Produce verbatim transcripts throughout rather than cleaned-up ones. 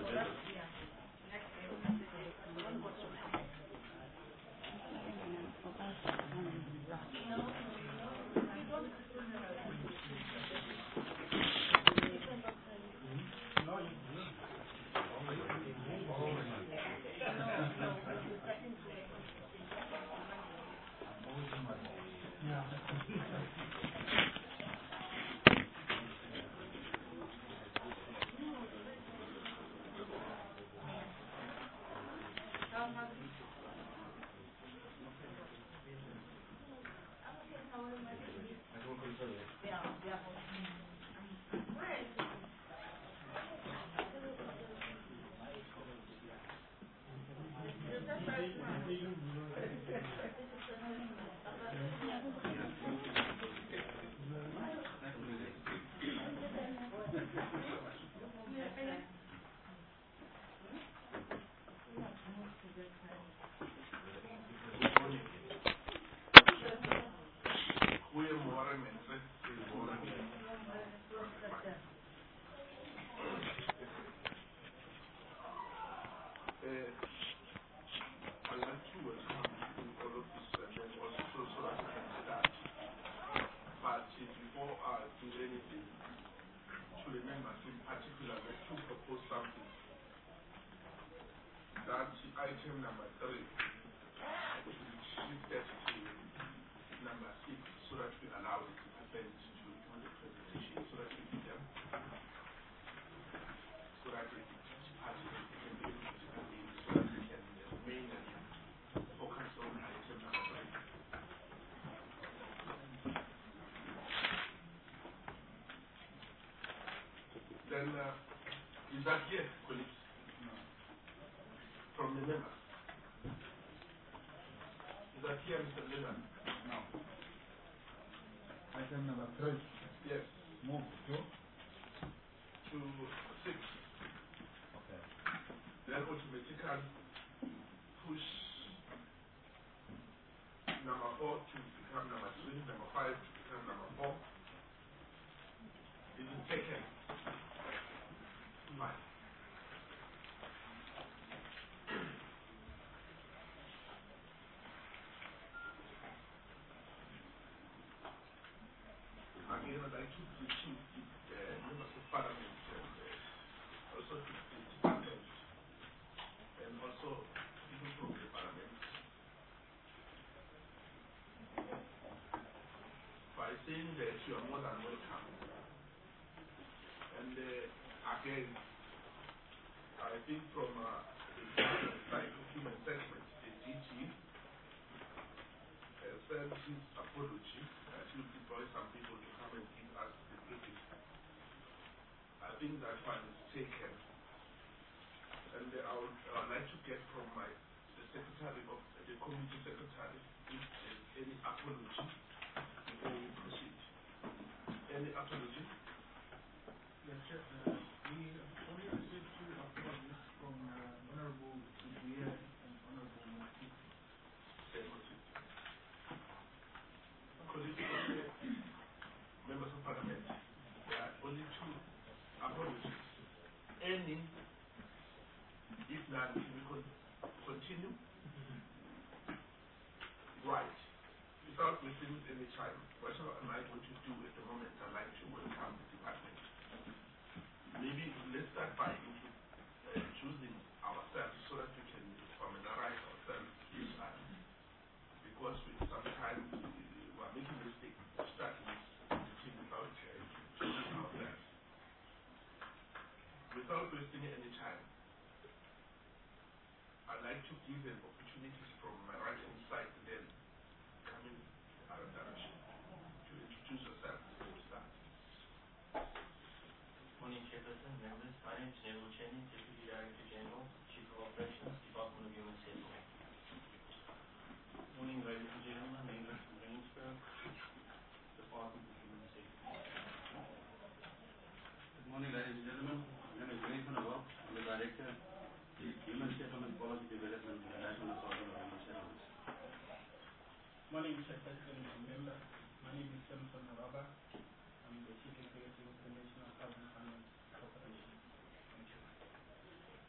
Item number three, which shifted to number six, so that we allow the participants to do the presentation, so that we give them, so that the participants can be able to come in, so that we can remain and focus on item number three. Then, uh, is that here, colleagues? No. From the members? Is that here, Mister Miller? No. Item number three. Yes. Move to? To six. Okay. Then automatically push number four to become number three, number five to become number four. It is taken. Fine. Again, I'd like to chief the members of parliament and uh, also the departments and also people from the parliament by saying that you are more than welcome. And uh, again, I think from uh, the side of human settlement, the D G uh, sent his apology that he will deploy some people to come and give us the briefing. I think that one is taken. And uh, I, would, I would like to get from my the secretary of the committee secretary if there's any apology before we proceed. Any apology? Yes, sir. Uh, we only received two apologies from uh, Honorable Zubier and Honorable Moki. Colleagues, members of parliament, there are only two apologies. Any, if not, we could continue. Right. Without wasting any time, whatever am I going to do at the moment, I'd like to welcome the department. Maybe let's start by uh, choosing ourselves so that we can familiarize ourselves with each other. Because we sometimes we are making mistakes, starting meeting without uh, choosing ourselves. Without wasting any time, I'd like to give an opportunity from my right hand side and then come in the other direction to introduce yourself and start. Morning, Chairperson, members. My name is Neville Cheney, Deputy Director General, Chief of Operations, Department of Human Settlement. Morning, ladies and gentlemen, members from Renningsburg, Department of Human Settlement. Good morning, ladies and gentlemen. My name is Rennie van der Walt. I'm the Director, Human Settlement Policy Development and National Department of Human Settlements. Morning, Mister President and members. My name is Samson Naraba. I'm the Chief Executive of the National Housing Finance Corporation. Thank you.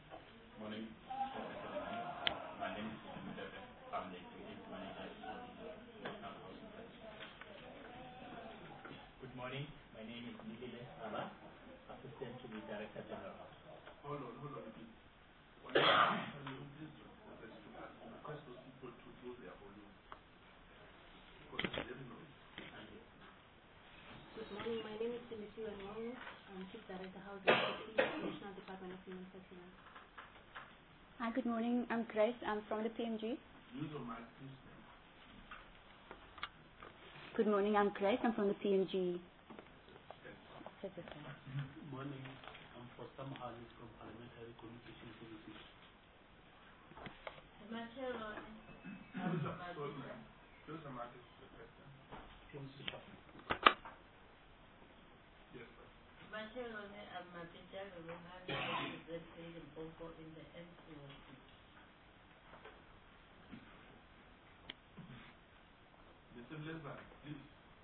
morning. My name is Nidile Sala, Assistant to the Director General. Hold on, hold on a bit. Why can you please request those people to close their volume? Because it's very noisy. Good morning. My name is Timothy Wanyongo. I'm Chief Director, Housing Safety, National Department of Human Settlements. Hi, good morning. I'm Grace. I'm from the P M G. Use your mic, please, ma'am. Good morning. I'm Grace. I'm from the P M G. Good morning. I'm Fostam Ali from Parliamentary Communication Services. Close the mic. Close the mic. Yes, sir. Macherone and Matija Roman represented in Bongo in the N C O C. Mister Lezan, please.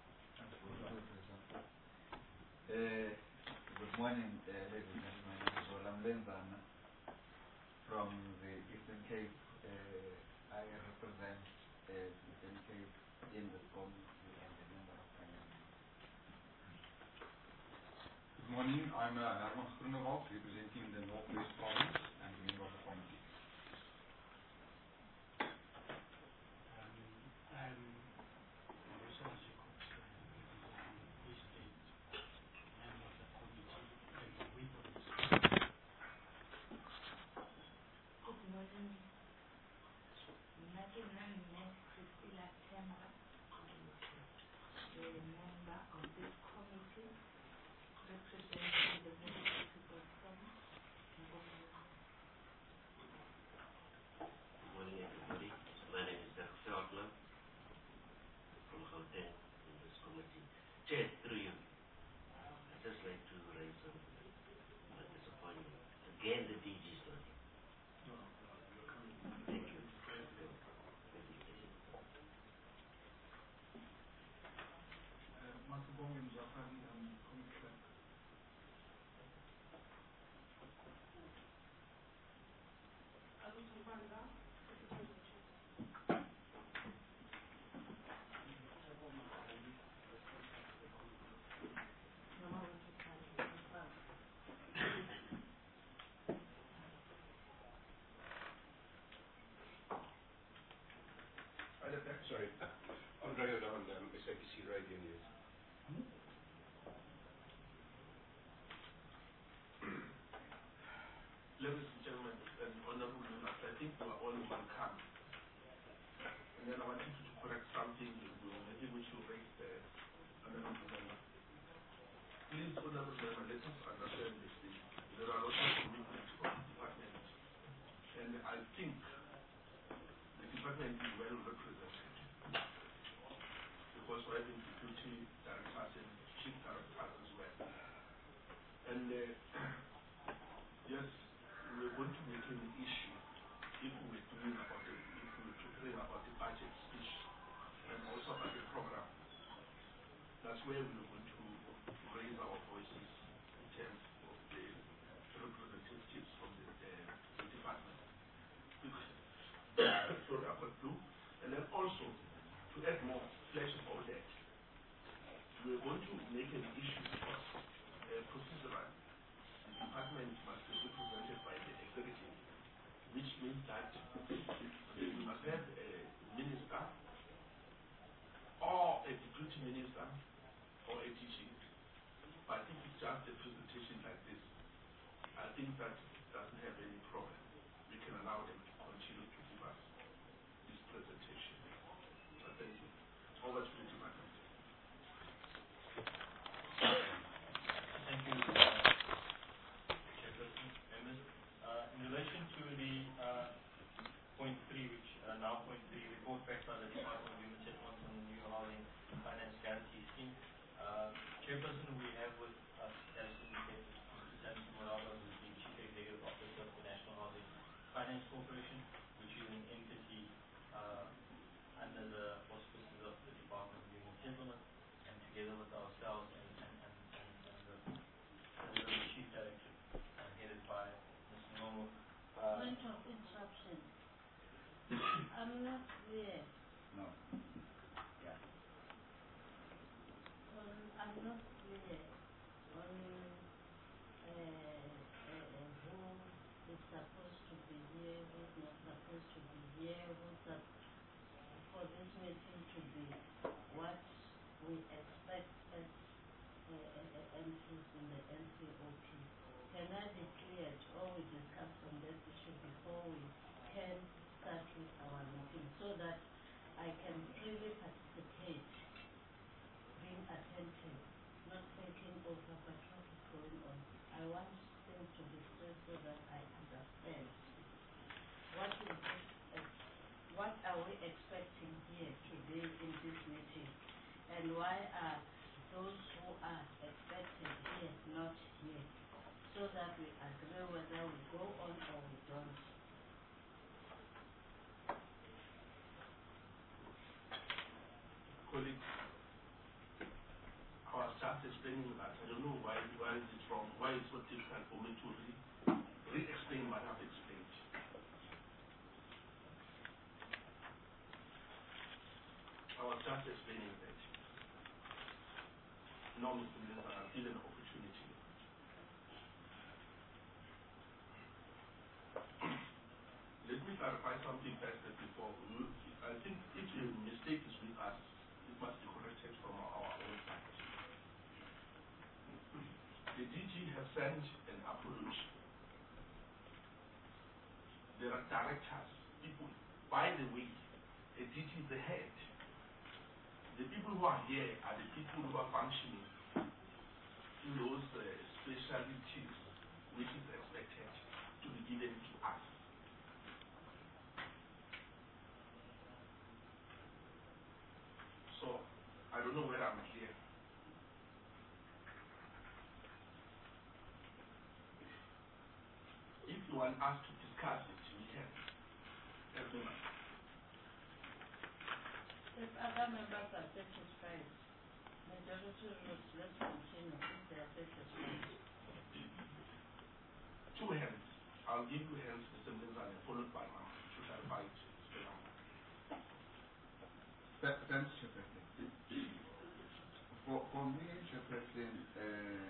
Uh, good morning, uh, ladies and gentlemen. My name is Roland Lenzana from the Eastern Cape. Uh, I represent uh, Eastern Cape in the community and the member of parliament. Good morning. I'm uh, Herman Groenewald, representing the Northwest Province and the member of the committee. Um, I'm Mbosa Jacob, representing the State, member of the committee, and the whip of this. Good morning. Nothing wrong next Priscilla Temba, the member of this committee, representing the Ministry of Province. Good morning, everybody. My name is Dirk Veldman from Gauteng in this committee. Chair, through you, I'd just like to raise some uh, disappointment. Again, the D G story. Thank you. Masubongo Mzwakali, I'm Comic Clerk. Sorry. Andre Odan, um, S A B C Radio News. Ladies and gentlemen, and honorable members, I think we are all welcome. And then I wanted to correct something maybe which you raised there, honorable member. Please, honorable member, let us understand this thing. There are a lot of commitments from the department. And I think the department is well represented. Because we have deputy directors and chief directors as well. And uh, yes, we're going to make an issue if we're doing about the, if we're preparing about the budget speech and also about the program. That's where we're going to raise our voices in terms of the representatives from the, the, the department. Sorry, I've got blue. And then also, to add more flesh on that, we're going to make an issue first, uh, procedural. The department must be represented by the executive, which means that we must have a minister or a deputy minister or a teaching. But if it's just a presentation like this, I think that doesn't have any problem. We can allow them to continue to give us this presentation. So thank you. Over to the department. Thank you, Chairperson. Members, uh, in relation to the uh, point three, which uh, now point three, report back by the Department of Human Settlements on the new housing finance guarantee scheme. Uh, Chairperson, we have with us, as indicated, Mister Samson Morales, who is the Chief Executive Officer of the National Housing Finance Corporation, which is an entity uh, under the auspices of the Department of Human Settlement, and together with ourselves and, and, and, and, and the, and the Chief Director, uh, headed by Mister Nomo. Uh, Point of interruption. I'm not there. No. Yeah. Well, I'm not we expect as uh, uh, M Ps in the N C O P. Can I be cleared or we discuss on this issue before we can start with our meeting so that I can freely participate, being attentive, not thinking over but what is going on. I want things to be clear so that I understand. What is this, uh, what are we expecting here today in this meeting? And why are those who are expected here not here? So that we agree whether we go on or we don't. Colleagues, I was just explaining that. I don't know why why is it wrong, why is it so difficult for me to re, re-explain what I've explained. I was just explaining that. Now, Mister Minister, I've given an opportunity. Let me clarify something first before. I think if a mistake is with us, it must be corrected from our own side. The D G has sent an approach. There are directors, people. By the way, a D G is the head. The people who are here are the people who are functioning in those uh, specialties which is expected to be given to us. So, I don't know whether I'm clear. If you want us to discuss it, we can. Everyone. If other members are satisfied, majority rules, let's continue if they are satisfied. Two hands. I'll give you hands, Mister Mizan, followed by Mama, to clarify it. Thanks, Chairperson. For, for me, Chairperson, uh,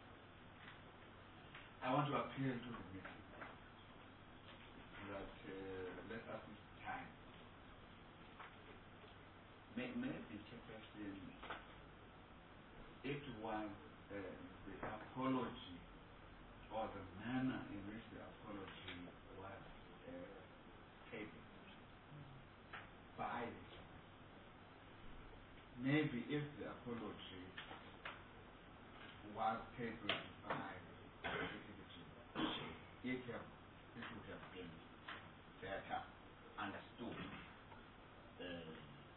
I want to appeal to the meeting that uh, let us use time. May, maybe, Chairperson, if one, uh, the apology or the manner in which the apology was uh, taken by the maybe if the apology was taken by the executive, it, have, it would have been better understood. Uh,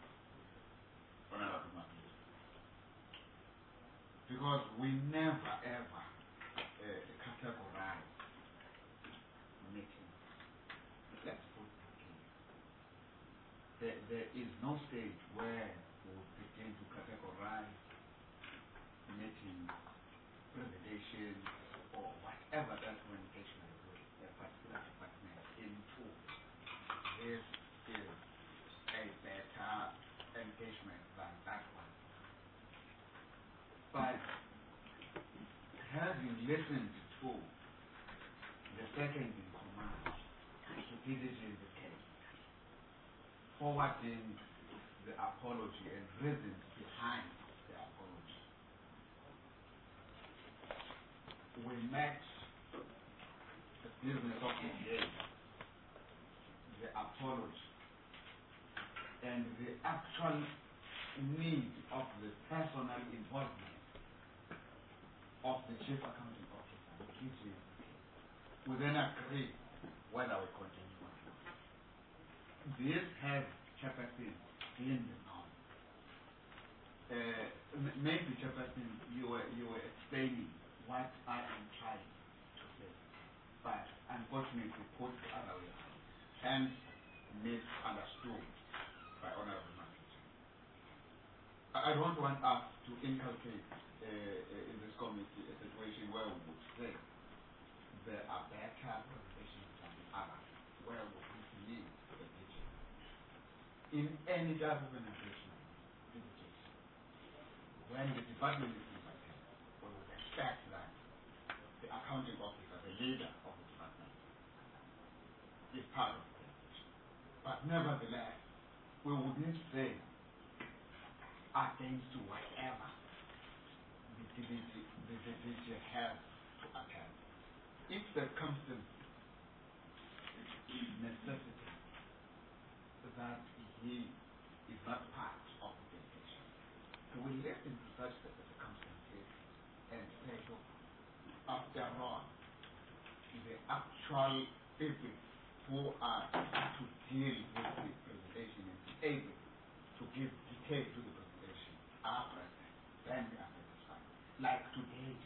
because we never ever uh, categorize meetings. Let's put it clear. There, there is no stage where we will begin to categorize meetings, presentation, or whatever that communication is with a particular department into this is a better engagement than that one. But having listened to the second in command, stupidity in the case, forwarding the apology and reasons behind the apology, we met the business of the day, the apology, and the actual need of the personal involvement of the chief accounting officer, which is we then agree whether we continue or not. This has Chairperson been the norm. Uh, maybe Chairperson, you were you were explaining what I am trying to say, but unfortunately put the other way around, hence misunderstood by Honorable Manager. I don't want us to inculcate uh, uh, in this committee a situation where we would say there are better presentations than the other, where we believe the teaching. In any type of organization, when the department is impacted, we would expect that the accounting officer, the leader of the department, is part of the presentation. But nevertheless, we wouldn't say attends to whatever the D D G, the D D G has to attend. If circumstances necessity that he is not part of the delegation, he will listen to such circumstances and say, look, after all, the actual people who are to deal with the presentation and be able to give detail to the presentation are present, then we are satisfied. Like today,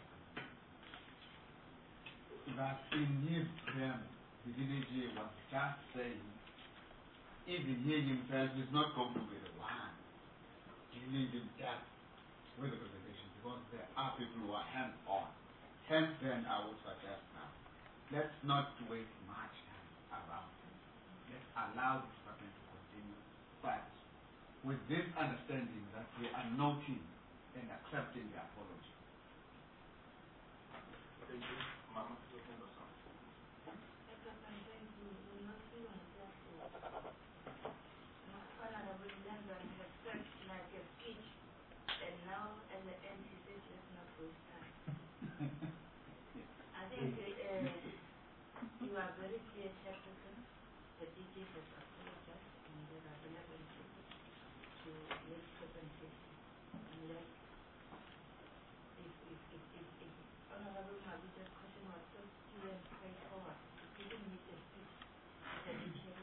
that in his preamble, the D D G was just saying, even he himself is not going to be the one dealing in depth with the presentation, because there are people who are hands-on. Hence, then, I would suggest now, let's not waste much time around it. Let's allow the department to continue, but with this understanding that we are noting and accepting the apology. Thank you. Mama, you can go some. Honorable London has said like a speech, and now at the end he says let's not waste time. I think uh, you are very clear, Chairperson. The D G has apologized, and there are eleven people to make presentation. And let, if, if, if, if, if Honorable Mabita's question was so clear and straightforward, he didn't need a speech. The detail.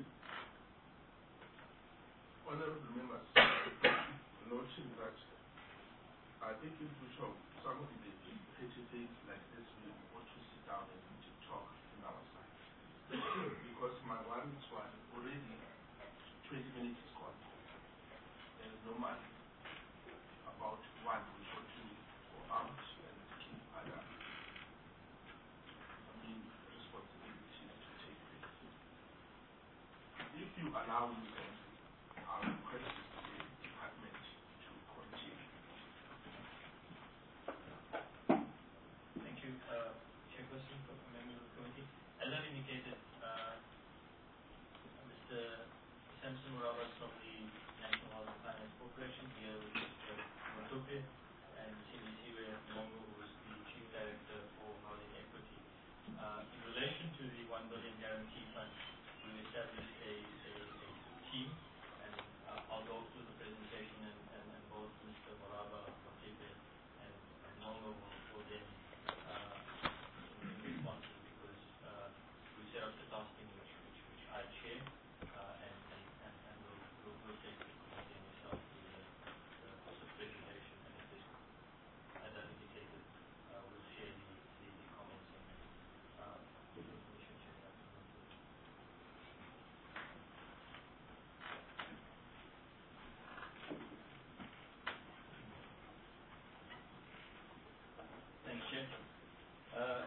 Honorable members, noting that I think it will show some of the petty things like this, we want to sit down and to talk in our side. Because my one is one, already twenty minutes is gone. There is no money. About one, we got to go out and keep other, I mean, responsibilities to take place. If you allow me, then I'll request the department to continue. Thank you, uh, Chairperson, for member of the committee. As I've indicated, uh, Mister Samson Roberts from the National Housing Finance Corporation here with Mister Matope and Sindisiwe Mongo, who is the Chief Director for Housing Equity. Uh, in relation to the one billion guarantee fund, we established a, a, a team. I'll go through the presentation and, and, and both Mister Moraba, Matipe, and, and Mongo will, will then uh, respond to, because uh, we set up the tasking which, which, which I chair, uh, and, and, and, and we'll, we'll, we'll take the committee and yourself through the, the, the presentation, and if there's, as I indicated, uh, we'll share the, the, the comments and uh, the information shared after. Thanks, Chair. Uh,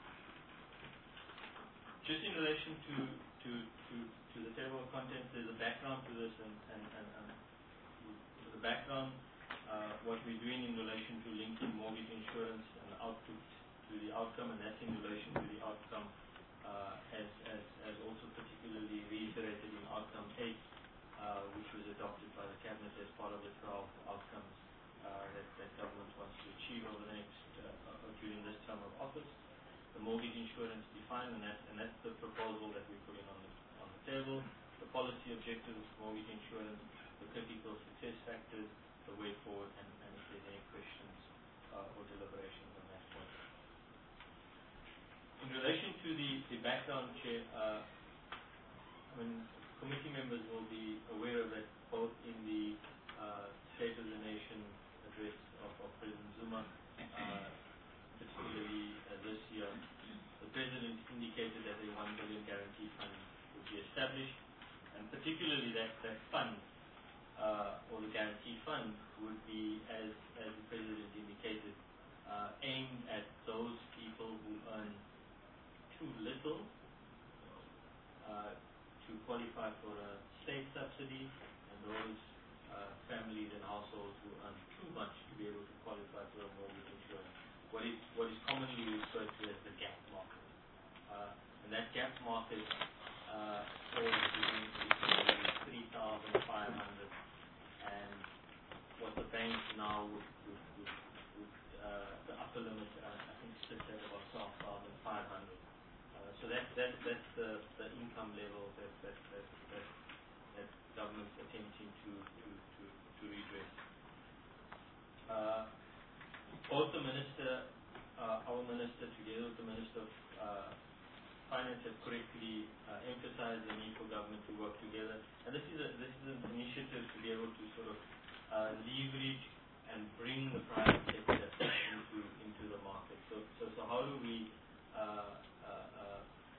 just in relation to, to, to, to the table of contents, there's a background to this, and, and, and, and the background, uh, what we're doing in relation to linking mortgage insurance and output to the outcome, and that's in relation to the outcome, uh, as, as, as also particularly reiterated in outcome eight, uh, which was adopted by the Cabinet as part of the twelve outcomes uh, that, that government wants to achieve over the next, uh, uh, during this term of office. The mortgage insurance defined, and, that, and that's the proposal that we put in on the, on the table. The policy objectives, mortgage insurance, the critical success factors, the way forward, and, and if there's any questions uh, or deliberations on that point. In relation to the, the background, Chair, uh, I mean, committee members will be aware of that both in the uh, State of the Nation address of, of President Zuma, uh, particularly uh, this year, the President indicated that a one billion guarantee fund would be established, and particularly that, that fund, uh, or the guarantee fund, would be, as, as the President indicated, uh, aimed at those people who earn too little uh, to qualify for a state subsidy, and those uh, families and households who earn too much to be able to qualify for a mortgage insurance. What is, what is commonly referred to as the gap market. Uh, and that gap market uh, falls between three thousand five hundred and what that that's the, the income level that that that, that, that government's attempting to to to, to redress. Uh, both the minister, uh, our minister, together with the minister of uh, finance, have correctly uh, emphasized the need for government to work together, and this is a this is an initiative to be able to sort of uh, leverage and bring the private sector into into the market. So so so how do we uh, uh, uh,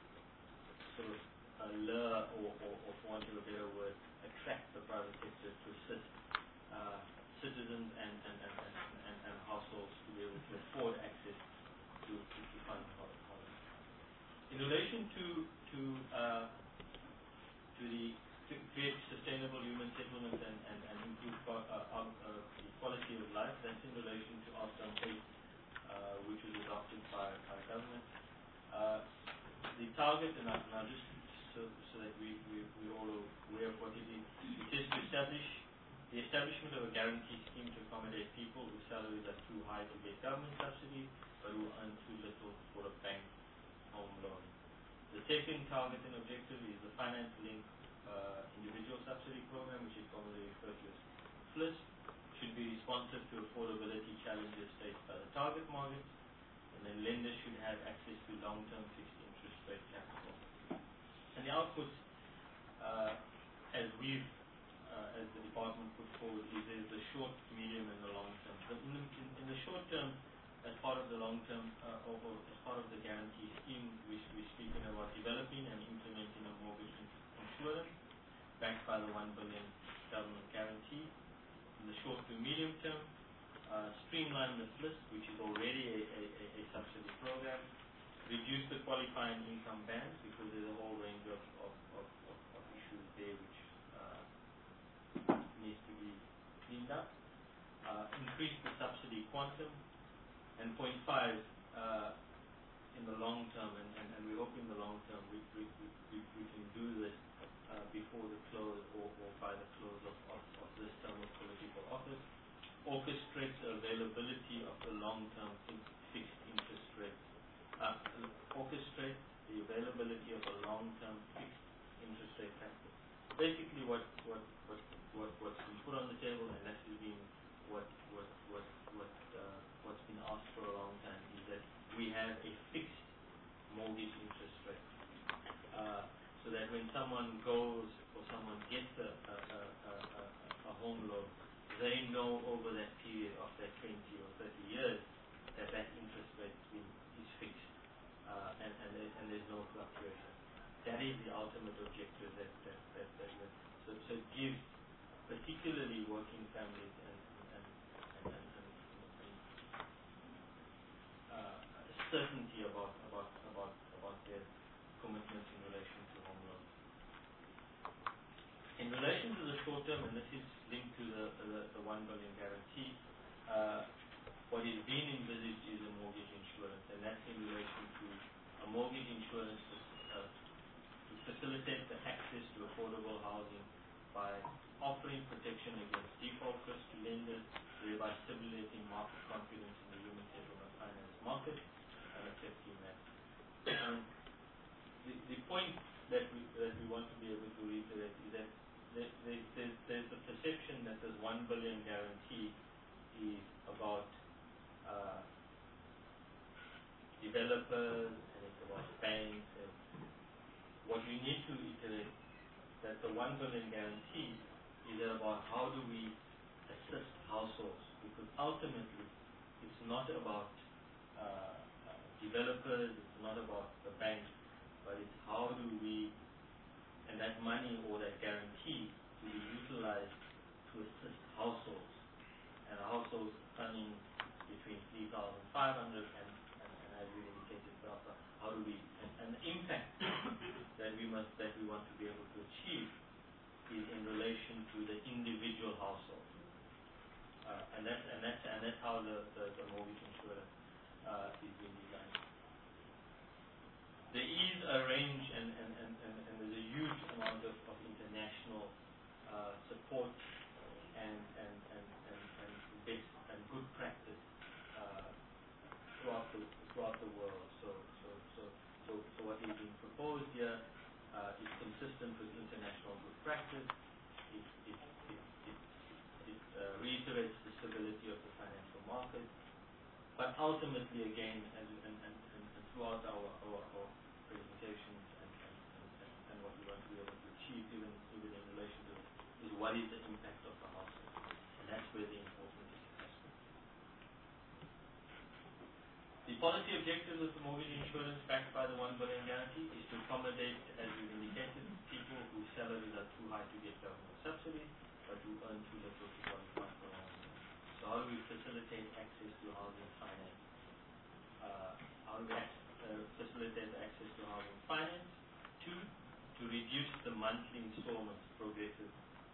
sort of uh, lure or, or, or for want of a better word, attract the private sector to assist uh, citizens and and, and, and, and and households to be able to afford access to to, to fund housing. In relation to to uh, to the to create sustainable human settlements and, and, and improve uh, uh, uh, the quality of life, that's in relation to outcome eight, uh, which was adopted by, by government. Uh, the target, and, I, and I'll just so, so that we, we, we all are aware of what it is, it is to establish the establishment of a guarantee scheme to accommodate people whose salaries are too high to get government subsidy, but who earn too little for a bank home loan. The second target and objective is the finance link uh, individual subsidy program, which is commonly referred to as FLIS, should be responsive to affordability challenges faced by the target markets, and then lenders should have access to long-term fixed interest rate capital. And the outputs, uh, as we've, uh, as the department put forward, is there's the short, medium, and the long term. But in the, in, in the short term, as part of the long-term, uh, or, or as part of the guarantee scheme, we, we're speaking about developing and implementing a mortgage insurance backed by the one billion government guarantee. In the short to medium term, uh, streamline the FLIS, which is already a, a, a, a subsidy program, reduce the qualifying income bands because there's a whole range of, of, of, of, of issues there which uh, needs to be cleaned up, uh, increase the subsidy quantum, and point five, uh, in the long term, and, and, and we hope in the long term we, we, we, we can do this uh, before the close or, or by the close of, of, of this term of political office, orchestrate the availability of the long-term fixed interest rate, uh, orchestrate the availability of a long-term fixed interest rate capital. Basically what, what, what, what, what's been put on the table, and that has been what, what, what, what, uh, what's been asked for a long time, is that we have a fixed mortgage interest rate, uh, so that when someone goes or someone gets a, a, a, a, a home loan, they know over that period of that twenty or thirty years that that interest rate is, is fixed, uh, and, and, there, and there's no fluctuation. That is the ultimate objective that, that, that, that, that so, so it gives particularly working families and, and, and, and, and, and uh, certainty about, about, about, about their commitments in relation to home loans. In relation to the short term, and this is linked to the, the, the one billion guarantee, uh, what is being envisaged is a mortgage insurance, and that's in relation to a mortgage insurance to, uh, to facilitate the access to affordable housing by offering protection against default risk to lenders, thereby stimulating market confidence in the human settlement finance market and affecting that. Um, the, the point that we that we want to be able to reiterate is that there, there, there's, there's the perception that this one billion guarantee is about uh, developers and it's about banks. And what we need to reiterate that the one billion guarantee is about how do we assist households, because ultimately it's not about uh, uh, developers, it's not about the banks, but it's how do we, and that money or that guarantee to be utilized to assist households, and households earning between three thousand five hundred and, and, and as we indicated, how do we, and, and the impact that we must, that we want to be able to achieve is in relation to the individual household, uh, and that's and that's and that's how the, the, the mortgage insurance uh, is being designed. There is a range, and, and, and, and, and there's a huge amount of, of international uh, support and and, and, and, and best and good practice uh, throughout the throughout the world. So so so so so what is being proposed proposed here uh, is consistent with international good practice. It, it, it, it, it uh, reiterates the stability of the financial market. But ultimately, again, as, and, and, and, and throughout our, our, our presentations and, and, and, and what we want to be able to achieve, even, even in relation to this, is what is the impact of the household. And that's where the important assessment. The policy objectives of the mortgage insurance backed by the one billion guarantee is to accommodate, as we've indicated, people whose salaries are too high to get government subsidy, but who earn too little to qualify for housing. So how do we facilitate access to housing finance? Uh, how do we uh, facilitate access to housing finance? Two, to reduce the monthly installments progressively.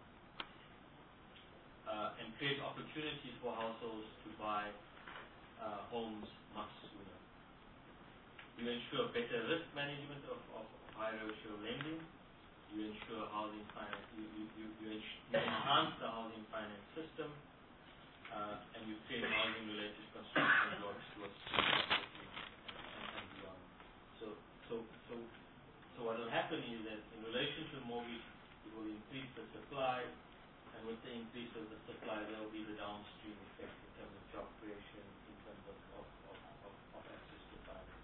Uh, and create opportunities for households to buy uh, homes much sooner. You ensure better risk management of, of high ratio lending. You ensure housing finance. You, you, you, you, you enhance the housing finance system, uh, and you create housing-related construction jobs towards and, and beyond. So, so, so, so what will happen is that in relation to mortgage, it will increase the supply. And with the increase of the supply, there will be the downstream effect in terms of job creation, in terms of, of, of, of, of access to finance.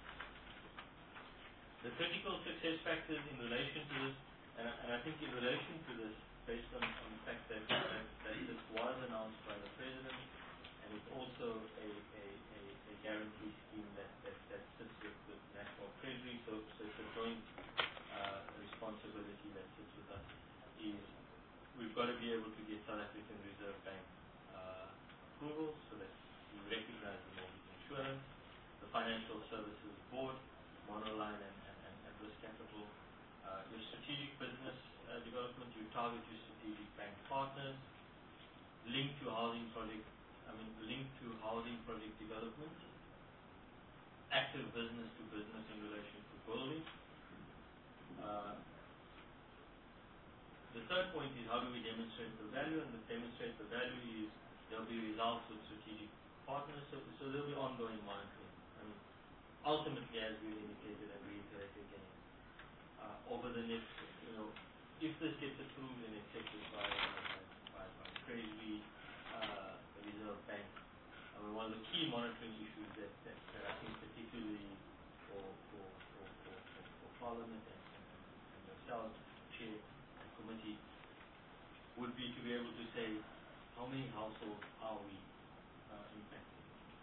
The critical success factors in relation to this, and, and I think in relation to this, based on, on the fact that, that, that this was announced by the President, and it's also a, a, a, a guarantee scheme that, that, that sits with, with National Treasury, so, so it's a joint uh, responsibility that sits with us, is we've got to be able to get South African Reserve Bank uh, approval so that we recognize the mortgage insurance, the Financial Services Board, monoline and, and, and, and risk capital, uh, your strategic business uh, development, you target your strategic bank partners, linked to housing project, I mean linked to housing project development, active business to business in relation to building. Uh, The third point is how do we demonstrate the value, and the demonstrate the value is there will be results with strategic partners, so, so there will be ongoing monitoring. I mean, ultimately, as we indicated and reiterated again, uh, over the next, you know, if this gets approved and accepted by, by, by Treasury, uh, the Reserve Bank, I mean, one of the key monitoring issues that, that, that I think particularly for, for, for, for, for, for Parliament and, and, and yourselves, Chair, committee would be to be able to say how many households are we uh, impacting.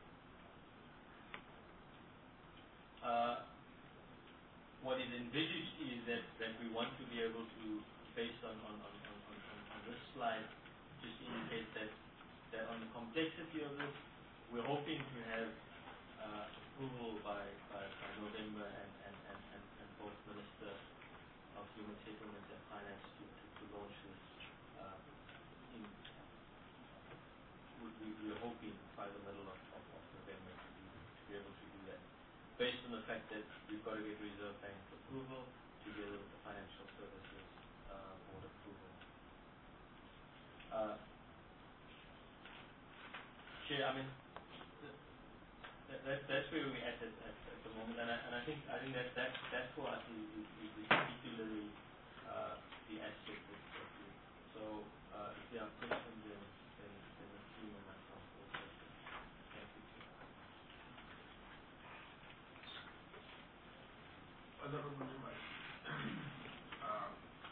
Uh, what is envisaged is that, that we want to be able to, based on, on, on, on, on, on this slide, just indicate that, that on the complexity of this, we're hoping to have uh, approval by, by, by November and, and, and, and, and both Minister of Human Settlements and Finance to, to, to launch this. Uh, in, we, we're hoping by the middle of, of, of November to be, to be able to do that, based on the fact that we've got to get Reserve Bank approval together with the Financial Services uh, Board approval. Uh, Chair, I mean, that, that, that's where we're at at, at, at the moment, and I, and I think I think that that, that for us is, is, is particularly uh, the aspect that, that we. So uh, if there are questions, then then, then the team and myself will take them. Thank you. Honorable members, um,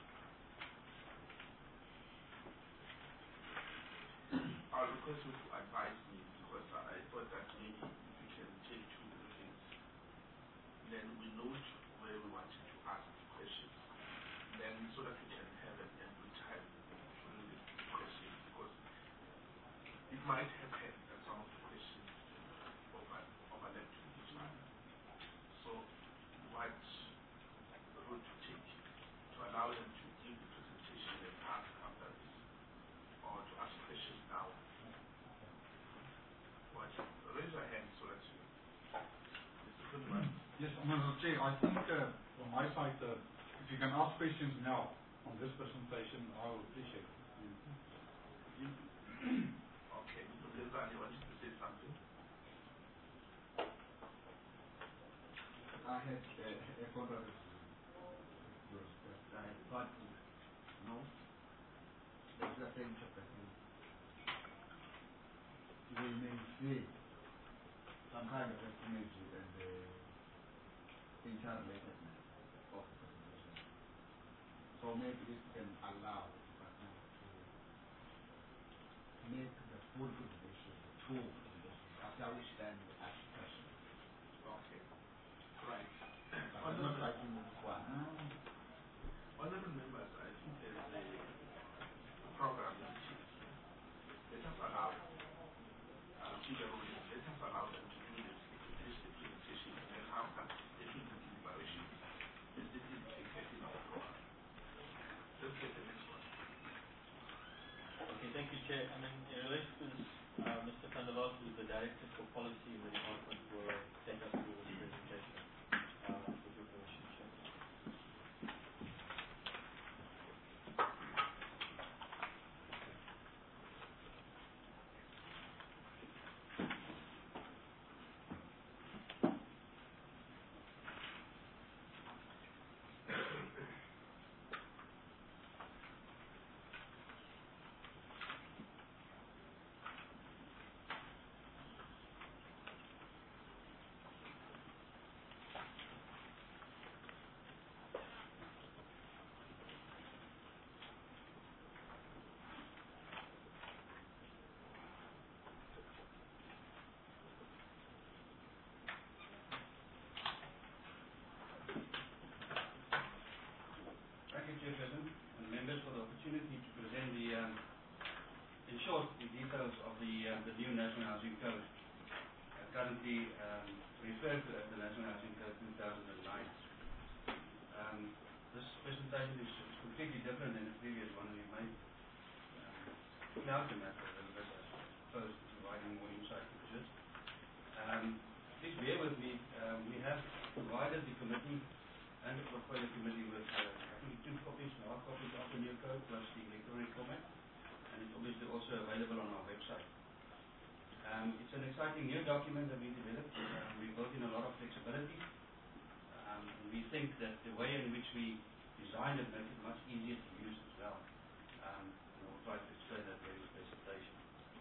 I'll request you to advise me, because I thought that maybe we can take two briefings, then we note where we wanted to ask questions, then so that we can have an ample time during the questions, because it might happen that some of the questions over, overlap to each other. So what route to take to allow them to give the presentation and ask after this, or to ask questions now? What? Raise your hand so that you. Mister Kunman. Yes, Honourable Chair, I think uh, from my side, uh, if you can ask questions now on this presentation, I will appreciate it. You, okay, Mister Lezani, wanted to say something? Uh, had uh, a contract with yours that I thought no, that's the same chapter. We may see some kind of explanation and uh, interrelatedness of the presentation. So maybe this can allow the department to make the full presentation two presentations, after which then we ask questions. Okay. Right. But not like in one. Honorable members, I think there's a program in which let us allow uh, Peter Rowling, let us allow them to do this, this presentation, and then after the field deliberation, this is taken in our program. Let's get the next one. Okay, thank you, Chair. And then in relation to this, uh, Mister Van der Laat, who is the Director for Policy in the Department, will take us through this presentation. Uh, with your permission, Chair. Thank you, Chairperson, and members for the opportunity to present the, um, in short, the details of the, uh, the new National Housing Code, uh, currently um, referred to as the National Housing Code two thousand nine. Um, this presentation is, is completely different than the previous one, and it may um, cloud the matter a little bit as opposed to providing more insight into this. Um, please bear with me. Um, we have provided the committee and the portfolio committee with uh, I think two copies, hard copies of the new code plus the electronic format, and it's obviously also available on our website. Um, it's an exciting new document that we developed. Uh, we built in a lot of flexibility, um, and we think that the way in which we designed it makes it much easier to use as well. Um, and I'll try to explain that during the presentation.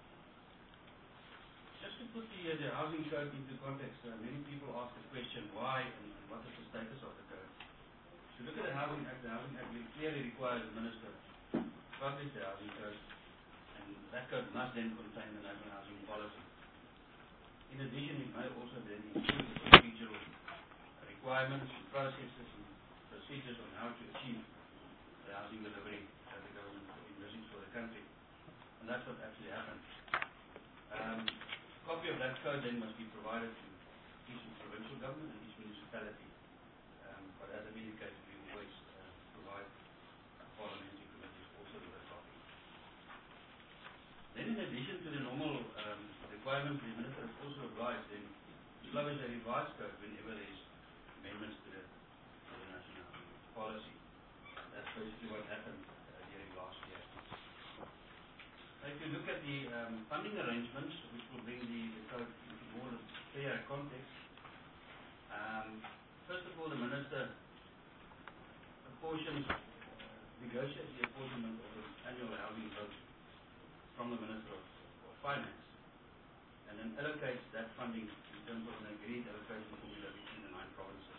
Just to put the, uh, the housing code into context, uh, many people ask the question why and, and what is the status of the code. If you look at the Housing Act, the Housing Act clearly requires the Minister to publish the housing code, and that code must then contain the national housing policy. In addition, it may also then include the procedural requirements and processes and procedures on how to achieve the housing delivery that the government envisages for the country. And that's what actually happened. Um, a copy of that code then must be provided to each provincial government and each municipality. Um, but as I've indicated, we always uh, provide parliamentary committees also with a copy. Then in addition to the normal um, requirements, the Minister is also obliged then to publish a revised code whenever there is amendments to the, to the national policy. That's basically what happened uh, during last year. Now, if you look at the um, funding arrangements, which will bring the, the code into more clear context, um, first of all, the Minister apportions, uh, negotiates the apportionment of the annual housing vote from the Minister of, of Finance, and then allocates that funding in terms of an agreed allocation formula between the nine provinces.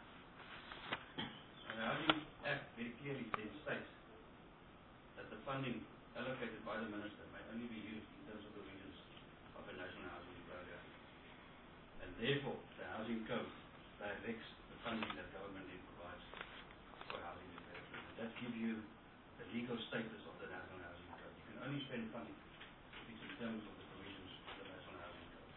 So the Housing Act very clearly then states that the funding allocated by the Minister may only be used in terms of the regions of a national housing program. And therefore, the Housing Code directs the funding that government then provides for housing development. And that gives you the legal status of the National Housing Code. You can only spend funding if it's in terms of the provisions of the National Housing Code.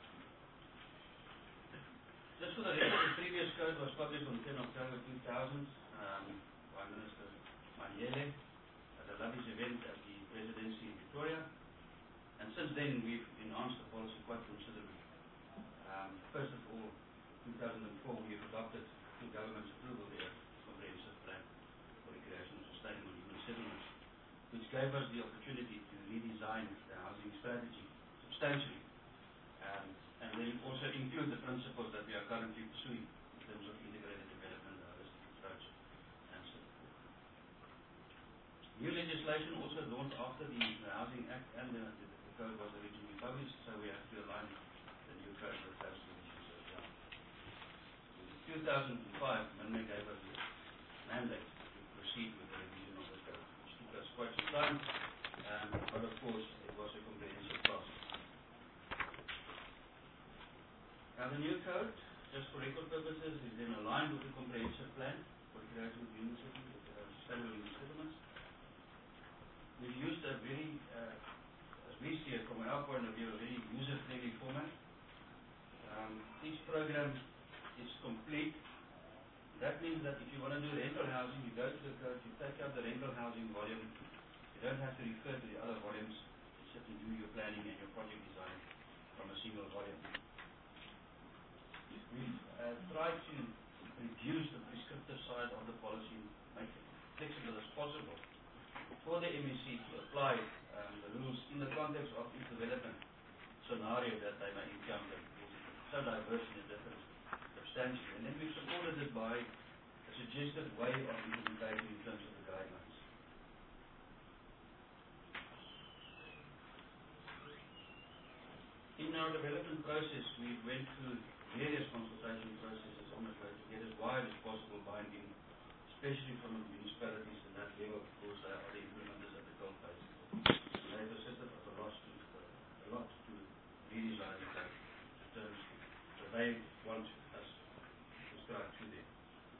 Just for the record, the previous code was published on tenth October two thousand um, by Minister Manyele at a Lavish event at the Presidency in Victoria. And since then, we've enhanced the policy quite considerably. Um, first of all, two thousand four, we've adopted through government's approval the Comprehensive Plan for the Creation of Sustainable Human Settlements, which gave us the opportunity to redesign the housing strategy substantially, um, and then also include the principles that we are currently pursuing in terms of integrated development, holistic approach, and so forth. New legislation also launched after the, the Housing Act and the, the, the code was originally published, so we have to align the new code with those provisions as well. In two thousand five, Minmay gave us the mandate to proceed with the revision of the code, which took us quite some time, um, but of course it was a comprehensive process. Now the new code, just for record purposes, is then aligned with the comprehensive plan for creating human settlements, uh, sustainable human settlements. We've used a very, uh, as we see it from our point of view, a very user-friendly format. Um, each program is complete. That means that if you want to do rental housing, you go to the code, you take out the rental housing volume. You don't have to refer to the other volumes. You simply do your planning and your project design from a single volume. We've uh, tried to reduce the prescriptive side of the policy, make it flexible as possible for the M E C to apply um, the rules in the context of each development scenario that they may encounter. It's so diverse and it differs substantially. And then we've supported it by a suggested way of implementation in terms of the guidelines. In our development process, we went through various consultation processes on the code to get as wide as possible buy-in, especially from the municipalities and that level, of course, they are the implementers at the goal phase. And they've assisted us a lot to, uh, a lot to redesign the code in terms that they want us to prescribe to them.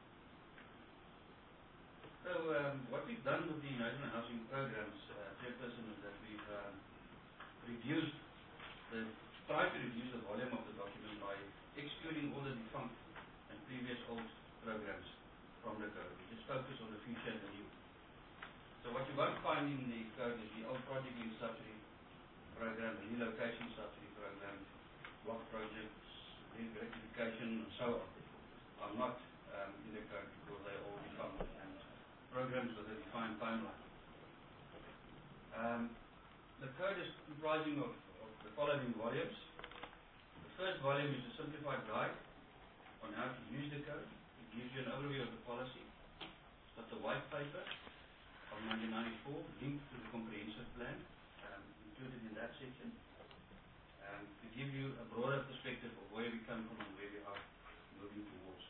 So um, what we've done with the National Housing Programs, uh, Chairperson, is that we've um, reduced the, tried to reduce the volume of the document by excluding all the defunct and previous old programs from the code. We just focus on the future and the new. So what you won't find in the code is the old project link subsidy program, the relocation subsidy program, block projects, rectification, and so on, are not um, in the code because they are all defunct and programs with a defined timeline. Um, the code is comprising of, of the following volumes. The first volume is a simplified guide on how to use the code. It gives you an overview of the policy. It's got the white paper of nineteen ninety-four linked to the comprehensive plan, um, included in that section, um, to give you a broader perspective of where we come from and where we are moving towards.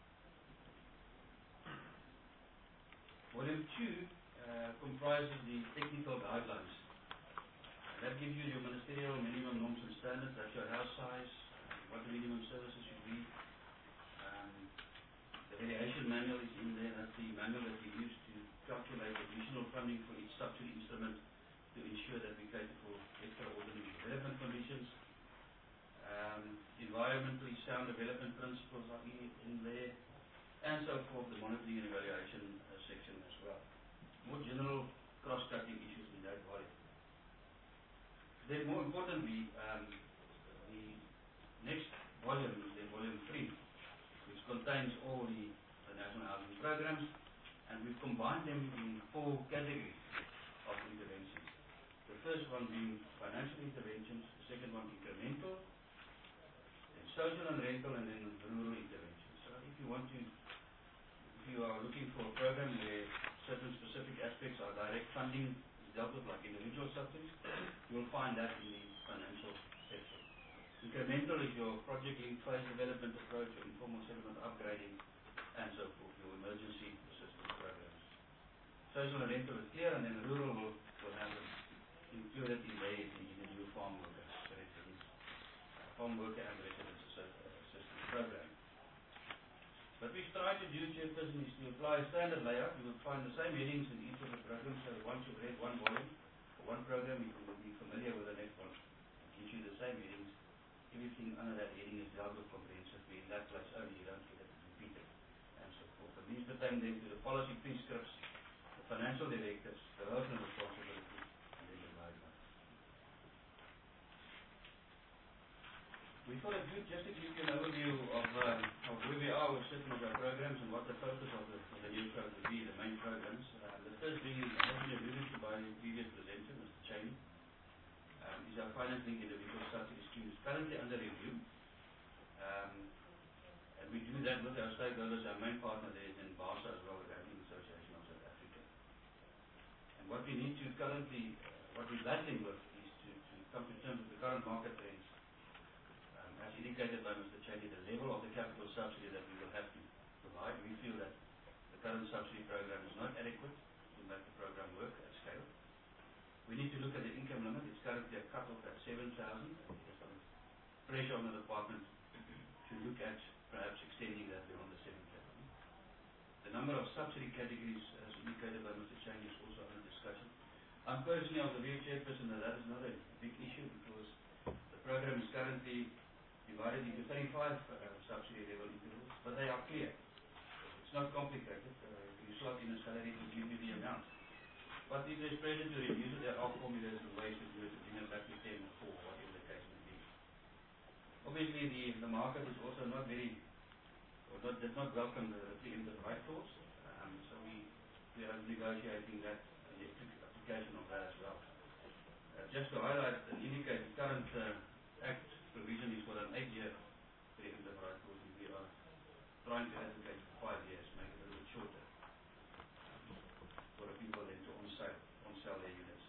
Volume two uh, comprises the technical guidelines. That gives you your ministerial minimum norms and standards, that's your house size, what the minimum services should be. Um, the variation manual is in there, that's the manual that we use to calculate additional funding for each subsidy instrument to ensure that we cater for extraordinary development conditions. Um, environmentally sound development principles are in, in there, and so forth, the monitoring and evaluation uh, section as well. More general cross-cutting issues in that volume. Then more importantly, um, the next volume is then volume three, which contains all the, the national housing programs, and we've combined them in four categories of interventions. The first one being financial interventions, the second one incremental, then social and rental, and then rural interventions. So if you want to, if you are looking for a program where certain specific aspects are direct funding dealt with, like individual subsidies, you'll find that in the financial section. Incremental is your project linked phase development approach, your informal settlement upgrading, and so forth, your emergency assistance programs. Social and rental is clear, and then rural will, will have it included in there in the new farm worker residence, uh, farm worker and residence assistance program. What we've tried to do, Chairperson, is to apply a standard layout. You will find the same headings in each of the programs, so once you've read one volume or one program, you will be familiar with the next one. It gives you the same headings. Everything under that heading is dealt with comprehensively in that place only. You don't get it repeated, and so forth. But these pertain then to the policy prescripts, the financial directives, the roles and responsibilities, and then the guidelines. We thought it good just to give you an overview of, um, of where we are with certain of our programs and what the focus of the, of the new code will be, the main programs. Uh, the first being, has been alluded to by the previous presenter, Mister Cheney, um, is our finance link individual subsidy scheme is currently under review. Um, and we do that with our stakeholders. Our main partner there is in BASA as well, the Banking Association of South Africa. And what we need to currently, uh, what we're battling with is to, to come to terms with the current market trends. Um, as indicated by Mister Cheney, the level of the capital subsidy that we will have to provide, we feel that the current subsidy program is not adequate to make the program work at scale. We need to look at the income limit. It's currently a cut-off at seven thousand. There's some pressure on the department to look at perhaps extending that beyond the seven thousand. The number of subsidy categories, as indicated by Mister Cheney, is also under discussion. I'm personally of the view, Chairperson, that that is not a big issue because the program is currently divided into thirty-five uh, subsidy level intervals, but they are clear. It's not complicated. Uh, you slot in a salary to give you the amount. But if there's pressure to reduce it, there are formulas and ways to do it, to bring it back to ten or four, whatever the case may be. Obviously, the, the market is also not very, or not, does not welcome the preemptive right clause. Um, so we, we are negotiating that, uh, the application of that as well. Uh, just to highlight and indicate, the current uh, Act provision is for an eight-year preemptive right clause, and we are trying to advocate for five years, make it a little bit shorter, um, for the people then to on-sale, on-sell their units.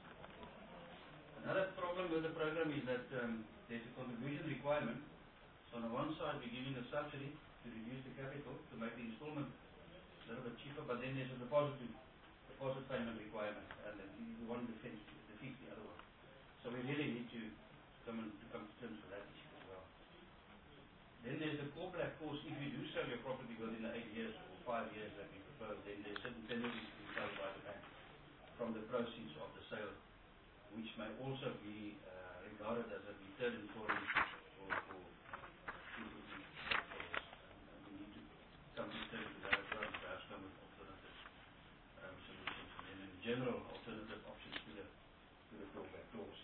Another problem with the program is that um, there's a contribution requirement. So on the one side, we're giving a subsidy to reduce the capital to make the installment a little bit cheaper, but then there's a deposit, deposit payment requirement, and then the one defeats, defeats the other one. So we really need to come, in, to come to terms with that issue as well. Then there's the core black course. If you do sell your property within the eight years or five years that we propose, then there's certain penalties to be paid by the bank from the proceeds of the sale, which may also be uh, regarded as a return foreign for, for people who and we need to come to terms with that as well, perhaps come with alternative um, solutions, and then in general alternative options to the to the clawback clause.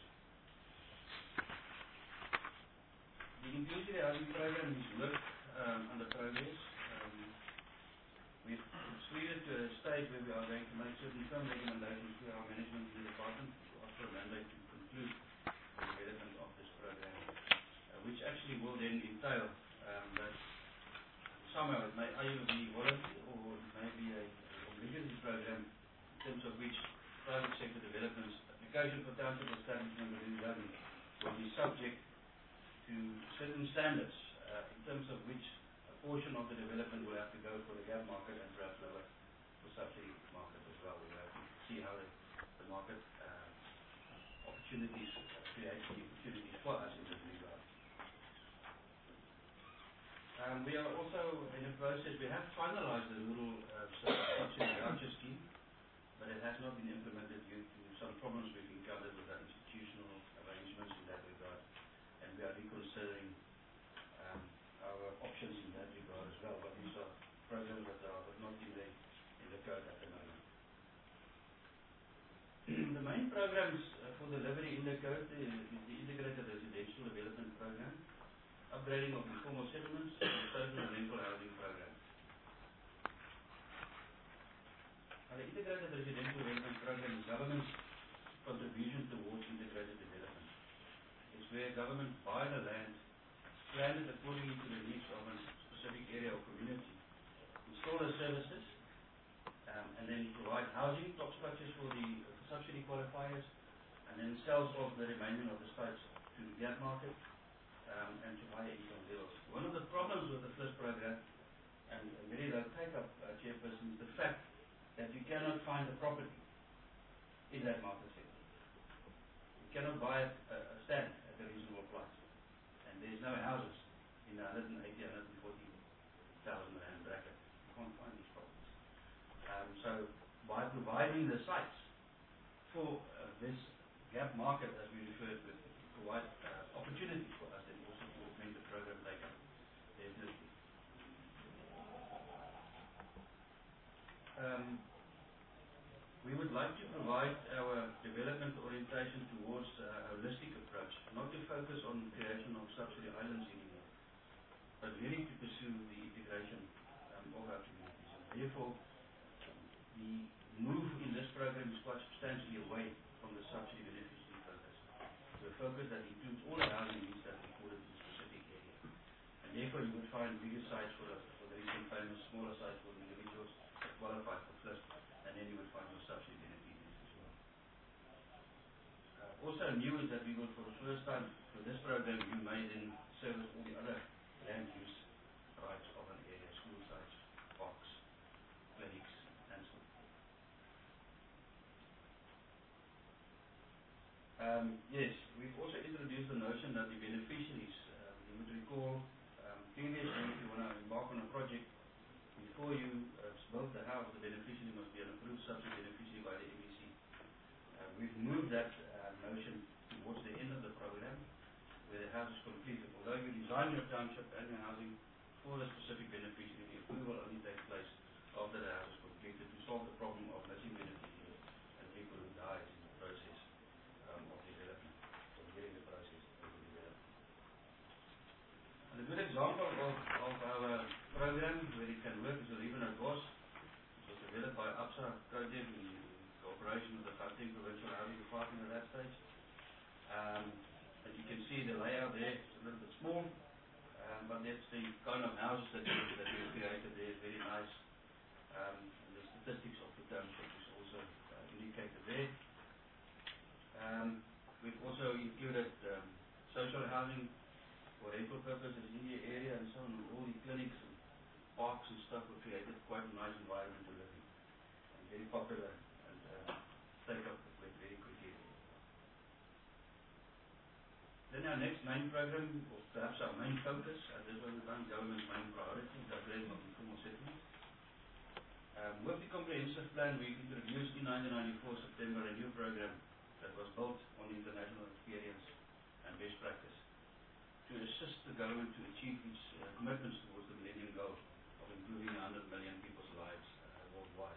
The inclusive housing program is work um, under progress. Um, we've proceeded to a stage where we are going to make certain firm recommendations to our management in the department to ask for a mandate to conclude the development of this program, uh, which actually will then entail um, that somehow it may either be voluntary or it may be a obligatory program in terms of which private sector developments, application for township establishment within zoning will be subject to certain standards uh, in terms of which a portion of the development will have to go for the gap market and perhaps lower for subsidy market as well. We have to see how the, the market uh, opportunities uh, create the opportunities for us in this regard. Um, we are also in a process, we have finalized the rural uh, subsidy voucher scheme, but it has not been implemented due to some problems we've encountered with our institutional arrangements in that regard. And we are reconsidering um, our options in that regard as well. But these are programs that are but not in the, in the code at the moment. The main programs uh, for delivery in the code is, is the Integrated Residential Development Program, upgrading of informal settlements, and the social and rental housing program. Now, the Integrated Residential Development Program is government's contribution towards integrated development. It's where government buy the land, plan it according to the needs of a specific area or community, install the services, um, and then provide housing top structures for the uh, subsidy qualifiers, and then sells off the remaining of the sites to the gap market um, and to higher income levels. One of the problems with the first program, and a very low take-up, uh, Chairperson, is the fact that you cannot find a property in that market sector. You cannot buy a, a stand at a reasonable price. And there's no houses in the one hundred eighty, one hundred forty thousand rand bracket. You can't find these properties. Um, so by providing the sites for uh, this gap market, as we refer to it, to provide uh, opportunities for us and also to augment the program take-up. Definitely. Um, we would like to provide our development orientation towards a holistic approach, not to focus on creation of subsidy islands anymore, but really to pursue the integration um, of our communities. And therefore, um, the move in this program is quite substantially away from the subsidy beneficiary focus, to a focus that includes all the housing needs that are afforded in a specific area. And therefore you would find bigger sites for the, for the recent famous, smaller sites for the individuals that qualify for FLIST, and then you would find your subsidy beneficiaries as well. Uh, also new is that we will, for the first time, for this program, you may then service all the other land use rights of an area, school sites, parks, clinics, and so on. Um, yes, we've also introduced the notion that the beneficiaries, uh, you would recall, um, previously if you want to embark on a project, before you uh, build the house, the beneficiary must be an approved subsidy beneficiary by the M E C. Uh, we've moved that uh, notion towards the end of the program, where the house is completed. Although you design your township and your housing for a specific beneficiary, the approval only takes place after the house is completed to solve the problem of missing beneficiaries and people who die in the process um, of development, or during the process of development. And a good example of, of our program where it can work is the Riebenaar Bos, which was developed by APSA project in cooperation with the Gauteng Provincial Housing Department at that stage. Um, as you can see, the layout there is a little bit small, um, but that's the kind of houses that, we, that we've created there is very nice. Um, and the statistics of the township is also uh, indicated there. Um, we've also included um, social housing for rental purposes in the area and so on. All the clinics and parks and stuff were created, quite a nice environment to live in, and very popular, and uh, take up with very quickly. Then our next main program, or perhaps our main focus, at this one time, government's main priority, is the upgrading of informal settlements. Um, with the comprehensive plan, we introduced in nineteen ninety-four September a new program that was built on international experience and best practice to assist the government to achieve its uh, commitments towards the Millennium Goal of improving one hundred million people's lives uh, worldwide.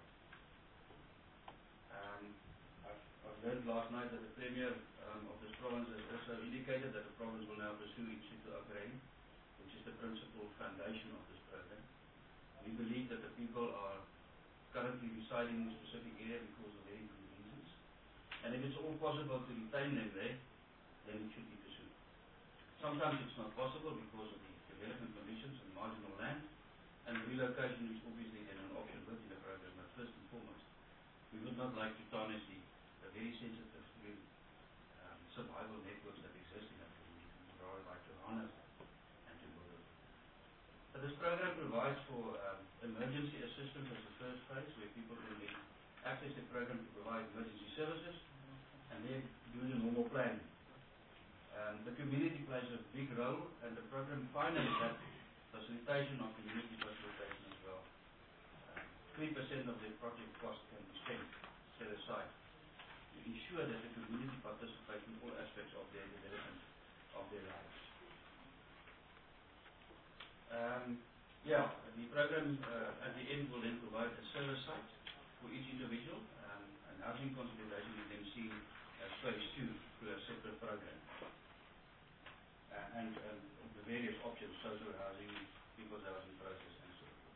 Um, I've, I've learned last night that the Premier um, of this province has also indicated that the province will now pursue its sector upgrading, which is the principal foundation of this program. We believe that the people are currently residing in a specific area because of very good reasons, and if it's all possible to retain them there, then it should be pursued. Sometimes it's not possible because of the development conditions and marginal land, and relocation is obviously then an option within the program, but first and foremost, we would not like to tarnish the, the very sensitive really, um, survival networks that exist in that community. We would rather like to harness them and to build it. So this program provides for um, emergency assistance as the first phase, where people can then access the program to provide emergency services, and then do the normal planning. Um, the community plays a big role, and the program finances that facilitation of community facilitation as well. Three um, percent of the project cost can be spent, set aside, to ensure that the community participates in all aspects of their development of their lives. Um, yeah, the program uh, at the end will then provide a service site for each individual, um, and housing consolidation is then seen as phase two through a separate program. And um, the various options, social housing, people's housing process, and so forth.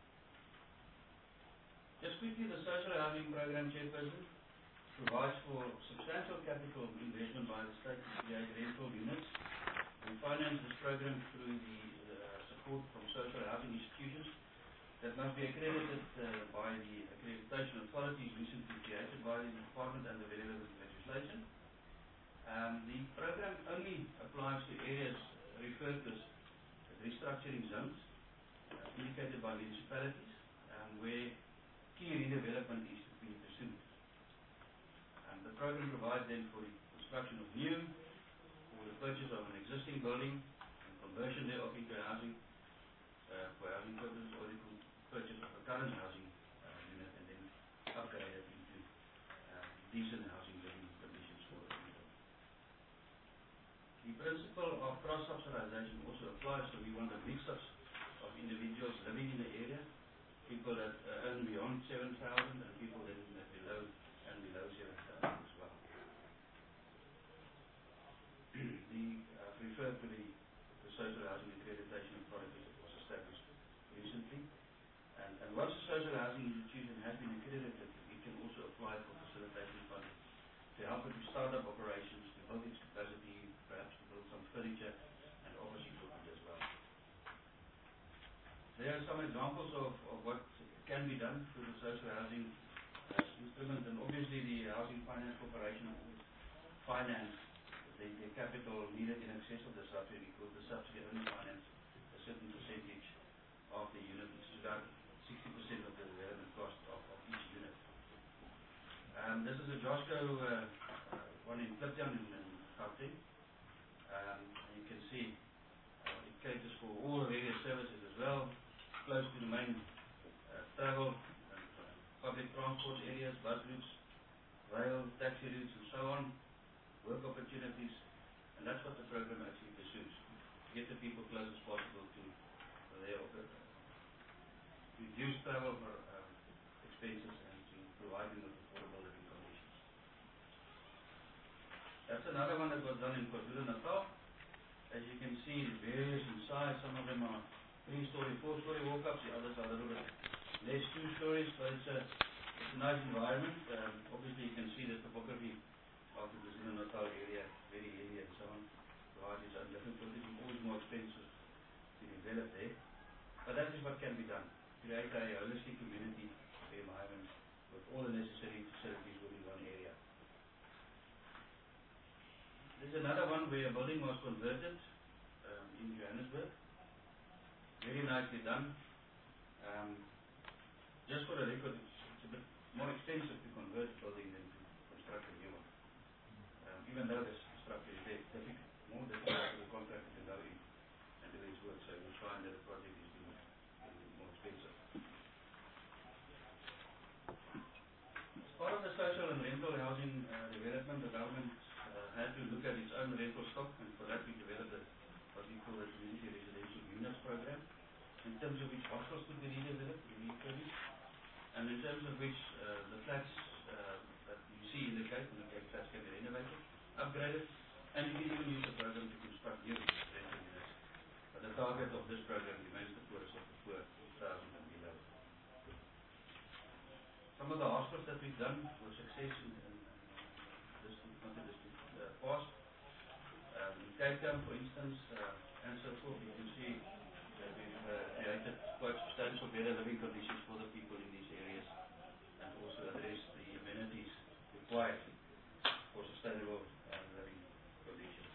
Just quickly, the social housing program, Chairperson, provides for substantial capital investment by the state to create rental units. We finance this program through the uh, support from social housing institutions that must be accredited uh, by the accreditation authorities recently created by the department and the relevant legislation. Um, the program only applies to areas referred to as restructuring zones uh, indicated by municipalities um, where key redevelopment is to be pursued. Um, the program provides then for the construction of new, or the purchase of an existing building and conversion thereof into housing uh, for housing purposes, or the purchase of a current housing uh, unit and then upgrade it into uh, decent housing living conditions for the people. The principle of cross-subsidization also applies, so we want a mix of, of individuals living in the area, people that uh, earn beyond seven thousand and people that earn below and below seven thousand as well. the uh, referred to the, the social housing accreditation authority that was established recently, and, and once a social housing institution has been accredited, it can also apply for facilitation funding to help it to start up operations, to build its capacity, perhaps to build some furniture and office equipment as well. There are some examples of, of what can be done through the social housing uh, instrument, and obviously the Housing Finance Corporation finance the, the capital needed in excess of the subsidy, because the subsidy only finance a certain percentage of the unit, which is about sixty percent of the development cost of, of each unit. Um, this is a Josco uh, uh, one in Kliptown in, in Gauteng. Um, and you can see uh, it caters for all the various services as well, close to the main uh, travel and uh, public transport areas, bus routes, rail, taxi routes and so on, work opportunities, and that's what the program actually pursues, to get the people close as possible to their uh, reduce travel for, uh, expenses and to provide them with affordable living conditions. That's another one that was done in KwaZulu-Natal. As you can see, it varies in size. Some of them are three-story, four-story walk-ups. The others are a little bit less, two stories. But it's a, it's a nice environment. Um, obviously, you can see the topography of the KwaZulu-Natal area, very hilly and so on. Large is difficulties. It's always more expensive to develop there. But that is what can be done. Create a holistic community environment with all the necessary facilities within one area. There's another one where a building was converted um, in Johannesburg. Very nicely done. Um, just for the record, it's, it's a bit more expensive to convert a building than to construct a new one. Um, even though the structure is very difficult, more difficult for the contractor to go in and do his work, so you'll find that the project is being more expensive. As part of the social and rental housing uh, development, the government Uh, had to look at its own rental stock, and for that we developed a, what we call a community residential units program, in terms of which hostels could be redeveloped, refurbished, and in terms of which uh, the flats uh, that you see in the Cape, and the Cape flats can be renovated, upgraded, and you can even use the program to construct new rental units. But the target of this program remains the poorest of the poor, two thousand and below. Some of the hostels that we've done were success in, in, in this, not in this Uh, past. Um, in Cape Town, for instance, uh, and so forth, you can see that we've uh, created quite substantial better living conditions for the people in these areas, and also address the amenities required for sustainable uh, living conditions.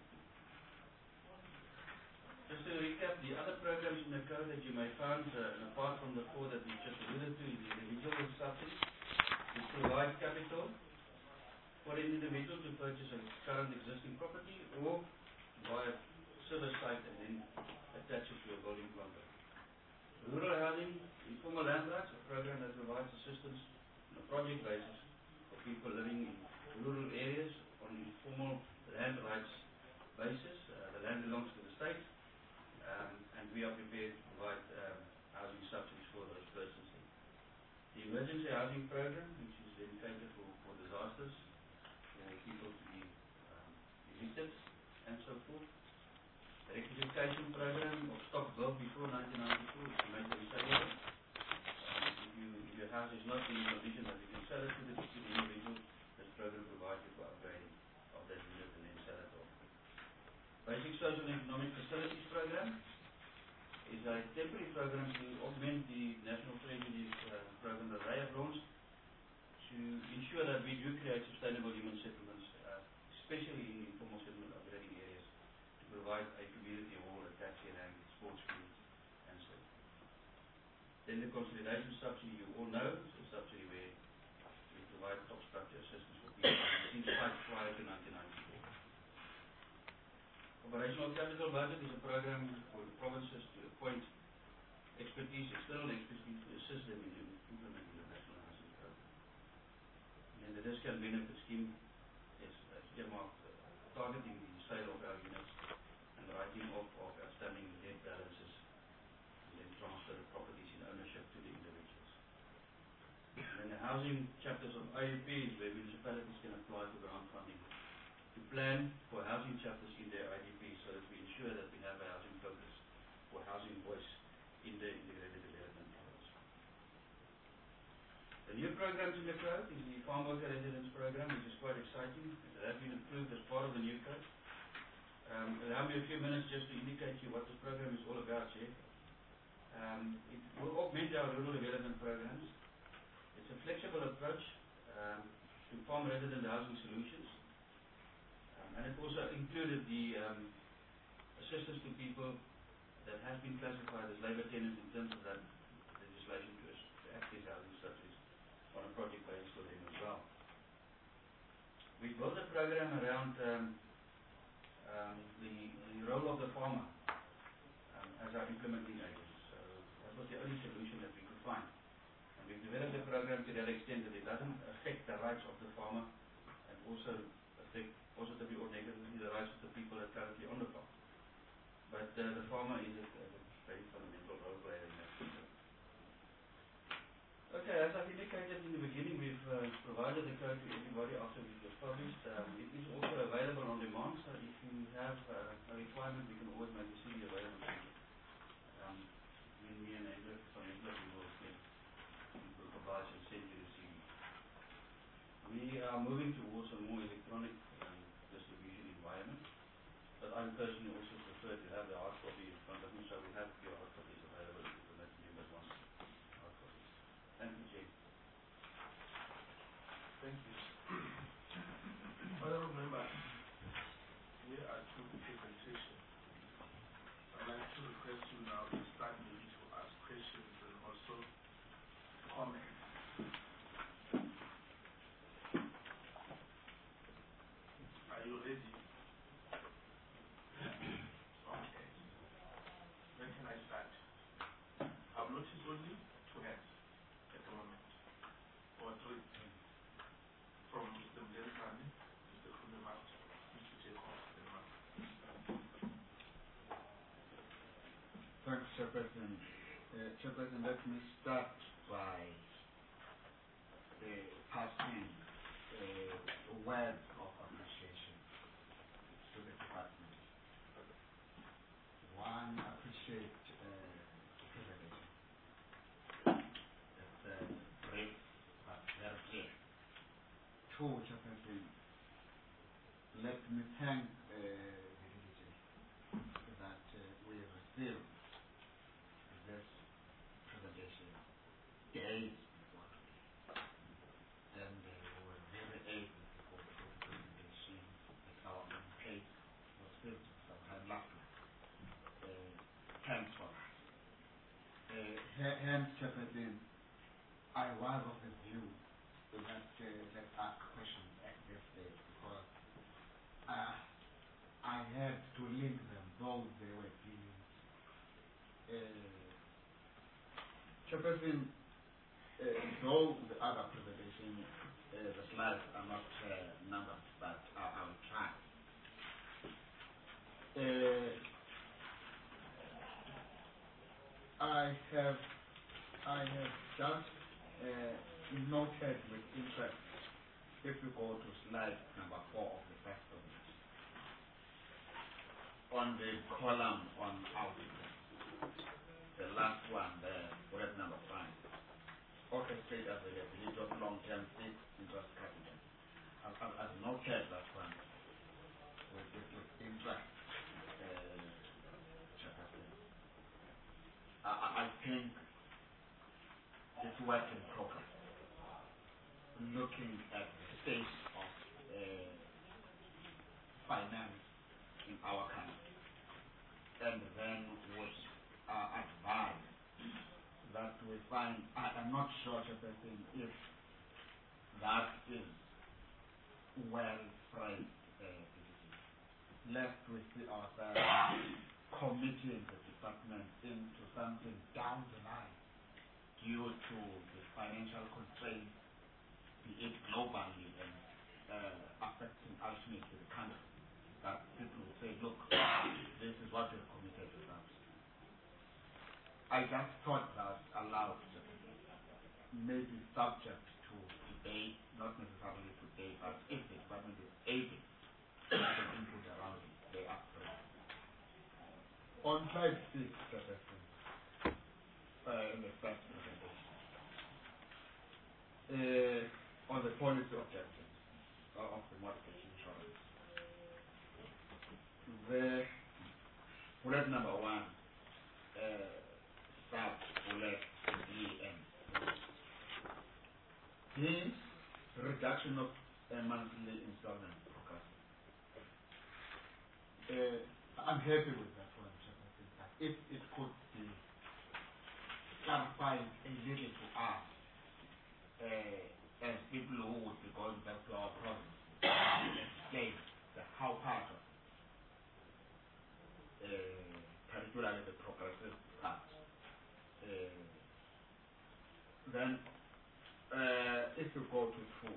Just to recap, the other programs in the code that you may find, uh, and apart from the four that we just alluded to, is the individual subsidies, which provide capital for an individual to purchase a current existing property or buy a service site and then attach it to a building contract. Rural housing, informal land rights, a program that provides assistance on a project basis for people living in rural areas on an informal land rights basis. Uh, the land belongs to the state, um, and we are prepared to provide um, housing subsidies for those persons. The emergency housing program, which is dedicated for, for disasters, for people to be um, evicted and so forth. The rectification program of stock built before nineteen ninety-two is to make them saleable. Um, if, you, if your house is not in a condition that you can sell it to the, to the individual, this program provides you for upgrading of that unit and then sell it off. Basic social and economic facilities program is a temporary program to augment the National Treasury's uh, program that they have launched, to ensure that we do create sustainable human settlements, uh, especially in informal settlement operating areas, to provide a community hall, a taxi rank, sports fields, and so on. Then the consolidation subsidy, you all know, is a subsidy where we provide top structure assistance for people since prior to nineteen ninety-four. Operational capital budget is a program for the provinces to appoint expertise, external expertise, to assist them in implementing the national housing program. And the discount benefit scheme is uh, earmarked uh, targeting the sale of our units and writing off of outstanding debt balances, and then transfer the properties in ownership to the individuals. And then the housing chapters of I U P is where municipalities can apply for grant funding to plan for housing chapters in their I D P, so that we ensure that we have a housing focus or housing voice in the integrated development plans. The new programs in the code is the farm worker residence program, which is quite exciting. It has been approved as part of the new code. Um, allow me a few minutes just to indicate to you what this program is all about here. Um, it will augment our rural development programs. It's a flexible approach um, to farm resident housing solutions. Um, and it also included the um, assistance to people that has been classified as labour tenants in terms of that legislation to, to access housing structures on a project basis for them as well. We built a program around um, um, the, the role of the farmer um, as our implementing agent. So that was the only solution that we could find. And we've developed a program to that extent that it doesn't affect the rights of the farmer and also affect positively or negatively the rights of the people that are currently on the farm. But uh, the farmer is a, a very fundamental role player in that system. Okay, as I've indicated in the beginning, we've uh, provided the code to everybody after it was published. Um, it is also available on demand, so if you have uh, a requirement, we can always make the C D available to you. Um, me, me and Andrew from Andrew, we will get we will provide and send you the C D. We are moving towards a more electronic um, distribution environment, but I personally also prefer to have the hard copy in front of me, so we have your hard copies available if you let members want hard copies. Thank you, Jay. Thank you. Honourable members, here are two presentations. I'd like to request you now to start maybe to ask questions and also comments. Are you ready? Okay. When can I start? I've noticed only two hands at the moment, or three, from Mister Mdenzani, Mister Kunemat, Mister Jacob, and Mark. Thanks, Chairperson. Uh, Chairperson, let me start by uh, passing uh, a word of appreciation to the department. One, appreciate uh, the presentation. It's uh, brief but very clear. Two, Chairperson, let me thank uh, the D D G that uh, we received this presentation days before today. And uh, we were very able before the presentation at our own pace was filled sometime last week. Uh, thanks for that. Uh, hence, Chairperson, I was of the view that uh, let's ask questions at this stage because uh, I had to link them, though they were dealing. Uh, Chairperson, uh, though the other presentation, uh, the slides are not uh, numbered, but I, I will try. Uh, I have, I have just uh, noted with interest, if you go to slide number four of the first document, on the column on output, the last one there, bullet number five, orchestrate availability of long-term fixed interest capital. I've, I've, I've noted that one with, with, with interest. Uh, I, I think it's work in progress. Looking at the state of uh, finance in our country, and then would uh, advise that we find, I am not sure, Chairperson, if that is well phrased. Uh, lest we see ourselves committing the department into something down the line due to the financial constraints, be it globally and uh, affecting ultimately the country, that people will say, look, this is what we've committed to that. I just thought that aloud, maybe subject to debate, not necessarily today, but if the department is able to have input around it, they are free. On slide six, uh, in the first presentation, uh, on the policy objectives uh, of the mortgage insurance, the bullet number one, uh, sub reduction of uh, monthly installment program. Uh, I'm happy with that one, Chairperson. But if it could be clarified a little to us, uh, as people who would be going back to our province, explain the how part of uh, particularly the progressive part. Uh, then, uh, if you go to two,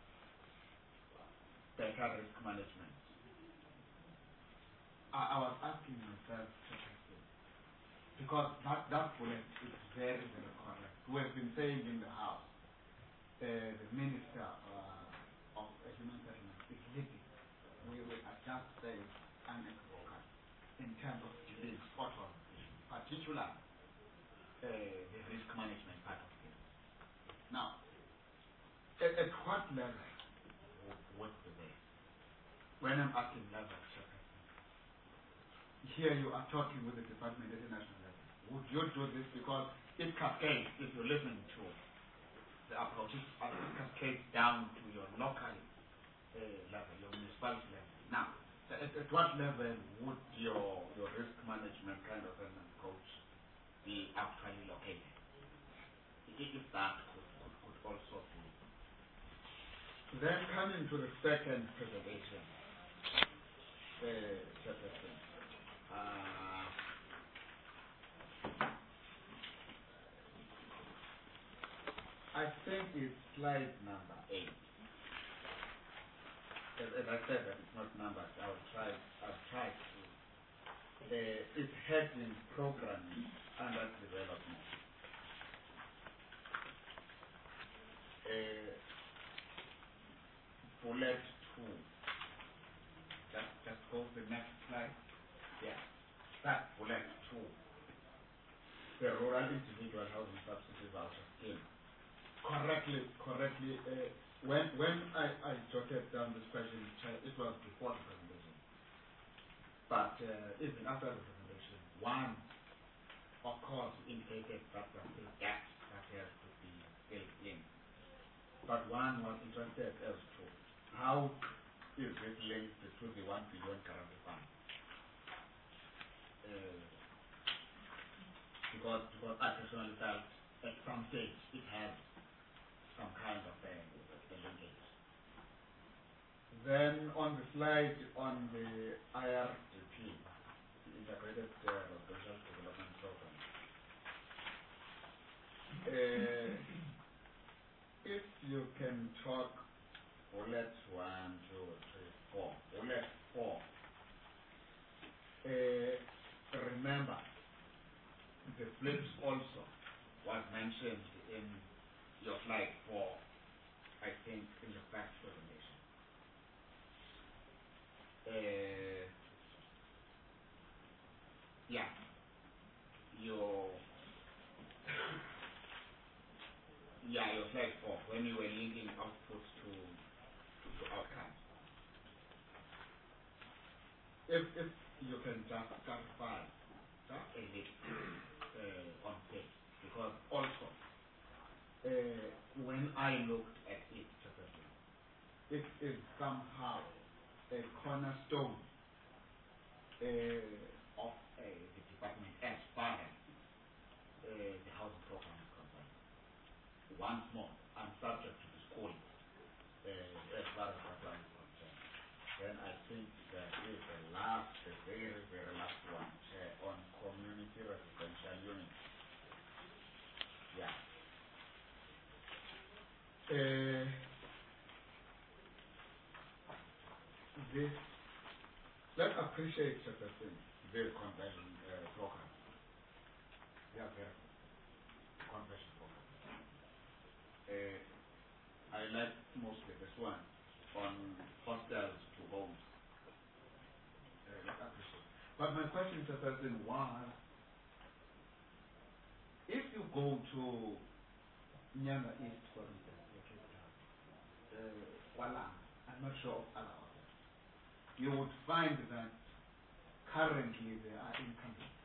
better risk management. I, I was asking myself, because that, that bullet is very, very correct. We have been saying in the House, uh, the Minister uh, of uh, Human Settlements is leading. We, we are just saying unequivocal in terms of dealing spot on issues, particularly uh, the risk management part of it. Now, at, at what level would be there? When I'm asking level, here you are talking with the department at the national level. Would you do this? Because it cascades, if you're listening to the approaches, it cascades down to your local uh, level, your municipality level. Now, at, at what level would your, your risk management kind of an approach be actually located? If that could, could, could also be. Then coming to the second preservation, uh, chapter three. Uh, I think it's slide number eight. As, as I said that it's not numbered, I'll try, I'll try to. Uh, it's heading programming under development. Uh, bullet two. Just, just go to the next slide. Yeah, that bullet two. The rural individual housing subsidy voucher scheme. Correctly, correctly. Uh, when when I, I jotted down this question, it was before the presentation. But uh, even after the presentation, one, of course, indicated that there are still gaps that have to be filled in. But one was interested as to how is it linked to the one billion guarantee fund. Uh, because, because I personally felt at some stage it had some kind of a, a linkage. Then on the slide on the I R D P, the Integrated uh, Residential Development Program, uh, if you can talk bullet one, two, three, four, bullet four, uh, remember, the flips also was mentioned in your slide four, I think, in the first presentation. Uh, yeah, your yeah, your slide four, when you were linking outputs to to, to outcomes. If if you can just clarify that a little uh, on this, because also uh, when I looked at it, it is somehow a cornerstone uh, of uh, the department as far as uh, the housing program is concerned. Once more, I'm subject to the school uh, as far as that one is concerned. Then I think there is the last, the very, very last one uh, on community residential units. Yeah. Uh, this, let's appreciate such a thing, the conversion uh, program. Yeah, very conversion program. Uh, I like mostly this one on hostels to homes. Uh, let's appreciate. But my question to the person was, if you go to Nyanga East, for instance, uh, Walang, I'm not sure of other hotels, you would find that currently there are incumbents.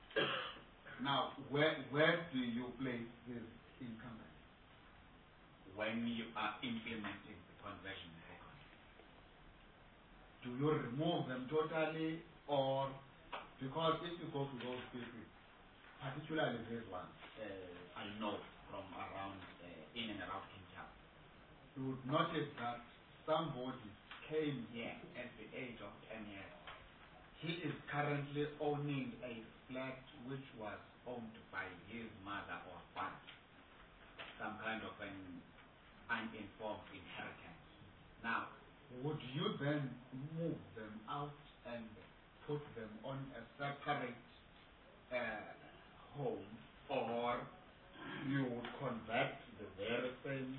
Now, where where do you place these incumbents? when you are implementing the conversion record? Do you remove them totally, or because if you go to those places, particularly this one, uh, I know from around uh, in and around Kinshasa, you would notice that somebody came here at the age of ten years. He is currently owning a flat which was owned by his mother or father, some kind of an uninformed inheritance. Now, would you then move them out and put them on a separate uh, home, or you would convert the very same,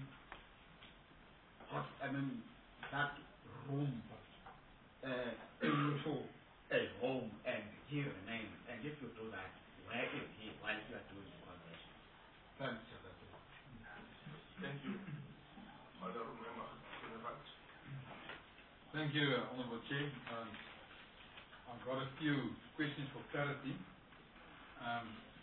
I mean, that room uh, into a home and he remains? And if you do that, where is he while you are doing the conversion? Thanks, Thank you. Madam Member, Thank you, uh, Honorable Chair. Um, I've got a few questions for clarity. Um,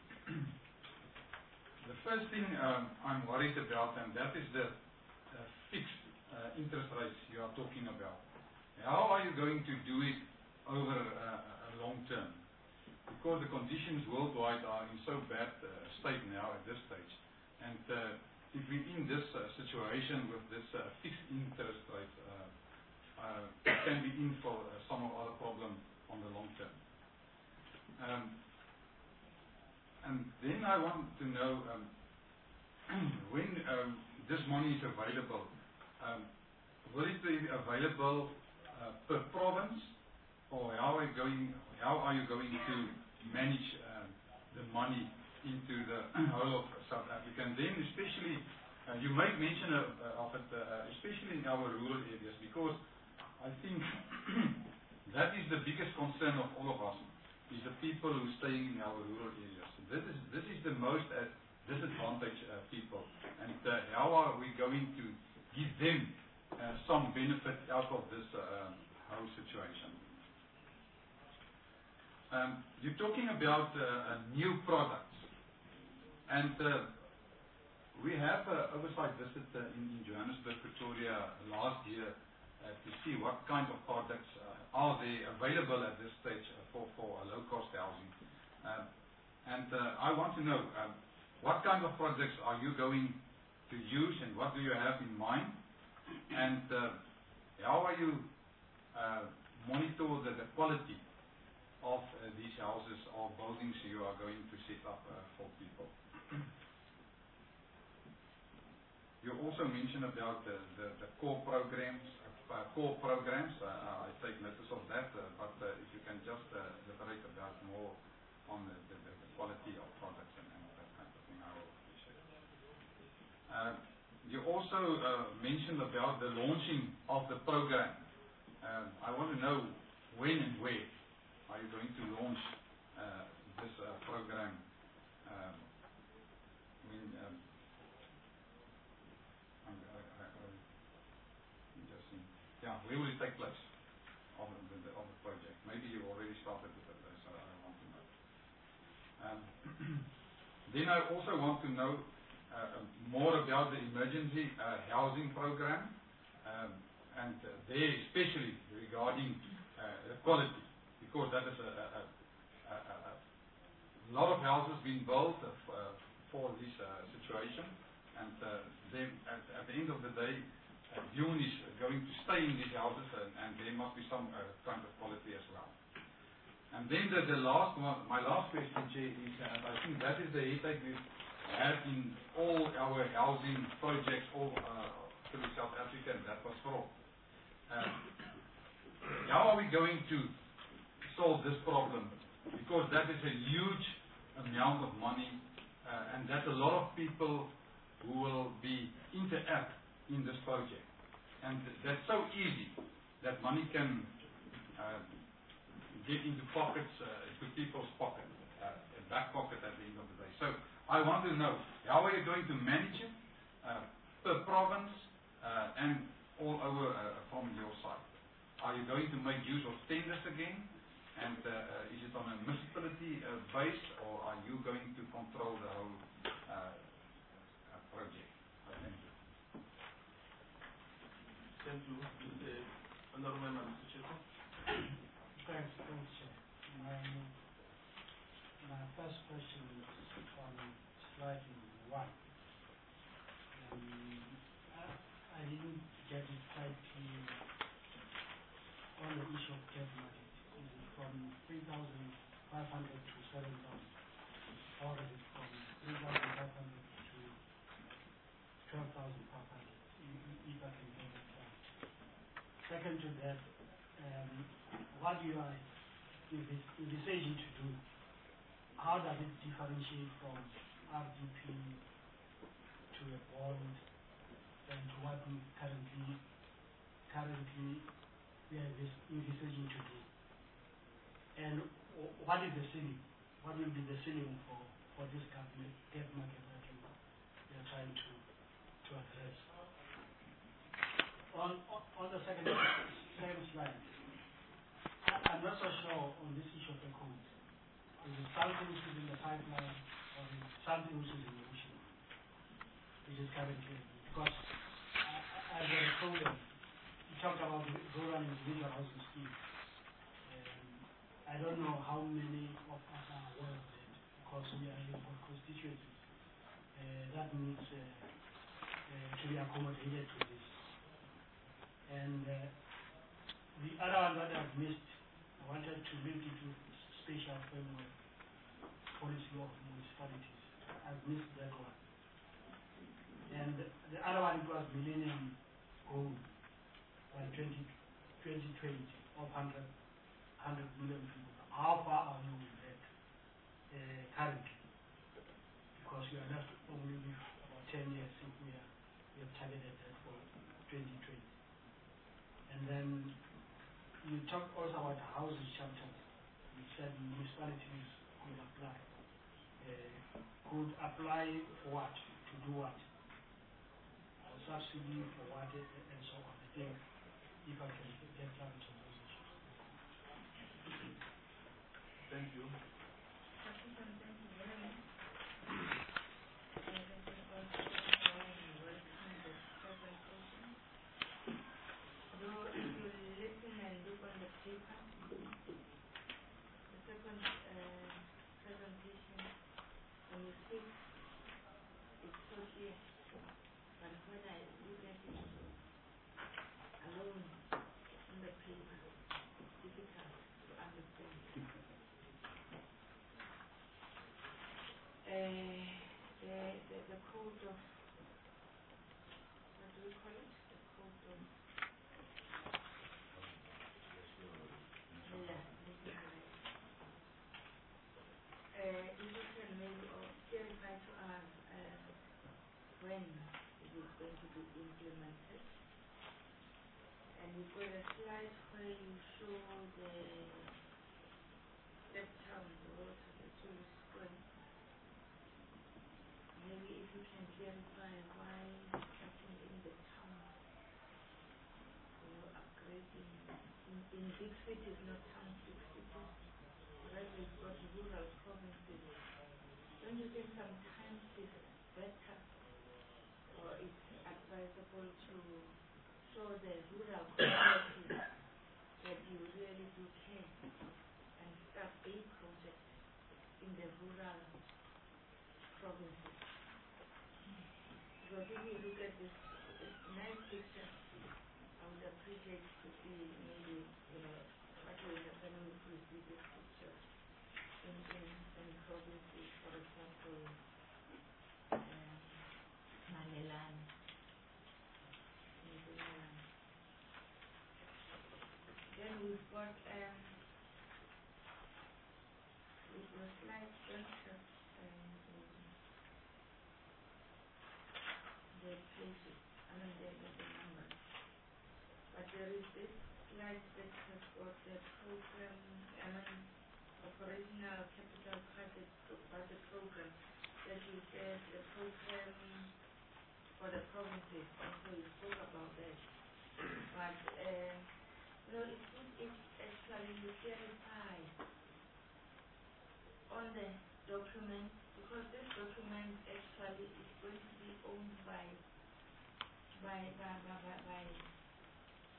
the first thing um, I'm worried about, and that is the uh, fixed uh, interest rates you are talking about. How are you going to do it over uh, a long term? Because the conditions worldwide are in so bad uh, state now at this stage. And uh, if we're in this uh, situation with this uh, fixed interest rate, uh, uh, it can be in for uh, some of other problems on the long term. Um, and then I want to know um, when um, this money is available, um, will it be available uh, per province, or how are you going, how are you going to manage um, the money into the whole of South Africa? And then especially, uh, you might mention uh, of it, uh, especially in our rural areas, because I think that is the biggest concern of all of us, is the people who are staying in our rural areas. This is, this is the most uh, disadvantaged uh, people. And uh, how are we going to give them uh, some benefit out of this uh, whole situation? Um, you're talking about uh, new products. And uh, we have an oversight visit uh, in, in Johannesburg, Pretoria last year uh, to see what kind of products uh, are they available at this stage uh, for, for uh, low-cost housing. Um, and uh, I want to know um, what kind of projects are you going to use, and what do you have in mind? And uh, how are you uh, monitor the, the quality of uh, these houses or buildings you are going to set up uh, for people? You also mentioned about the, the, the core programs, uh, core programs. Uh, I take notice of that, uh, but uh, if you can just uh, elaborate about more on the, the, the quality of products and, and that kind of thing, I will appreciate it. Uh, you also uh, mentioned about the launching of the program. Um, I want to know when and where are you going to launch uh, this uh, program. Um, I mean, um, I, I, I, I just think, yeah, where will it take place of the, the, of the project? Maybe you already started with it, so I want to know. Um, then I also want to know uh, more about the emergency uh, housing program, um, and uh, there especially regarding uh, the quality, because that is a, a, a, a, a lot of houses being built uh, for this uh, situation, and uh, then at, at the end of the day, uh, June is going to stay in these houses, and, and there must be some uh, kind of quality as well. And then the, the last one, my last question, Chair, is, and I think that is the headache we have in all our housing projects all uh, through South Africa, and that was fraud. Um, how are we going to solve this problem? Because that is a huge amount of money, uh, and that's a lot of people who will be interact in this project. And that's so easy that money can uh, get into pockets, uh, to people's pocket, uh, back pocket at the end of the day. So I want to know, how are you going to manage it uh, per province uh, and all over uh, from your side? Are you going to make use of tenders again? And uh, is it on a municipality uh, base, or are you going to control the whole uh, uh, project? Uh, thank you. Thank you. Mister Honorable Member, Mister Cheko. Thanks, thanks, Chair. My, my first question is on slide one. Um, I, I didn't get it quite clear on the issue of debt market. Is it from three thousand five hundred to seven thousand? Or is it from three thousand five hundred to twelve thousand five hundred? If I can get it right. Second to that, um, what you are envisaging to do, how does it differentiate from R D P to a bond and to what we currently currently we are envisaging to do? And what is the ceiling? What will be the ceiling for, for this government debt market that you, you are trying to to address? On on, on the second second slide, I, I'm not so sure on this issue of the code. Is it something which is in the pipeline or is it something which is in the ocean, which is currently? Because I, I, as a problem, you talked about the rural individual housing scheme. Um, I don't know how many of us are aware of that because we are in constituencies uh, that needs uh, uh, to be accommodated to this. And uh, the other one that I've missed, I wanted to link it to spatial framework policy of municipalities. I've missed that one. And the other one was Millennium Goal by twenty twenty of one hundred million people. How far are you with that uh, currently? Because we are left only with about ten years if we, are, we have targeted that for twenty twenty. And then you talked also about the housing chapter. You said municipalities could apply. Uh, could apply for what? To do what? For subsidy, for what, and so on. I think if I can get clarity on those issues. Thank you. Thank you very much. And I think also I welcome the presentation. Though if you listen and look on the paper, the second uh, presentation, when you speak, it's so clear. But when I look at it alone on the paper, it's difficult to understand. Uh, the, the, the code of, what do we call it? The code of, yeah, uh, if you can maybe or clarify to us uh, when it is going to be implemented. And you've got a slide where you show the step town, the water, the tourist square. Maybe if you can clarify why starting in the town or upgrading in, in big cities, not town, big cities, whereas we've got rural provinces. Don't you think sometimes it's better or it's advisable to show the rural communities that you really do care and start a project in the rural provinces? Because if you look at this, it's a nice picture. I would appreciate to see maybe, you know, what will happen if we see this picture in, in, in provinces, for example, um, Malalane, Malalane. Then we've got um, with the slide just have um, the places, I mean the, the, the numbers. But there is this slide that has got the program, I mean operational capital budget, budget program that you said the program for the provinces, and so you spoke about that. But uh, you know, it's good if actually you clarify on the document, because this document actually is going to be owned by by by by, by, by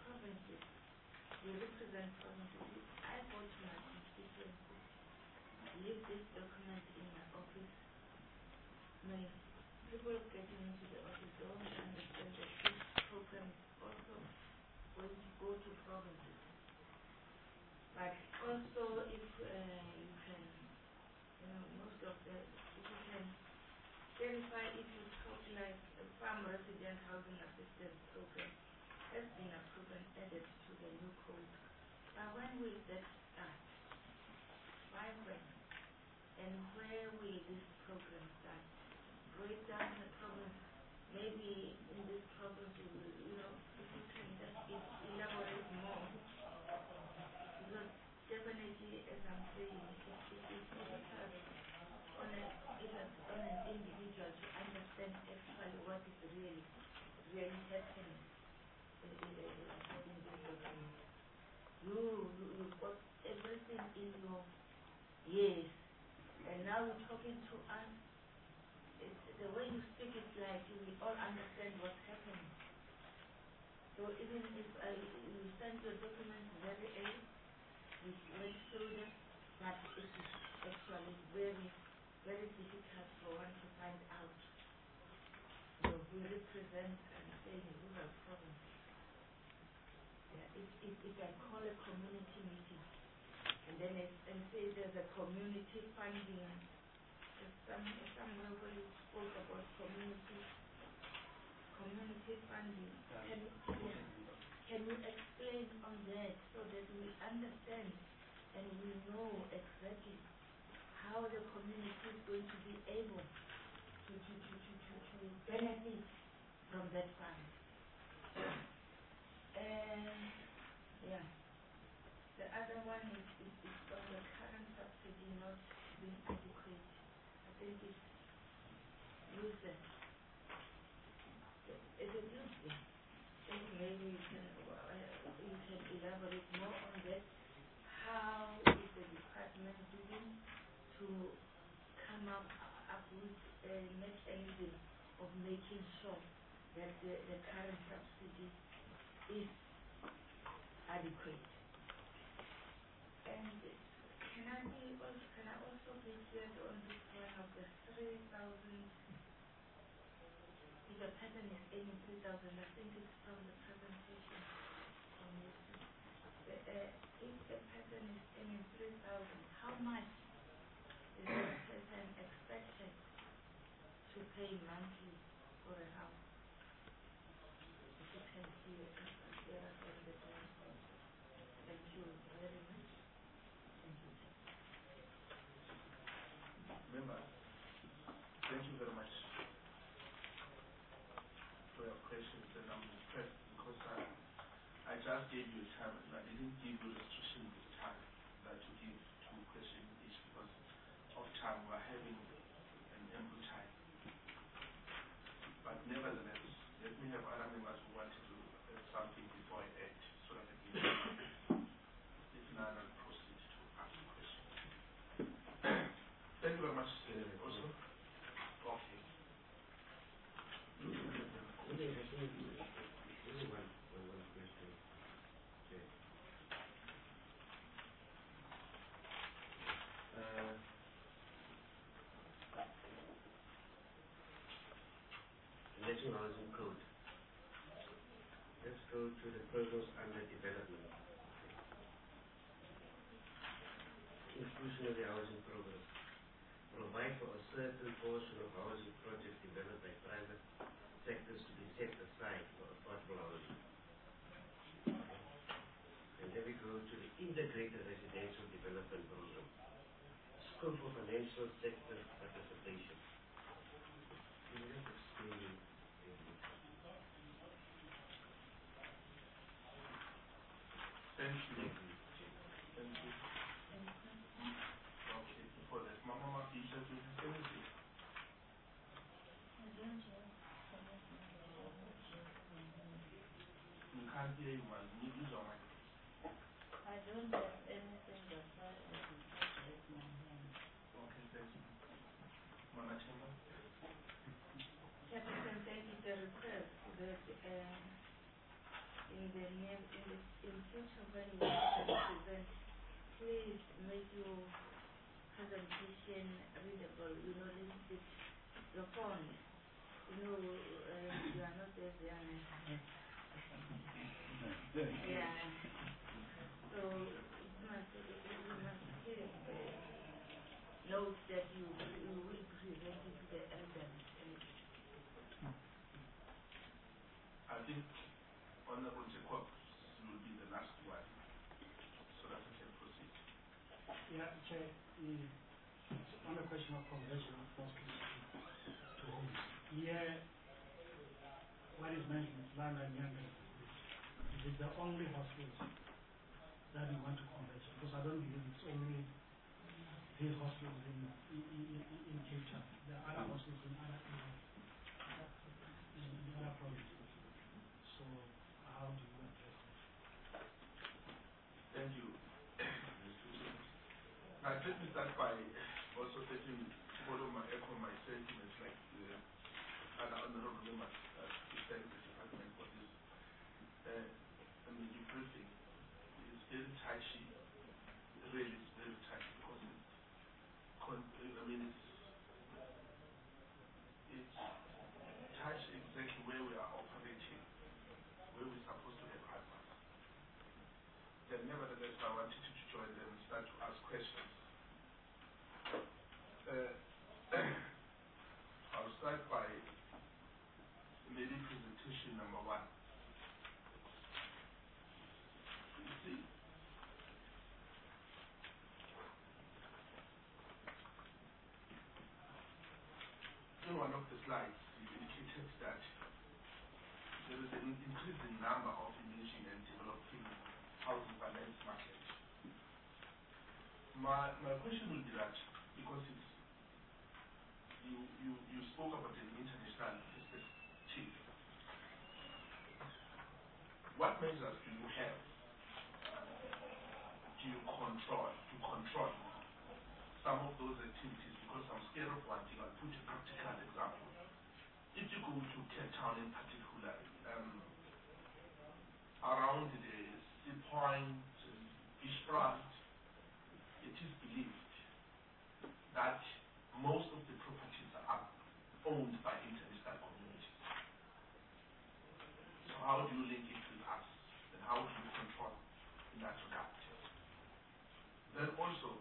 provinces, we represent provinces. I go to my constituency, leave this document in my office. When people getting into the office don't understand that this program is also going to go to provinces. But also if uh, you can, you know, most of the, if you can verify if you talk like a farm resident housing assistance program has been approved and added to the new code. But when will that start? By when? And where will this program start? Break down the province. Maybe in this province, you will, you know, if you can just elaborate more. Because definitely, as I'm saying, it, it is difficult on, a, it is on an individual to understand actually what is really, really happening in, in, in, in this document. You, you, you've got everything in your yes, and now you're talking to us. It's, the way you speak is like you will all understand what's happening. So even if I, you send your documents very early, we went through them, but it is actually very, very difficult for one to find out. So we represent and say in rural provinces. Yeah, if, if, if I call a community meeting, and then it, and say there's a community funding, there's some, somewhere where you spoke about community, community funding. Can you, yeah, can you explain on that so that we understand and we know exactly how the community is going to be able to, to, to, to, to, to benefit from that fund? Uh, yeah. The other one is, is, is on the current subsidy not being adequate. I think it's useless. Is it useless? I think maybe you can, uh, you can elaborate more on that. How is the department doing to come up, up with a mechanism of making sure that the, the current subsidy is adequate? And can I be also, can I also be clear on this one of the three thousand? If the pattern is aiming three thousand, I think it's from the presentation. From this. Uh, if the pattern is aiming three thousand, how much is the pattern expected to pay monthly for a house? If you can see it, there are on the time also. Thank you very much. Members, thank you very much for your questions, and I'm impressed because I, I just gave you time and I didn't give you restriction with time that you give two questions each because of time. We're having an ample time. But nevertheless, let me have other members who want to do uh, something before I end so that I can if not, I'll proceed to ask questions. Thank you very much. Uh, also, okay. Only, I think, only one, one, one question. Okay. Uh, National Housing Code. Let's go to the programs under development. Inclusionary housing program. Provide for a certain portion of housing projects developed by private sectors to be set aside for affordable housing. And then we go to the integrated residential development program. Scope for financial sector participation. Can you just explain it? Thank you. Thank you. Okay, before that, Mama Mafisha, do you have anything? We can't hear you, man. You use your mic. I don't have anything but far as the raise my hand. Okay, thank you. Mama Chema? Captain, thank you. The request that uh, in the near, in the in future when you present, please make your presentation readable, you know, a little bit, your font, you know, uh, you are not as young as yeah. So it must, you must give uh, note that you, you will present it to the elders. I think Honorable Jacob will be the last one, so that we can proceed. Yeah, Chair, uh, on the question of conversion of hospitals to, to homes, here, what is mentioned is land and young. Is it the only hospitals that we want to convert? Because I don't believe it's only these hospitals in, in, in, in Cape Town. There are other hospitals in other areas, in, in other provinces. So, how do you address that? Thank you. Now, let me start by also taking follow my echo my sentiments like the other honorable members that we thank the department for this. Uh, I mean, the briefing is very touchy. Really, it's very touchy because it's, con I mean, it's, it's touched exactly where we are operating, where we're supposed to have advice. Then nevertheless, I wanted you to join them and start to ask questions. Uh, I'll start by maybe presentation number one. You see, in one of the slides, you indicated that there is an increasing number of emerging and developing housing finance markets. My, my question will be that, because it's, you, you, you spoke about an international perspective, what measures do you have do you control, to control some of those activities? Because I'm scared of one thing. I'll put a practical example. If you go to Cape Town in particular, um, around the Sea Point, Beachfront, it is believed that most of the properties are owned by international communities. So how do you link it with us? And how do you control in that regard? Then also,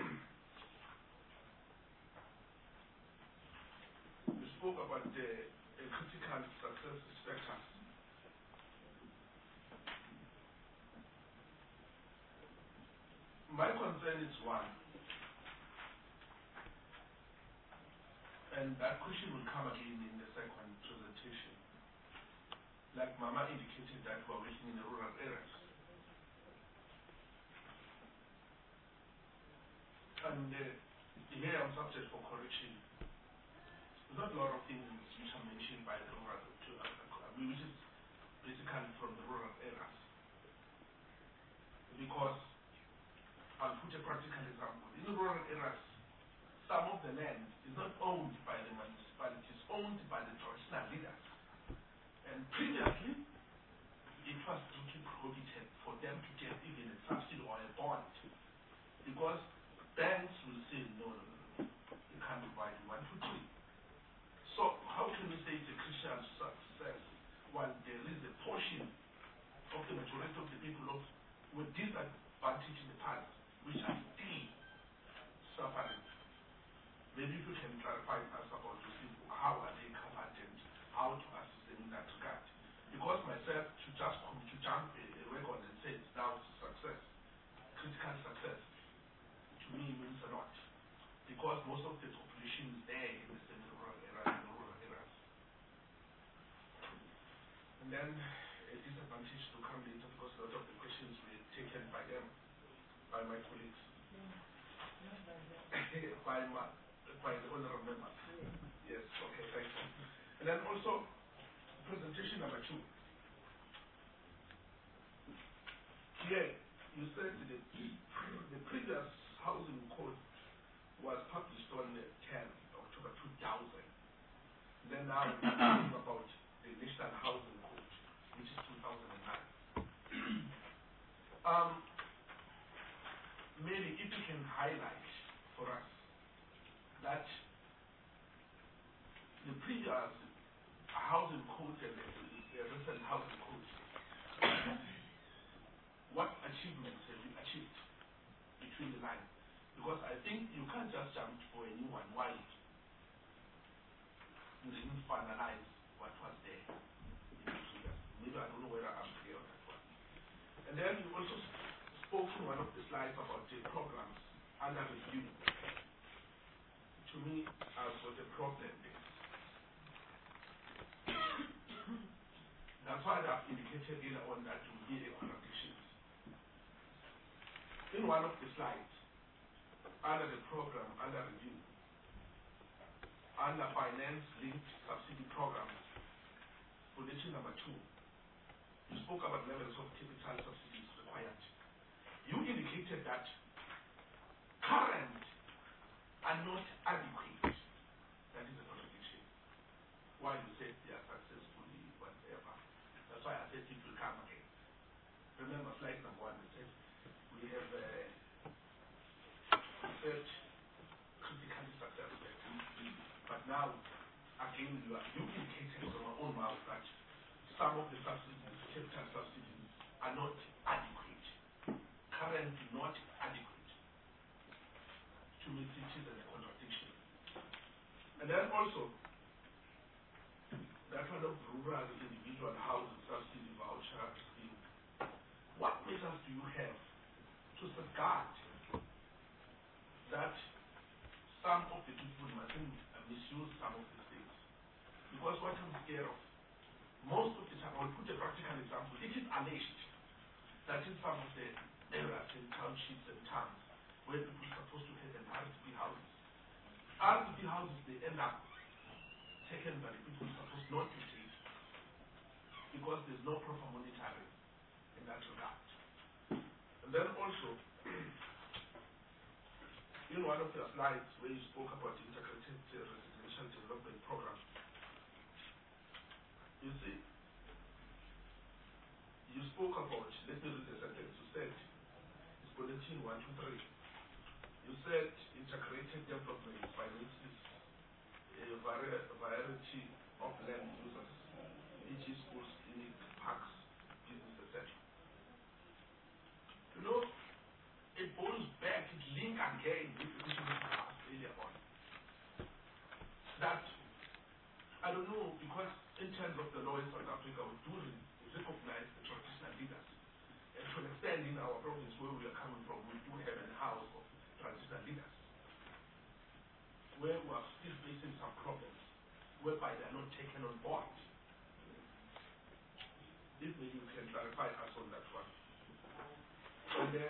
you spoke about the uh, critical success factors. My concern is one, and that question will come again in the second presentation. Like Mama indicated that we're working in the rural areas. And uh, here I'm subject for correction. There's not a lot of things which are mentioned by the rural, to, uh, which is basically from the rural areas. Because I'll put a practical example. In the rural areas, some of the land is not owned by the municipality, it's owned by the traditional leaders. And previously, it was strictly prohibited for them to get even a subsidy or a bond. Because banks will say, no, no, no, no, you can't provide one, two, three. So how can we say it's a Christian success while there is a portion of the majority of the people of with disadvantage in the past, which are still suffering? Maybe if you can clarify us about to see how are they covered and how to assist them in that regard. Because myself, to just come to jump a, a record and say it's now success, critical success, to me means a lot. Because most of the population is there in the central rural areas and the rural areas. And then a disadvantage to come later because a lot of the questions were taken by them, by my colleagues, by my by the honorable members. Yes, okay, thank you. And then also, presentation number two. Here, you said that the, the previous housing code was published on the tenth of October two thousand. Then now we're talking about the National Housing Code, which is two thousand nine. Um, maybe if you can highlight for us that the previous housing code and the, the recent housing code, what achievements have you achieved between the lines? Because I think you can't just jump for a new one while you didn't finalize what was there in the previous. Maybe I don't know whether I'm clear on that one. And then you also spoke in one of the slides about the programs under review. To me, I've got a problem there. That's why I've indicated earlier on that will be a contradiction. In one of the slides, under the program, under review, under finance-linked subsidy programs, position number two, you spoke about levels of capital subsidies required. You indicated that current are not adequate. That is a contradiction. Why you said they are successfully whatever. That's why I said it will come again. Remember slide number one, it said we have uh, said critically successful. But now, again, you, are, you indicated from our own mouth that some of the subsidies, capital subsidies, are not adequate. Currently not adequate. To me, it is a contradiction. And then also, that kind of rural individual housing subsidy voucher scheme, what measures do you have to safeguard that some of the people mustn't misuse some of these things? Because what I'm scared of, most of the time, I'll put a practical example. It is alleged that in some of the areas in townships and towns where people are supposed to have an R D P houses, R D P houses, they end up taken by the people supposed not to take because there's no proper monitoring in that regard. And then also, in one of your slides where you spoke about the integrated uh, residential development program, you see, you spoke about, let me read the sentence, you said, it's bulletin one, two, three. You said integrated development finances a vari- variety of land users, for example schools, clinic, parks, business, et cetera. You know, it boils back, it links again with the issue we asked earlier on. That, I don't know, because in terms of the law in South Africa, we do recognize the traditional leaders. And to an extent in our province where we are coming from, we do have a house of traditional leaders, where we are still facing some problems, whereby they are not taken on board. If maybe you can clarify us on that one. And then,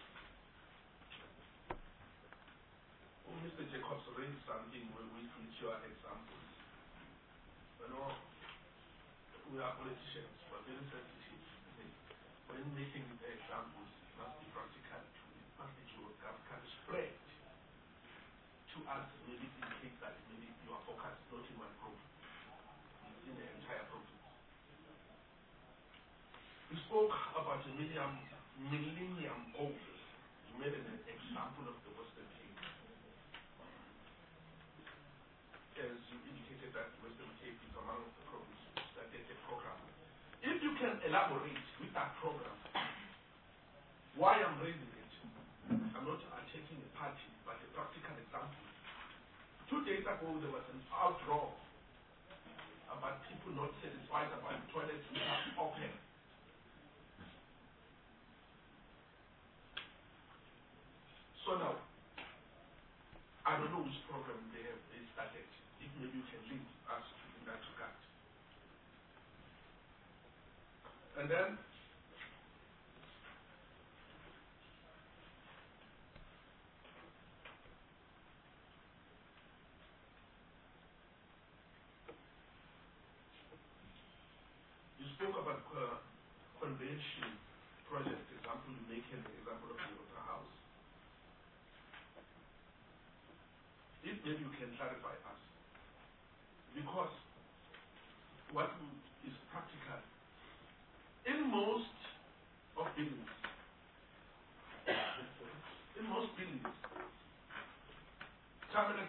oh, Mister Jacobs raised something with which your examples. You know, we are politicians, we are very sensitive. When making the examples, it must be practical, it must be geographical spread to us, maybe indicate that maybe you are focused not in one province, it's in the entire province. We spoke about the millennium, millennium goals. You made an example of the Western Cape. As you indicated that Western Cape is among the provinces that get a program. If you can elaborate with that program, why I'm raising it, I'm not uh, taking a party, but a practical example. Two days ago, there was an outroar about people not satisfied about the toilets which are open. So now, I don't know which program they have they started. If maybe you can link us in that regard. And then, you spoke about uh, convention project example, you make an example of the Opera House. If maybe you can clarify us. Because what is practical, in most of business,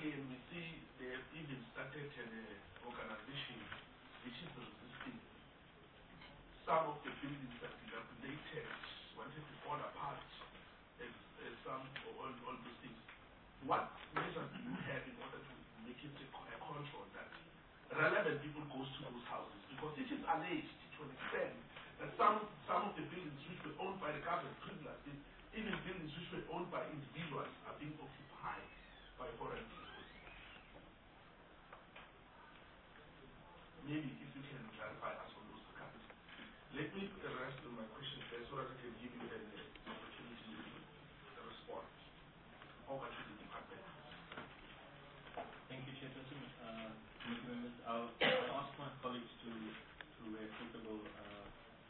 again, we see they have even started an uh, organization which is resisting some of the buildings that dilapidated, wanted to fall apart, as, as some, all, all those things. What measures do you have in order to make it a, a control that relevant people goes to those houses? Because it is alleged to an extent that some, some of the buildings which were owned by the government previously, even buildings which were owned by individuals, are being occupied by foreign people. Maybe if you can clarify us on those accounts. Let me rest on my question first so that I can give you an uh, opportunity to respond. Over to the department. Thank you, Chairperson. Uh, committee members, I'll, I'll ask my colleagues to, to where applicable, uh,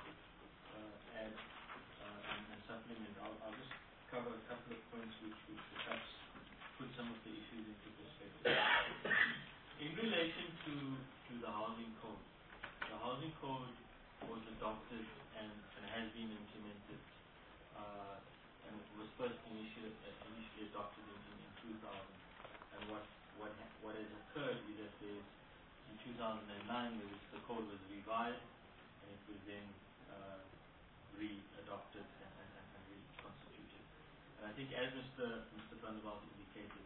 uh, add uh, and, and supplement. I'll, I'll just cover a couple of points which, which perhaps put some of the issues into perspective. In relation to, to the housing code, the housing code was adopted and, and has been implemented, uh, and was first initially, uh, initially adopted in, in, in two thousand. And what what ha what has occurred is that there's, in two thousand nine, there was, the code was revised, and it was then uh, re-adopted and, and, and, and reconstituted. And I think, as Mister Mister Thunderbolt indicated,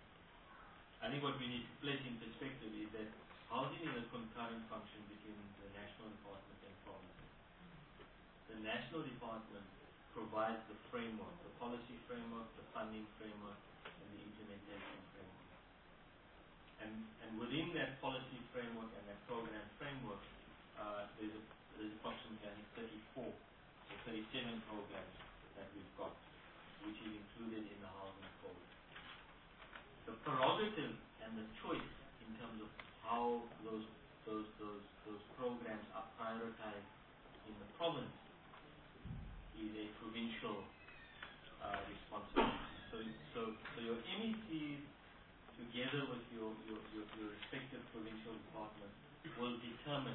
I think what we need to place in perspective is that housing is a concurrent function between the national department and provinces. The national department provides the framework, the policy framework, the funding framework, and the implementation framework. And, and within that policy framework and that program framework, uh, there's, a, there's approximately I think, thirty-four or thirty-seven programs that we've got, which is included in the housing code. The prerogative and the choice in terms of how those those those those programs are prioritized in the province is a provincial uh, responsibility. So so so your M E Cs together with your your, your, your respective provincial departments will determine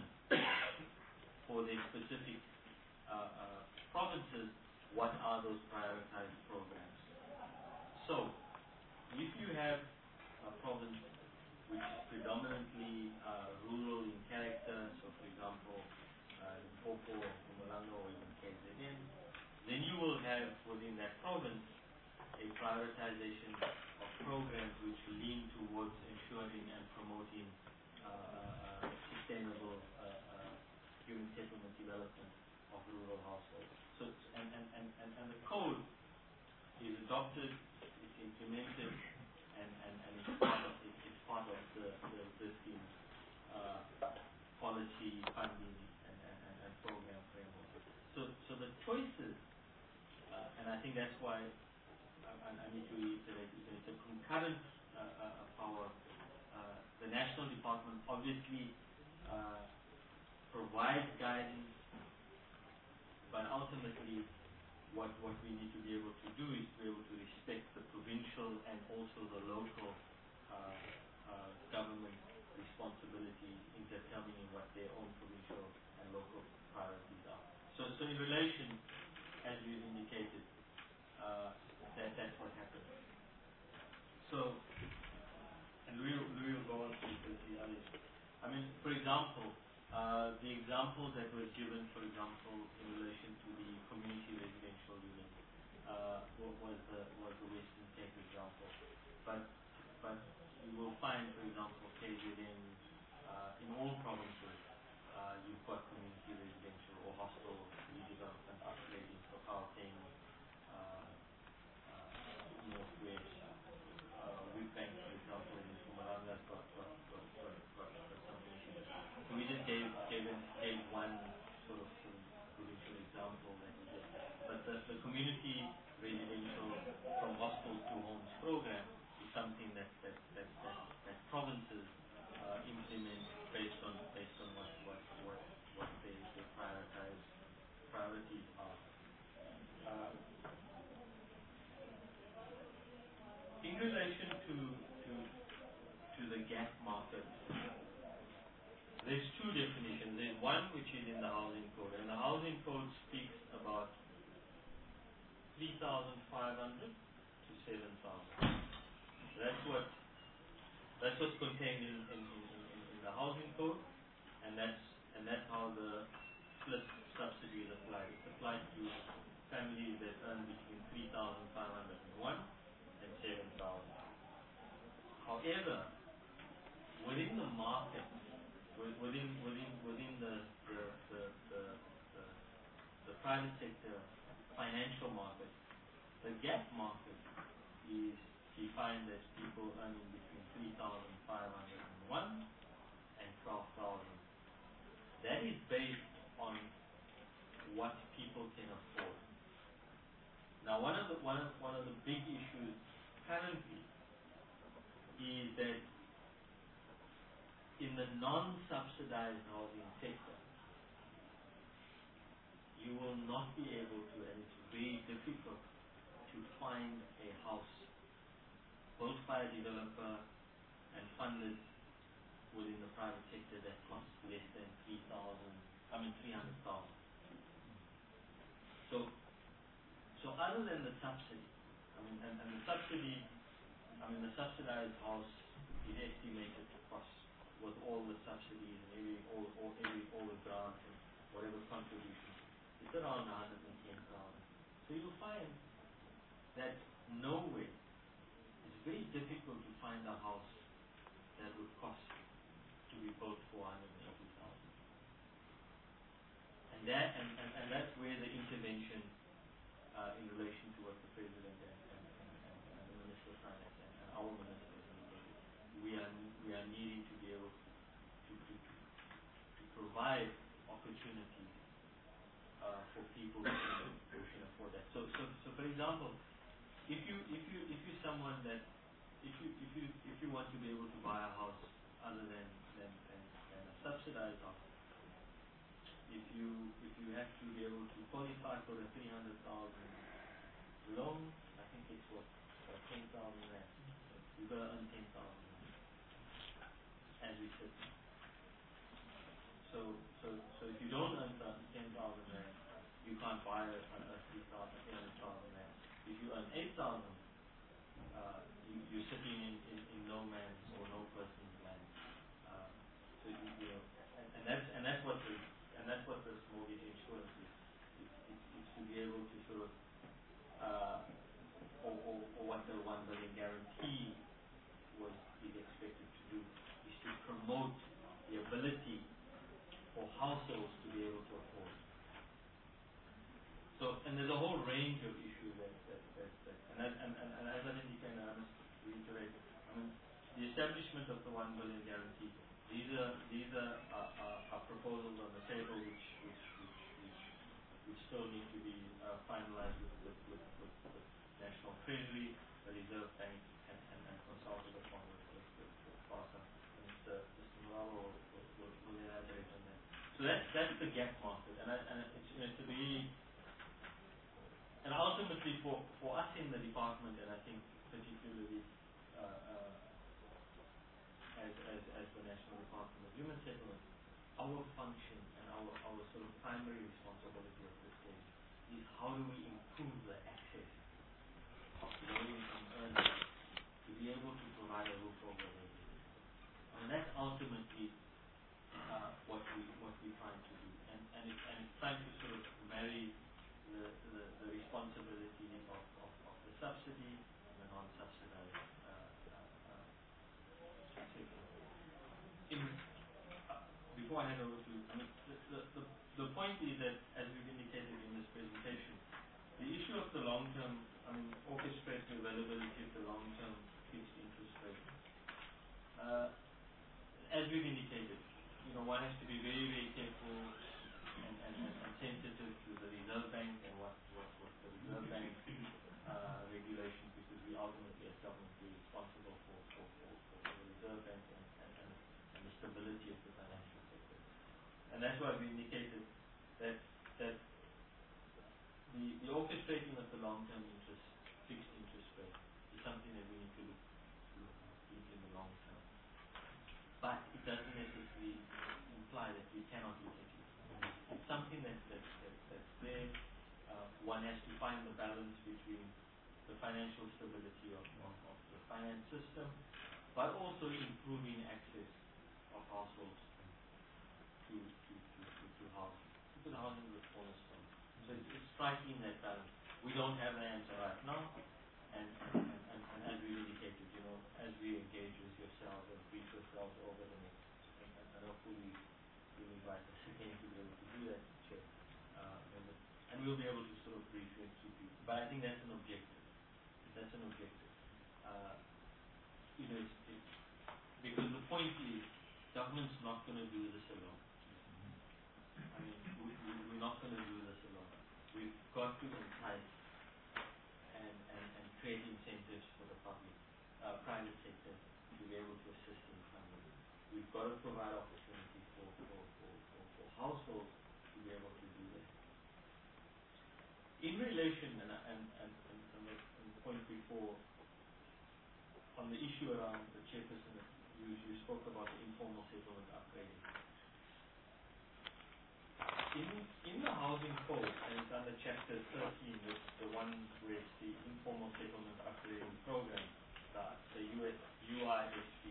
for their specific uh, uh, provinces what are those prioritized programs. So if you have a province which is predominantly uh, rural in character, so for example, uh, Limpopo, Mpumalanga, or even K Z N, then you will have within that province a prioritization of programs which lean towards ensuring and promoting uh, uh, sustainable uh, uh, human settlement development of rural households. So, and, and, and, and, and the code is adopted, it's implemented, and, and, and it's part of, it, it's part of the, the existing uh, policy, funding, and, and, and, and program framework. So, so the choices, uh, and I think that's why I, I need to reiterate, it's a concurrent uh, uh, power. Uh, the national department obviously uh, provides guidance, but ultimately what, what we need to be able to do is to be able to respect the provincial and also the local uh, uh, government responsibilities in determining what their own provincial and local priorities are. So, so in relation, as you indicated, uh, that that's what happened. So, and Louis, Louis will go on to the others. I mean, for example, uh, the examples that were given, for example, in relation to the community residential unit, uh, was the was the Western Cape example. But but you will find, for example, K Z N uh, in all provinces, uh, you've got community residential or hostel redevelopment, upgrading for Gauteng, uh, uh, Northwest, uh, Witbank, for example, in Mpumalanga has got got got got got, got something. So we just gave gave gave one sort of, sort of provincial example that we did. But the, the community residential from hostels to homes program is something that that that that, that provinces uh, implement based on based on what what what what they, they prioritize priorities are. Uh, in relation to to to the gap market, there's two definitions. There's one which is in the housing code, and the housing code speaks about three thousand five hundred to seven thousand. That's what That's what's contained in, in, in, in, in the housing code, and that's and that's how the split subsidy is applied. It's applied to families that earn between three thousand five hundred one and seven thousand. However, within the market, within within within the the, the, the, the, the private sector financial market, the gap market is defined as people earning between three thousand five hundred one and twelve thousand. That is based on what people can afford. Now, one of the one of one of the big issues currently is that in the non-subsidized housing sector, you will not be able to, and it's very difficult to find a house built by a developer and funded within the private sector that costs less than three thousand, I mean three hundred thousand. So, so other than the subsidy, I mean, and, and the subsidy, I mean the subsidized house is estimated to cost with all the subsidies and every all, all every all the grants and whatever contributions, it's around one hundred ten thousand. So you'll find that nowhere it's very difficult to find a house that would cost to be built for one hundred eighty thousand. And that and, and, and that's where the intervention uh, in relation to what the President and, and, and, and, and the Minister of Finance and, and our Minister has indicated, we are we are needing to be able to to, to, to provide opportunities uh, for people who can, who can afford that. So so so for example, if you if you if you're someone that if you if you if you want to be able to buy a house other than than, than, than a subsidized house, if you if you have to be able to qualify for a three hundred thousand loan, I think it's what what ten thousand rand. You've got to earn ten thousand rand as we said. So so so if you don't earn ten thousand rand, you can't buy a, a three thousand three hundred thousand rand. If you earn eight thousand, uh, you, you're sitting in, in, in no man's or no person's land. Uh, so you, you know, and, and that's and that's what the and that's what this mortgage insurance is. It's, it's, it's to be able to sort of, uh, or, or, or what the one billion guarantee was is expected to do, is to promote the ability for households to be able to afford. So, and there's a whole range of issues that, that, that, that and, that, and, and, and as I indicated, I must reiterate, I mean, the establishment of the one billion guarantee, these are, these are, uh, uh, are proposals on the table which, which, which, which, which still need to be uh, finalized with, with, with, with, with National Treasury, the Reserve Bank, and, and, and consulted upon with, with, with, with Partner. Mister Mister Malabo will, will, will, will elaborate on that. So that's, that's the gap market, and, I, and it's, you know, it's a really, and ultimately for, for us in the department, and I think particularly uh, uh, as, as, as the National Department of Human Settlement, our function and our, our sort of primary responsibility at this stage is how do we improve the access of low-income earners to be able to provide a roof over their head. And that's ultimately uh, what we what we're trying to do, and and it's and it's trying to sort of marry the the, the responsibility of, of, of the subsidy and the non-subsidized uh, uh, uh, sector. In, uh, before I hand over to, I mean, the, the the the point is that, as we've indicated in this presentation, the issue of the long-term, I mean, orchestrating the availability of the long-term fixed interest rate. Uh, as we've indicated, you know, one has to be very, very careful and, and, and, and sensitive to the Reserve Bank and what, what, what the Reserve Bank uh, regulations, because we ultimately as government be responsible for, for, for, for the Reserve Bank and, and, and, and the stability of the financial sector. And that's why we indicated that that the, the orchestrating of the long-term interest, fixed interest rate is something that we need to look, look in, in the long term. But it doesn't necessarily imply that we cannot look at it. It's something that, that, that, that's there. Uh, one has to find the balance between the financial stability of, of, of the finance system but also improving access of households to, to, to, to, to housing. Because housing is a cornerstone. So it's, it's striking that um, we don't have the answer right now, and, and, and, and as we indicated, you know, as we engage with yourselves and brief yourselves over the next, and, and, and hopefully we'll invite us again to be able to do that, Chair. Uh, and we'll be able to sort of brief you and keep you. But I think that's an objective. That's an objective. Uh, you know, it's, it's, because the point is, government's not going to do this alone. I mean, we, we, we're not going to do this alone. We've got to entice and, and, and create incentives for the public, uh, private sector to be able to assist in funding. We've got to provide opportunities for, for, for, for, for households to be able to do that. In relation, and, and, and, and, and, the, and the point before, on the issue around the chairperson, you, you spoke about the informal settlement upgrading. In, in the housing code, and it's under chapter thirteen, it's the one where it's the informal settlement upgrading program, the, the U S, U I S P.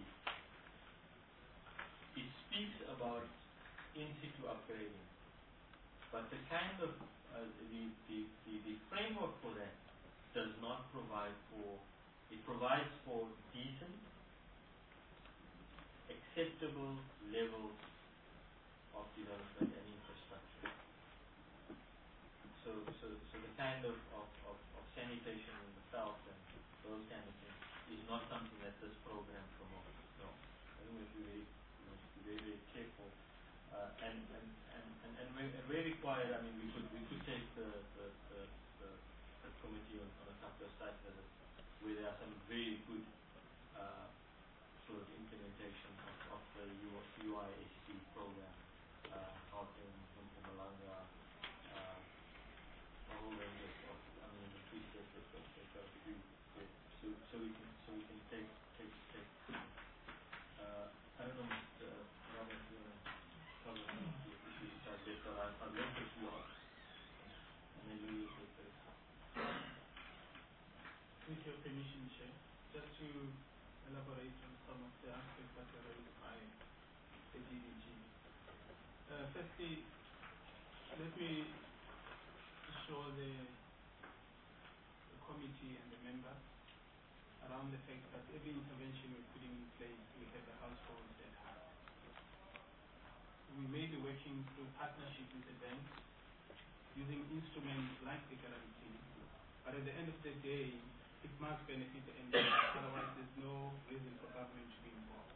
It speaks about in situ upgrading, but the kind of uh, the, the, the, the framework for that does not provide for, it provides for decent, acceptable levels of development and infrastructure. So, so, so the kind of, of, of, of sanitation in the south and those kind of things is not something that this program promotes. No, I think we have to be very, we have to be very, very careful. Uh, and, and, and, and, and where, where required, I mean, we could, we could take the, the, the, the, the committee on, on a couple of site visits where there are some very good uh, sort of implementation of, of the U I S C program uh, out in, in Mpumalanga, uh, a whole range of, of I mean, the three states that got, that got a few there. So, so we can, so we can take, take, take. Uh, I don't know, Mister Robert, you want to cover some of the issues which I left out. I've left a few out, and then you will take this. With your permission, Chair, just to elaborate on some of the aspects that were raised by the D D G. Uh, firstly, let me assure the, the committee and the members around the fact that every intervention we're putting in place, we have the households at heart. We may be working through partnership with the banks, using instruments like the guarantee, but at the end of the day, it must benefit the end user, otherwise there's no reason for government to be involved.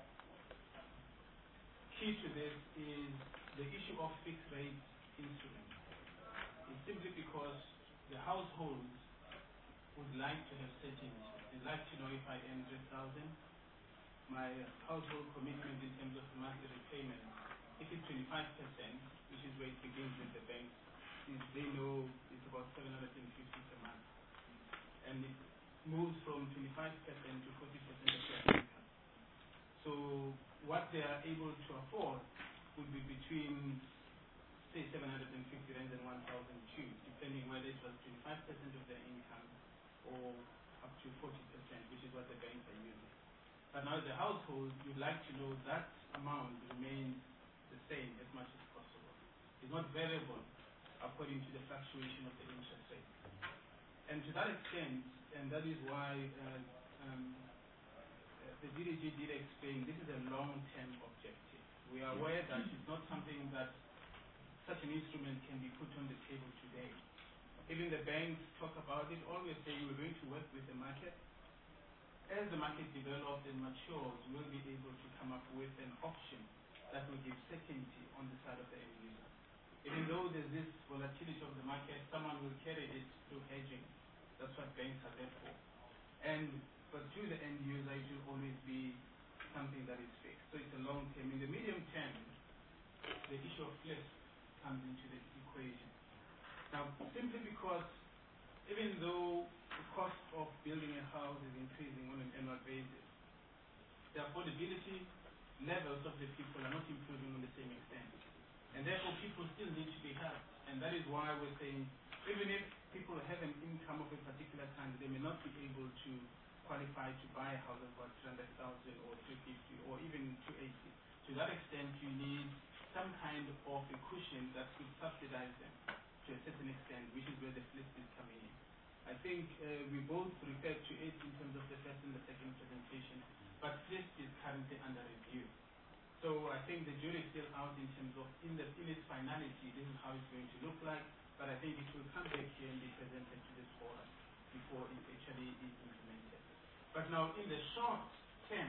Key to this is the issue of fixed rate instruments. It's simply because the households would like to have certainty. They'd like to know if I earn three thousand, my household commitment in terms of monthly repayment, if it's twenty-five percent, which is where it begins with the bank, is they know it's about seven hundred fifty per month. And it moves from twenty-five percent to forty percent of their income. So what they are able to afford would be between, say, seven hundred fifty rand and one thousand two, depending whether it was twenty-five percent of their income or up to forty percent, which is what the banks are using. But now the household, you'd like to know that amount remains the same as much as possible. It's not variable according to the fluctuation of the interest rate. And to that extent, and that is why uh, um, the D D G did explain, this is a long-term objective. We are aware that it's not something that such an instrument can be put on the table today. Even the banks talk about it, always say we're going to work with the market. As the market develops and matures, we'll be able to come up with an option that will give certainty on the side of the end user. Even though there's this volatility of the market, someone will carry it through hedging. That's what banks are there for. And but to the end user, it will always be something that is fixed. So it's a long term. In the medium term, the issue of flex comes into the equation. Now, simply because even though the cost of building a house is increasing on an annual basis, the affordability levels of the people are not improving on the same extent. And therefore, people still need to be helped. And that is why we're saying, even if people have an income of a particular kind, they may not be able to qualify to buy a house of about three hundred thousand or three fifty or even two eighty. To that extent, you need some kind of a cushion that could subsidize them to a certain extent, which is where the flip is coming in. I think uh, we both referred to it in terms of the first and the second presentation, but flip is currently under review. So I think the jury is still out in terms of, in, the, in its finality, this is how it's going to look like, but I think it will come back here and be presented to this forum before it actually is implemented. But now, in the short term,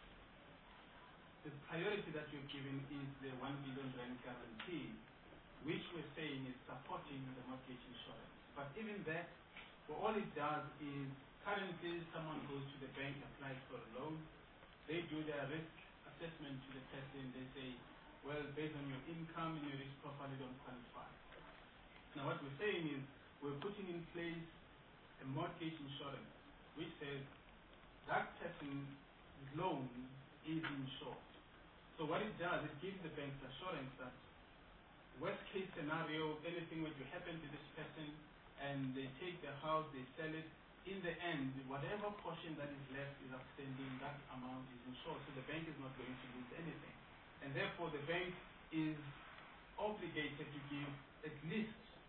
the priority that we've given is the one billion rand guarantee, which we're saying is supporting the mortgage insurance. But even that, well, all it does is, currently someone goes to the bank, applies for a loan, they do their risk assessment to the person, they say, well, based on your income and your risk profile, you don't qualify. Now what we're saying is, we're putting in place a mortgage insurance, which says that person's loan is insured. So what it does, it gives the bank assurance that worst case scenario, anything were to happen to this person, and they take the house, they sell it, in the end, whatever portion that is left is outstanding, that amount is insured. So the bank is not going to lose anything. And therefore the bank is obligated to give at least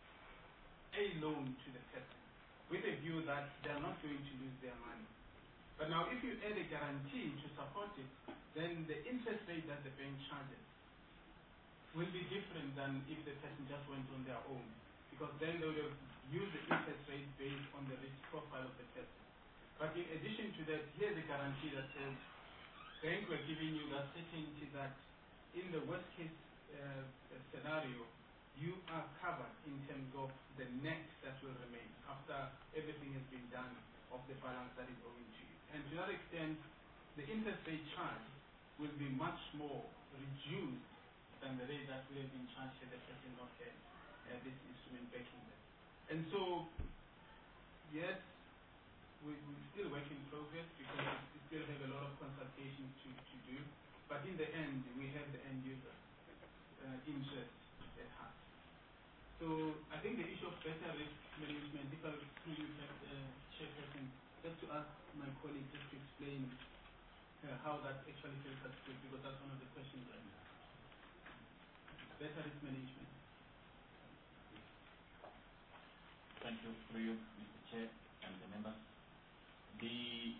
a loan to the person, with a view that they are not going to lose their money. But now if you add a guarantee to support it, then the interest rate that the bank charges will be different than if the person just went on their own, because then they would have used the interest rate based on the risk profile of the person. But in addition to that, here's a guarantee that says, bank, we're giving you that certainty that in the worst case uh, scenario, you are covered in terms of the net that will remain after everything has been done of the balance that is owing to you. And to that extent, the interest rate charge will be much more reduced than the rate that will have been charged had the person not had uh, this instrument backing them. And so, yes, we, we still work in progress because we still have a lot of consultations to, to do, but in the end, we have the end user uh, interest at heart. So I think the issue of better risk management, if I see you, uh, Chairperson, just to ask my colleague just to explain uh, how that actually filters through, because that's one of the questions I have. Better risk management. Thank you, through you, Mister Chair and the members. The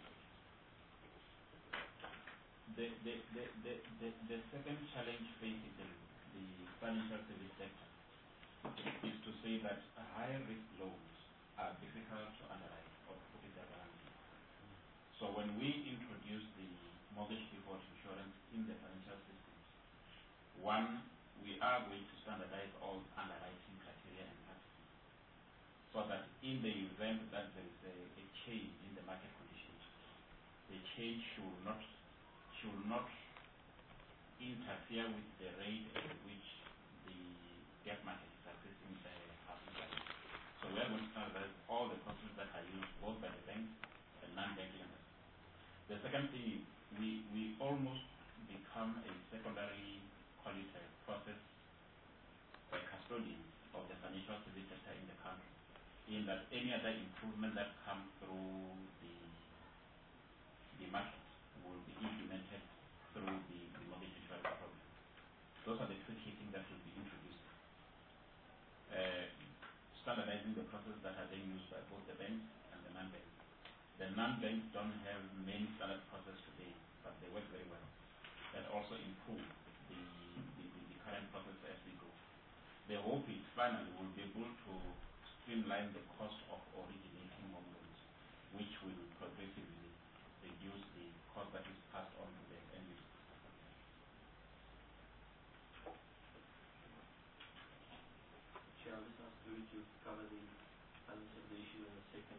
the the the the, the, the second challenge facing the, the financial service sector is to say that high risk loans are difficult to underwrite or to put in their guarantee. So when we introduce the mortgage default insurance in the financial systems, one, we are going to standardize all underwriting criteria and practices, so that in the event that there is a, a change in the market conditions, the change should not should not interfere with the rate at which the debt market is assessing the housing value. So we are going to standardize all the processes that are used both by the banks and non-bank lenders. The second thing is we, we almost become a secondary quality process by custodians of the financial service sector in the country, in that any other improvement that comes through the the market will be implemented through the, the mortgage insurance program. Those are the two key things that will be introduced. Uh, standardizing the process that are being used by both the banks and the non-banks. The non-banks don't have many standard processes today, but they work very well. That also improve the, the, the, the current process as we go. The hope is finally we'll be able to streamline the cost of originating home loans, which will progressively reduce the cost that is passed on to the end user. Chair, I'll just ask you to cover the balance of the issue in the second.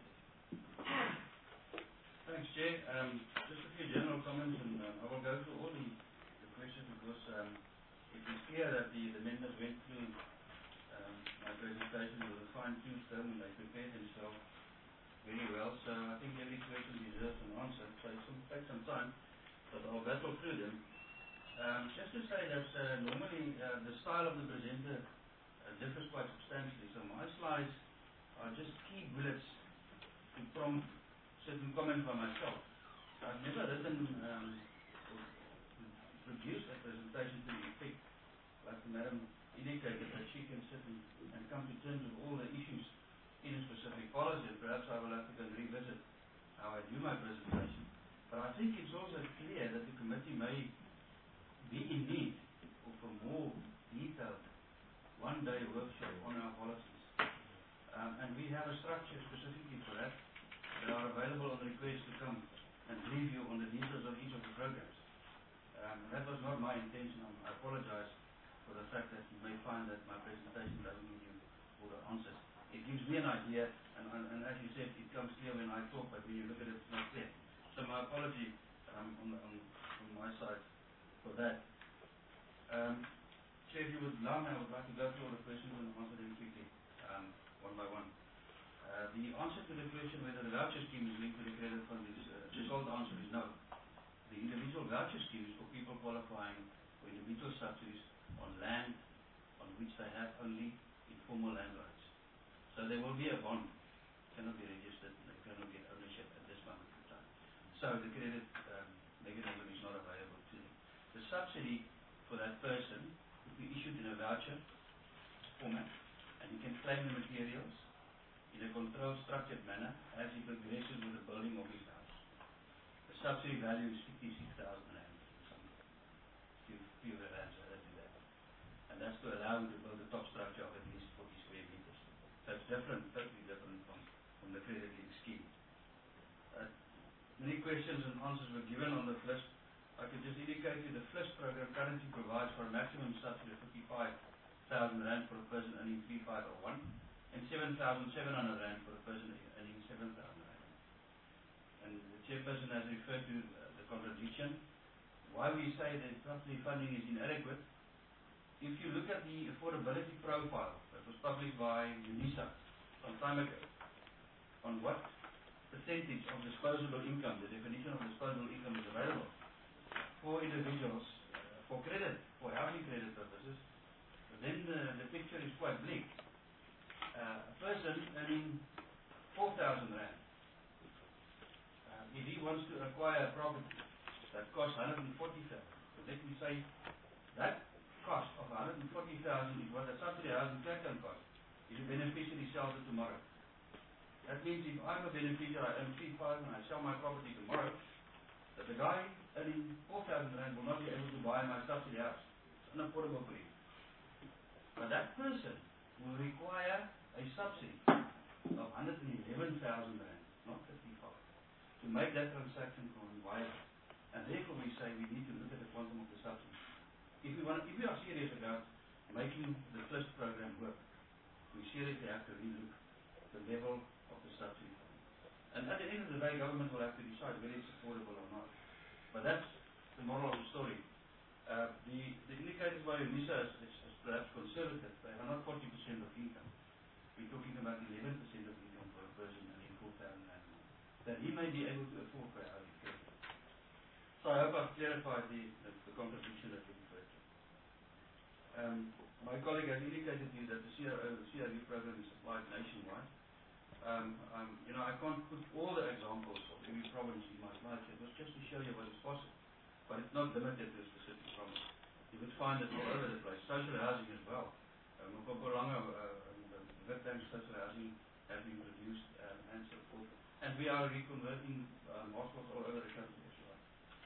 Thanks, Chair. Um, just a few general comments, and um, I will go through all the, the questions because um, it is clear that the, the members went through um, my presentation with a fine-tooth comb and they prepared themselves very well. So I think every question deserves an answer. So it will take some time, but I'll battle through them. Um, just to say that uh, normally uh, the style of the presenter uh, differs quite substantially. So my slides are just key bullets to prompt certain comments by myself. I've never written um, or produced a presentation to the effect, like the Madam indicated, that she can sit and, and come to terms with all the issues in a specific policy. Perhaps I will have to go and revisit how I do my presentation. But I think it's also clear that the committee may be in need of a more detailed one-day workshop on our policies. Um, and we have a structure specifically for that. They are available on the request to come and brief you on the details of each of the programs. Um, that was not my intention. I apologize for the fact that you may find that my presentation doesn't give you all the answers. It gives me an idea, and, and, and as you said, it comes clear when I talk, but when you look at it, it's not clear. So my apology um, on, on, on my side for that. Um, Chair, if you would allow me, I would like to go through all the questions and answer them quickly, um, one by one. Uh, the answer to the question whether the voucher scheme is linked to the credit fund is, uh, the short answer is no. The individual voucher scheme is for people qualifying for individual subsidies on land on which they have only informal land rights. So there will be a bond, cannot be registered, they cannot get ownership at this moment in time. So the credit um, mechanism is not available to them. The subsidy for that person would be issued in a voucher format, and he can claim the materials in a controlled, structured manner as he progresses with the building of his house. The subsidy value is fifty-six thousand rand. Few, few rand, so that's that. And that's to allow him to build a top structure of at least forty square meters. So it's different, totally different from, from the credit link scheme. Uh, many questions and answers were given on the FLIST. I could just indicate to you the FLIST program currently provides for a maximum subsidy of fifty-five thousand rand for a person earning three five oh one and seven thousand seven hundred rand for a person earning seven thousand rand. And the chairperson has referred to uh, the contradiction. Why we say that subsidy funding is inadequate, if you look at the affordability profile that was published by UNISA some time ago, on what percentage of disposable income, the definition of disposable income is available for individuals, uh, for credit, for housing credit purposes, then the, the picture is quite bleak. Uh, a person earning four thousand rand, uh, if he wants to acquire a property that costs one hundred forty thousand, let me say that cost of one hundred forty thousand is what a subsidy housing tax-on cost if the beneficiary sells it tomorrow. That means if I'm a beneficiary, I earn three five and I sell my property tomorrow, that the guy earning four thousand rand will not be able to buy my subsidy house. It's unaffordable for him. But that person will require a subsidy of one hundred eleven thousand rand, not fifty-five, to make that transaction viable. And therefore we say we need to look at the quantum of the subsidy. If we want, if we are serious about making the FLIST program work, we seriously have to relook the level of the subsidy. And at the end of the day, government will have to decide whether it's affordable or not. But that's the moral of the story. Uh, the, the indicators by UNISA is, is, is perhaps conservative. They are not forty percent of income. We're talking about eleven percent of income for a person earning four thousand rand that he may be able to afford for housing credit. So I hope I've clarified the, the, the contradiction that we referred to. Um, my colleague has indicated to you that the C R O, the C R U program is applied nationwide. Um, um, you know, I can't put all the examples of every province in my slides. It was just to show you what is possible. But it's not limited to a specific province. You would find it all over the place. Social housing as well. Um, Mpumalanga, uh, the Witbank social housing has been reduced um, and so forth. And we are reconverting um, hospitals all over the country as well.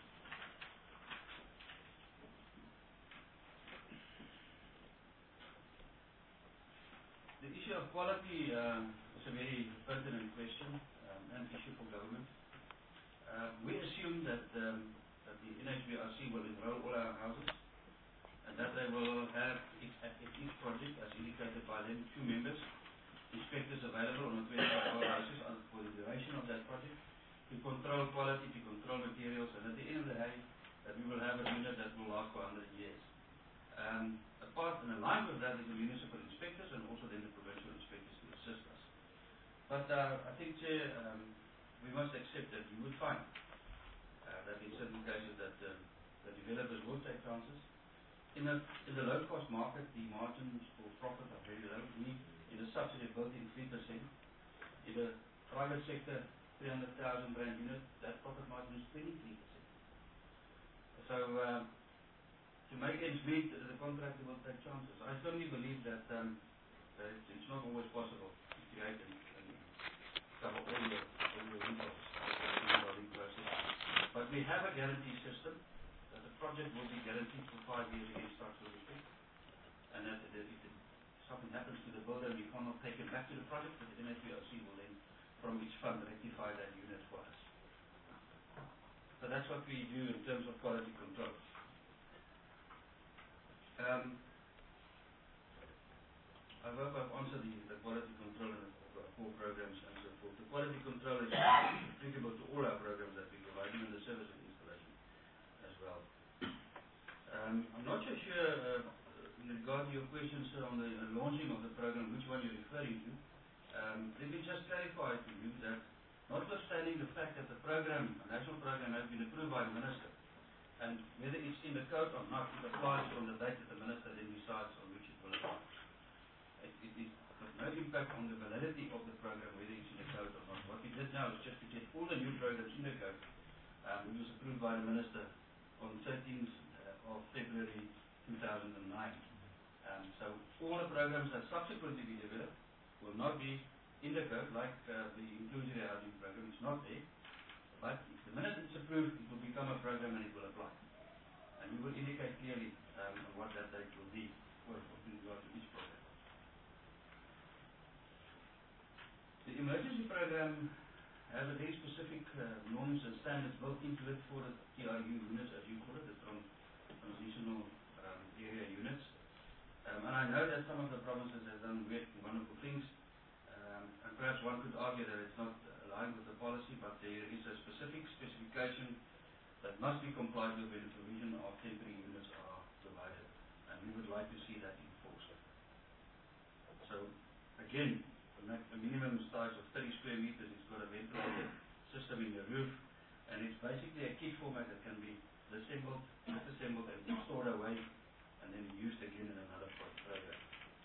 The issue of quality um, is a very pertinent question um, and issue for government. Uh, we assume that, um, that the N H B R C will enroll all our houses and that they will have, if, at each project, as indicated by them, two members, inspectors available on a twenty-four hour basis for the duration of that project to control quality, to control materials, and at the end of the day, that we will have a unit that will last for one hundred years. Um, apart and aligned with that is the municipal inspectors and also then the provincial inspectors to assist us. But uh, I think, Chair, um, we must accept that you would find uh, that in certain cases that uh, the developers will take chances. In the, in the low-cost market, the margins for profit are very low. We, in the subsidy, built in three percent. In the private sector, three hundred thousand rand unit, that profit margin is twenty-three percent. So, um, to make ends meet, the contractor will take chances. I firmly believe that um, uh, it's, it's not always possible to create and, and cover all your, all your inputs in the building process. But we have a guarantee system that the project will be guaranteed for five years against structural defect, and that if, if something happens to the builder and we cannot take it back to the project, the N H B O C will then, from each fund, rectify that unit for us. So that's what we do in terms of quality control. Um, I hope I've answered the, the quality control and the core programs and so forth. The quality control is applicable to all our programs that we provide, even the service and installation as well. Um, I'm not so sure uh, in regard to your question, sir, on the uh, launching of the program, which one you're referring to. Um, let me just clarify to you that notwithstanding the fact that the program, the national program, has been approved by the Minister, and whether it's in the code or not, it applies from the date that the Minister then decides on which it will apply. It, it is got no impact on the validity of the program, whether it's in the code or not. What we did now is just to get all the new programs in the code. Um, it was approved by the Minister on thirteenth of February two thousand nine. Um, so all the programs that subsequently be developed will not be in the code, like uh, the inclusionary housing program. It's not there. But the minute it's approved, it will become a program and it will apply. And we will indicate clearly um, on what that date will be for, for regard to each program. The emergency program has a very specific uh, norms and standards built into it for the T R U units, as you call it, the trans transitional um, area units. Um, and I know that some of the provinces have done weird and wonderful things, um, and perhaps one could argue that it's not aligned with the policy, but there is a specific specification that must be complied with when the provision of temporary units are provided, and we would like to see that enforced. So, again, a minimum size of thirty square meters, it's got a ventilated system in the roof, and it's basically a kit format that can be assembled, disassembled, and stored away, and then used again in another program.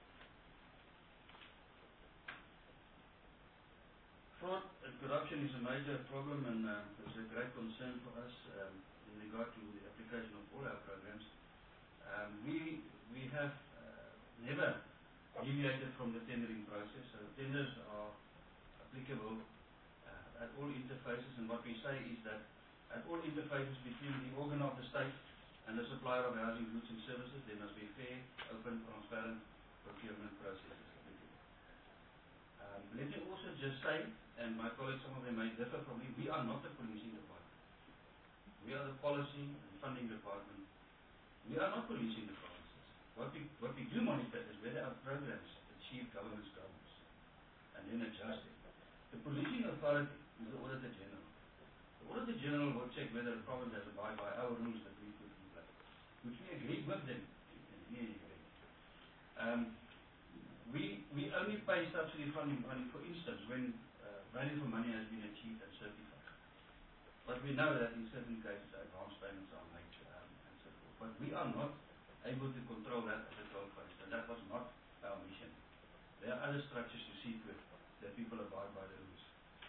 Fraud and corruption is a major problem, and uh, it's a great concern for us um, in regard to the application of all our programs. Um, we we have uh, never deviated from the tendering process, so tenders are applicable uh, at all interfaces, and what we say is that at all interfaces between the organ of the state and the supplier of housing goods and services, there must be fair, open, transparent procurement processes. Um, let me also just say, and my colleagues, some of them may differ from me, we are not the policing department. We are the policy and funding department. We are not policing the provinces. What we, what we do monitor is whether our programs achieve government's goals and then adjust it. The policing authority is the Auditor General. The Auditor General will check whether the province has abided by our rules that we put in place, which we agree with them in any event. Um, we, we only pay subsidy funding money, for instance, when uh, value for money has been achieved and certified. But we know that in certain cases advance payments are made um, and so forth. But we are not able to control that at the gold price, and that was not our mission. There are other structures to see to it that people abide by the rules.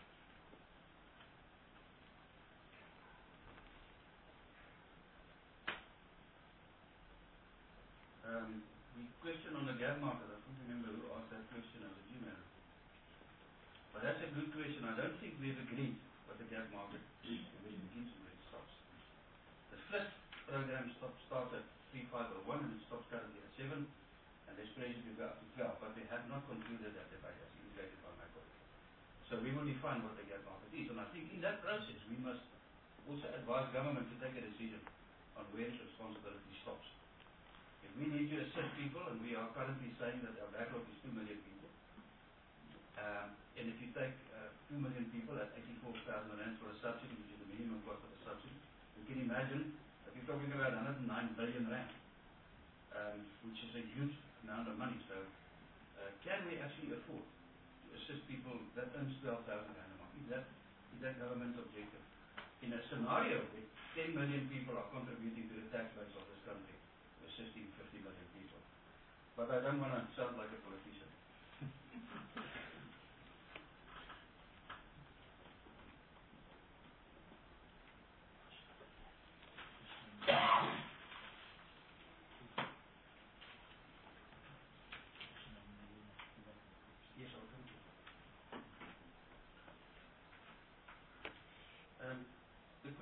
Um, the question on the gap market, I don't remember who asked that question as a Gmail. But that's a good question. I don't think we've agreed what the gap market is, where it begins and where it stops. The fifth program stop, starts at three five oh one and it stops currently at seven, and there's plans to go up to twelve, but they have not concluded that debate as indicated by my colleague. So we will define what the gap market is, and I think in that process we must also advise government to take a decision on where its responsibility stops. If we need to assist people, and we are currently saying that our backlog is two million people, um, and if you take uh, two million people at eighty-four thousand rand for a subsidy, which is the minimum cost of a subsidy, you can imagine that we're talking about one hundred nine billion rand, um, which is a huge amount of money. So uh, can we actually afford to assist people that earns twelve thousand rand a month? Is that, is that government's objective? In a scenario where ten million people are contributing to the tax base of this country, assisting fifty million people. But I don't want to sound like a politician.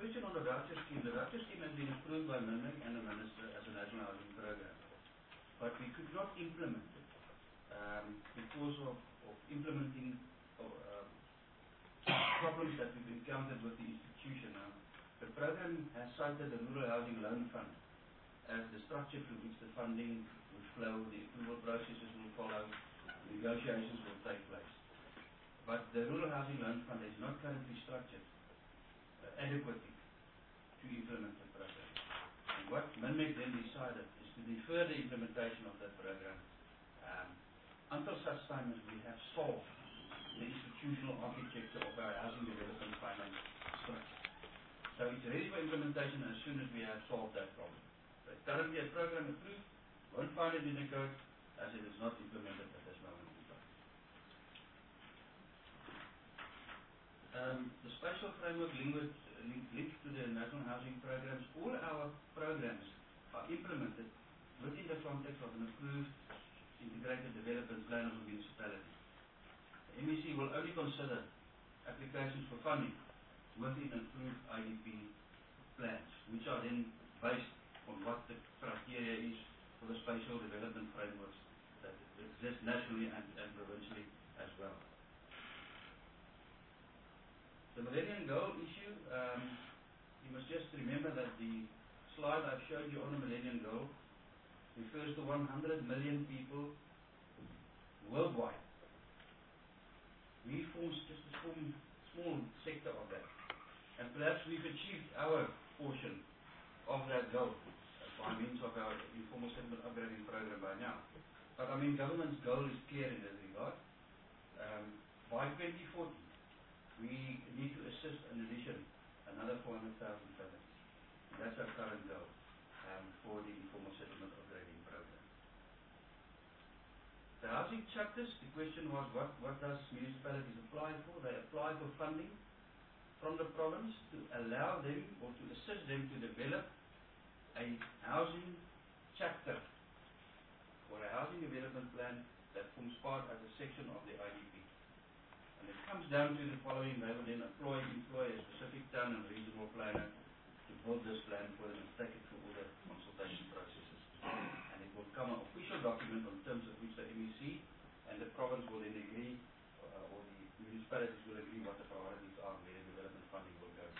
question on the voucher scheme. The voucher scheme has been approved by Minnick and the Minister as a national housing program, but we could not implement it um, because of, of implementing of, um, problems that we've encountered with the institution. Now, the program has cited the Rural Housing Loan Fund as the structure through which the funding will flow, the approval processes will follow, negotiations will take place. But the Rural Housing Loan Fund is not currently structured uh, adequately to implement the program. And what Minnick then decided is to defer the implementation of that program um, until such time as we have solved the institutional architecture of our housing development finance structure. So it's ready for implementation as soon as we have solved that problem. But currently a program approved, won't find it in the code as it is not implemented at this moment in time. Um, the spatial framework linked, link, linked to the national housing programs, all our programs are implemented within the context of an approved integrated development plan of a municipality. The M E C will only consider applications for funding within approved I D P plans, which are then based on what the criteria is for the spatial development frameworks that exist nationally and, and provincially as well. The Millennium Goal issue, um, you must just remember that the slide I've showed you on the Millennium Goal refers to one hundred million people worldwide. We form just a small, small sector of that. And perhaps we've achieved our portion of that goal by means of our informal settlement upgrading program by now. But I mean, government's goal is clear in that regard. Um, by twenty forty, we need to assist in addition another four hundred thousand families. And that's our current goal um, for the informal settlement upgrading program. The housing chapters, the question was what, what does municipalities apply for? They apply for funding from the province to allow them or to assist them to develop a housing chapter or a housing development plan that forms part as a section of the I D P. And it comes down to the following: they will then employ, employ a specific town and regional planner to build this plan for them and take it through all the consultation processes. And it will come an official document on terms of which the M E C and the province will then agree, uh, or the municipalities will agree what the priorities are, where the development funding will go.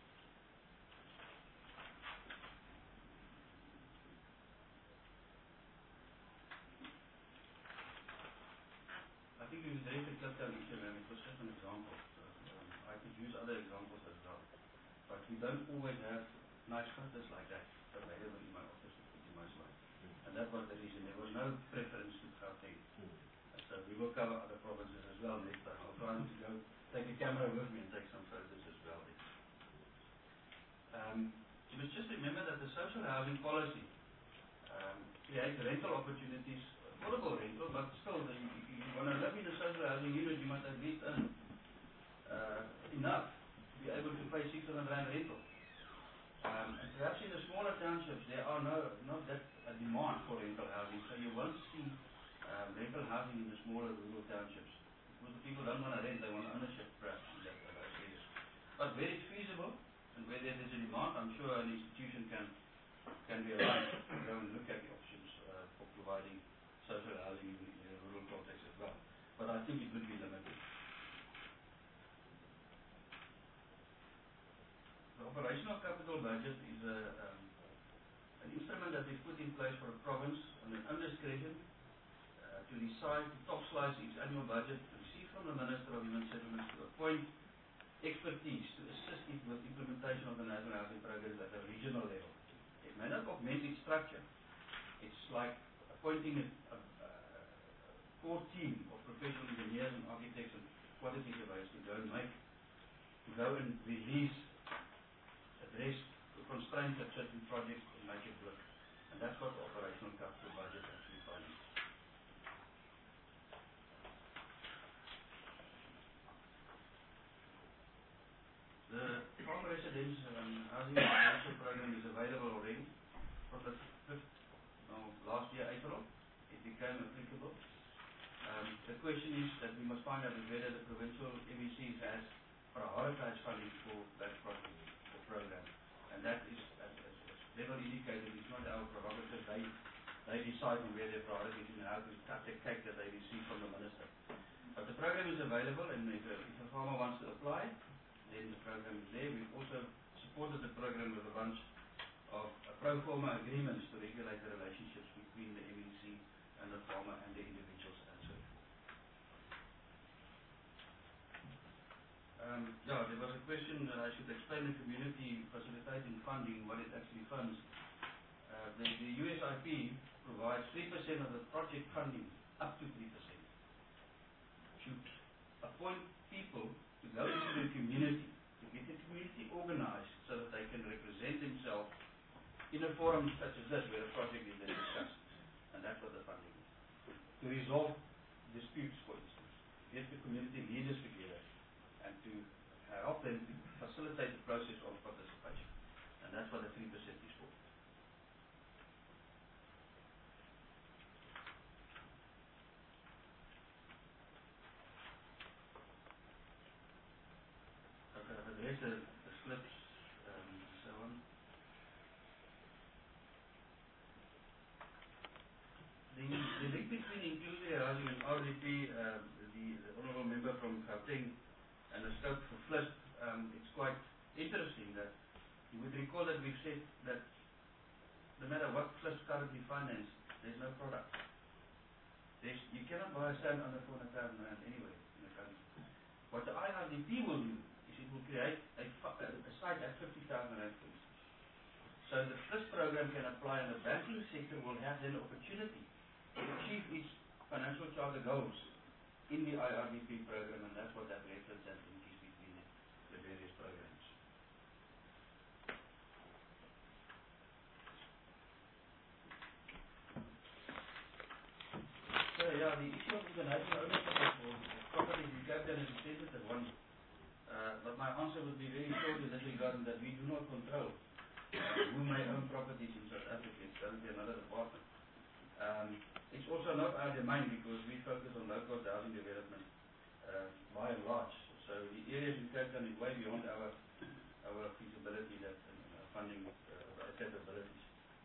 I think we addressed the Kliptown issue, and it was just an example. So, um, I could use other examples as well. But we don't always have nice photos like that available in my office to put in my slide. And that was the reason. There was no preference to Gauteng. So we will cover other provinces as well next time. I'll try to go take a camera with me and take some photos as well. Um, you must just remember that the social housing policy um, creates rental opportunities, affordable rental, but still, the, you, you want to live in a social housing unit, you must at least earn uh, enough to be able to pay six hundred rand rental. Um, and perhaps in the smaller townships, there are no not that a demand for rental housing, so you won't see um, rental housing in the smaller rural townships because the people don't want to rent; they want ownership, perhaps in that areas. But where it's feasible and where there is a demand, I'm sure an institution can can be aligned to go and look at the options uh, for providing social housing in, in a rural context as well. But I think it would be limited. The operational capital budget is a, um, an instrument that is put in place for a province on an own discretion uh, to decide to top slice its annual budget, to receive from the Minister of Human Settlements, to appoint expertise to assist it with implementation of the national housing programs at a regional level. It may not augment its structure. It's like appointing a, a, a core team of professional engineers and architects and quality surveyors to go and make, to go and release, address the constraints of certain projects and make it work. And that's what the operational capital budget actually finds. The farm residence and housing residential program is available already. From the fifth, no, last year, April, it became applicable. Um, the question is that we must find out whether the provincial M E Cs has prioritized funding for that project, for program. And that is, as, as, as Level indicated, is not our prerogative. They, they decide on where their priorities and how to cut the cake that they receive from the minister. But the program is available, and if a, if a farmer wants to apply, then the program is there. We've also supported the program with a bunch of uh, pro forma agreements to regulate the relationships between the M E C and the farmer and the individuals and so forth. Um, yeah, there was a question that I should explain the community facilitating funding, what it actually funds. Uh, the, the U S I P provides three percent of the project funding, up to three percent. Should appoint people to go into the community, to get the community organized so that they can represent themselves in a forum such as this, where a project is then discussed. And that's what the funding is. To resolve disputes, for instance. Get the community leaders together and to help them to facilitate the process of participation. And that's what the three percent is for. Okay, I've addressed the, the slips um, and so on. The, the link between inclusive housing and R D P, uh, the, the honourable member from Gauteng, and the scope for F L I S P, um, it's quite interesting that you would recall that we've said that no matter what F L I S P currently finance, there's no product. There's, you cannot buy a stand under four hundred thousand rand anywhere in the country. What the I R D P will do is it will create a, a site at fifty thousand rand, for instance. So the F L I S P program can apply, and the banking sector will have then opportunity to achieve its financial charter goals in the I R D P program, and that's what that reference and link is between the various programs. So yeah, the issue of international ownership of properties in Cape Town is a sensitive one. Uh, but my answer would be very short in this regard, that we do not control uh, who may own properties in South Africa. It's currently another department. Um, it's also not our domain, because we focus on low-cost housing development uh, by and large. So the areas in Cape Town is way beyond our our feasibility that and our funding uh, capabilities.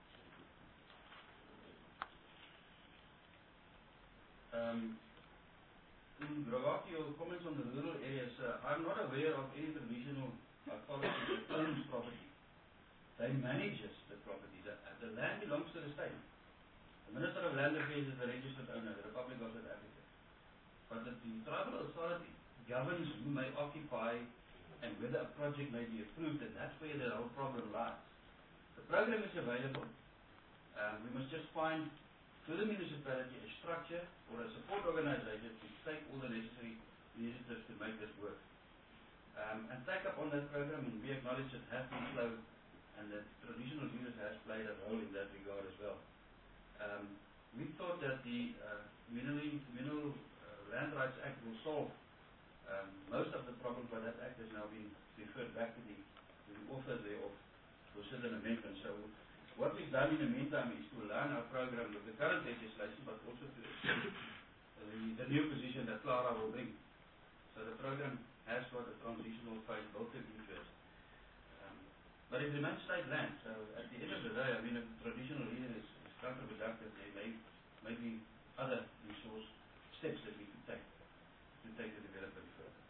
Um, in regard to your comments on the rural areas, uh, I'm not aware of any traditional authority that owns property. They manage the property. The, the land belongs to the state. The Minister of Land Affairs is the registered owner, the Republic of South Africa. But the, the tribal authority governs who may occupy and whether a project may be approved, and that's where the whole problem lies. The program is available. Um, we must just find to the municipality a structure or a support organization to take all the necessary initiatives to make this work. Um, and take up on that program, and we acknowledge it has been slow, and that traditional leaders has played a role in that regard as well. Um, we thought that the uh, Mineral, Mineral uh, Land Rights Act will solve um, most of the problems, but that act has now been referred back to the, to the author thereof for certain amendments. So what we've done in the meantime is to align our program with the current legislation, but also to the, the new position that Clara will bring. So the program has got a transitional phase built into it. Um, but it remains state land, so at the end of the day, I mean, a traditional leader is counterproductive. There may, may be other resource steps that we could take to take the development further.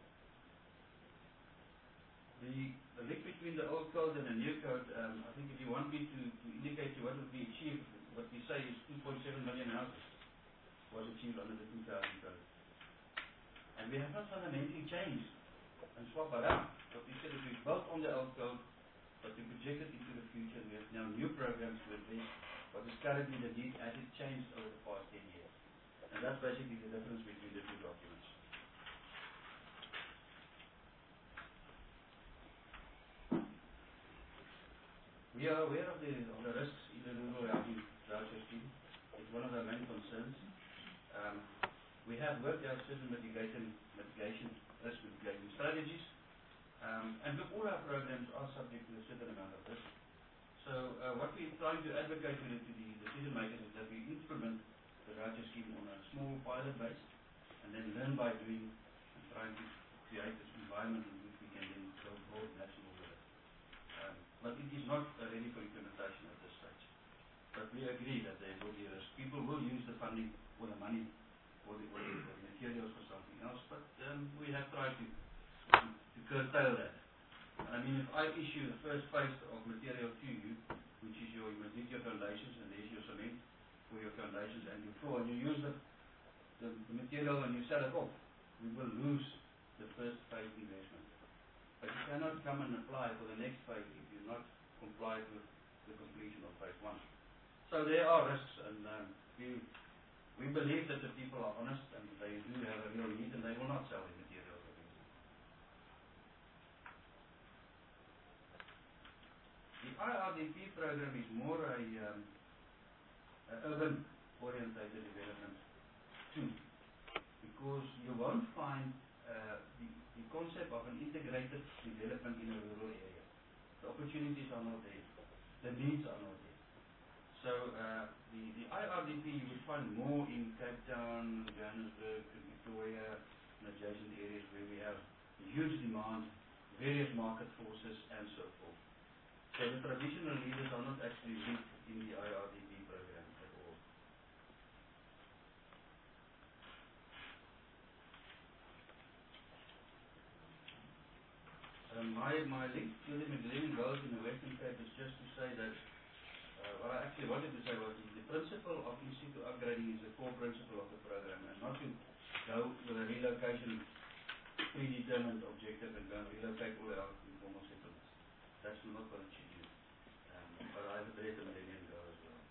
The, the link between the old code and the new code, um, I think if you want me to, to indicate to what would be achieved, what we say is two point seven million houses was achieved under the two thousand code. And we have not fundamentally changed and swapped around. What we said is we built on the old code, but we projected into the future. We have now new programs to address what is currently the need as it changed over the past ten years. And that's basically the difference between the two documents. We are aware of the, of the risks in the rural housing voucher scheme. It's one of our main concerns. Um, we have worked out certain mitigation, mitigation, risk mitigation strategies. Um, and look, all our programs are subject to a certain amount of risk. So uh, what we're trying to advocate to the, to the decision makers is that we implement the voucher scheme on a small pilot base, and then learn by doing and trying to create this environment in which we can then go broad national with it. but it is not uh, ready for implementation at this stage. But we agree that there will be risk. People will use the funding or the money or the, or the, or the materials for something else, but um, we have tried to, to, to curtail that. I mean, if I issue the first phase of material to you, which is your, you must dig your foundations, and there's your cement for your foundations and your floor, and you use the, the, the material and you sell it off, we will lose the first phase investment. But you cannot come and apply for the next phase if you're not complied with the completion of phase one. So there are risks, and um, we, we believe that the people are honest and they do have a real need and they will not sell the material. The I R D P program is more a, um, a urban orientated development too, because you won't find uh, the, the concept of an integrated development in a rural area. The opportunities are not there, the needs are not there. So uh, the, the I R D P you would find more in Cape Town, Johannesburg, Victoria, and adjacent areas where we have huge demand, various market forces, and so forth. So the traditional leaders are not actually linked in the I R D P program at all. Um, my, my link to the Millennium Goals in the Western Cape is just to say that uh, what I actually wanted to say was the principle of in situ upgrading is the core principle of the program, and not to go with a relocation predetermined objective and go and relocate all our informal settlements. That's not what it should do. Um, but I have addressed the Millennium Goal as well.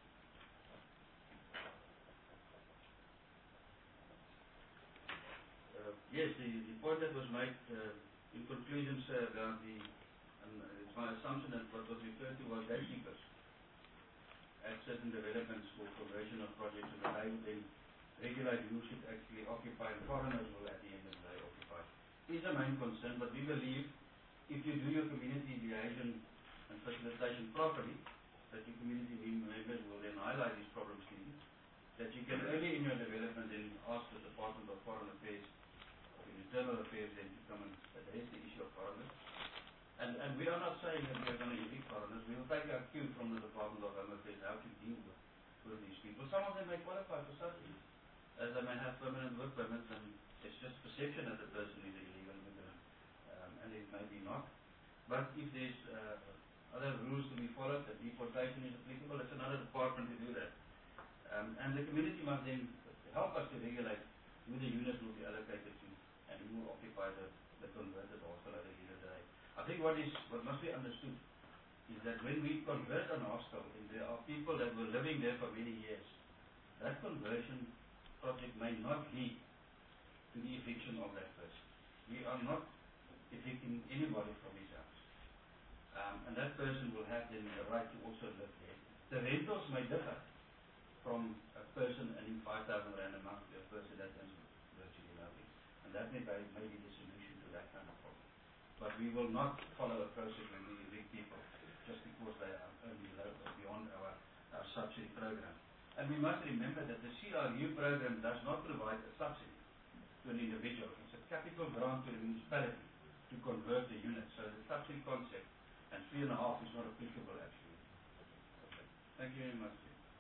Uh, yes, the, the point that was made uh, in conclusion, sir, about the, and it's my assumption that what was referred to was gatekeepers at certain developments for conversion of projects, and that they would then regulate who should actually occupy, and foreigners will at the end of the day occupy. Is a main concern, but we believe if you do your community liaison and facilitation properly, that your community members will then highlight these problems to you, that you can early in your development then ask the Department of Foreign Affairs or Internal Affairs then to come and address the issue of foreigners. And, and we are not saying that we are going to evict foreigners. We will take our cue from the Department of Home Affairs how to deal with, with these people. Some of them may qualify for subsidies, as they may have permanent work permits, and it's just perception that the person is an illegal immigrant, um, and it may be not. But if there's uh, other rules to be followed, that deportation is applicable, it's another department to do that. Um, and the community must then help us to regulate who the units will be allocated to and who will occupy the, the converted hostel at the end of the day. I think what is what must be understood is that when we convert an hostel, and there are people that were living there for many years, that conversion project may not lead to the eviction of that person. We are not evicting anybody from his house. Um, and that person will have then the right to also live there. The rentals may differ from a person earning five thousand rand a month to a person that earns virtually nothing. And that may be, may be the solution to that kind of problem. But we will not follow a process when we evict people just because they are earning below or beyond our, our subsidy program. And we must remember that the C R U program does not provide a subsidy to an individual. It's a capital grant to the municipality to convert the unit. So the subsidy concept and three and a half is not applicable actually. Okay. Thank you very much.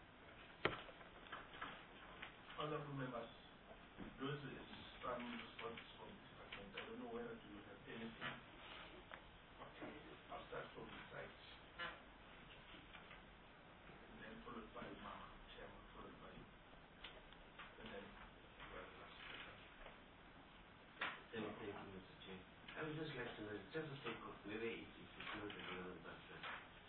Honorable members, those is some responses from the department. I don't know whether do you have anything. Okay, I'll start from the side. And then followed by Mark, Chairman, followed by and then you are the last speaker. Thank you, thank you, Mister Chair. I would just like to know, just a sake of maybe it, it is not a relevant, but uh,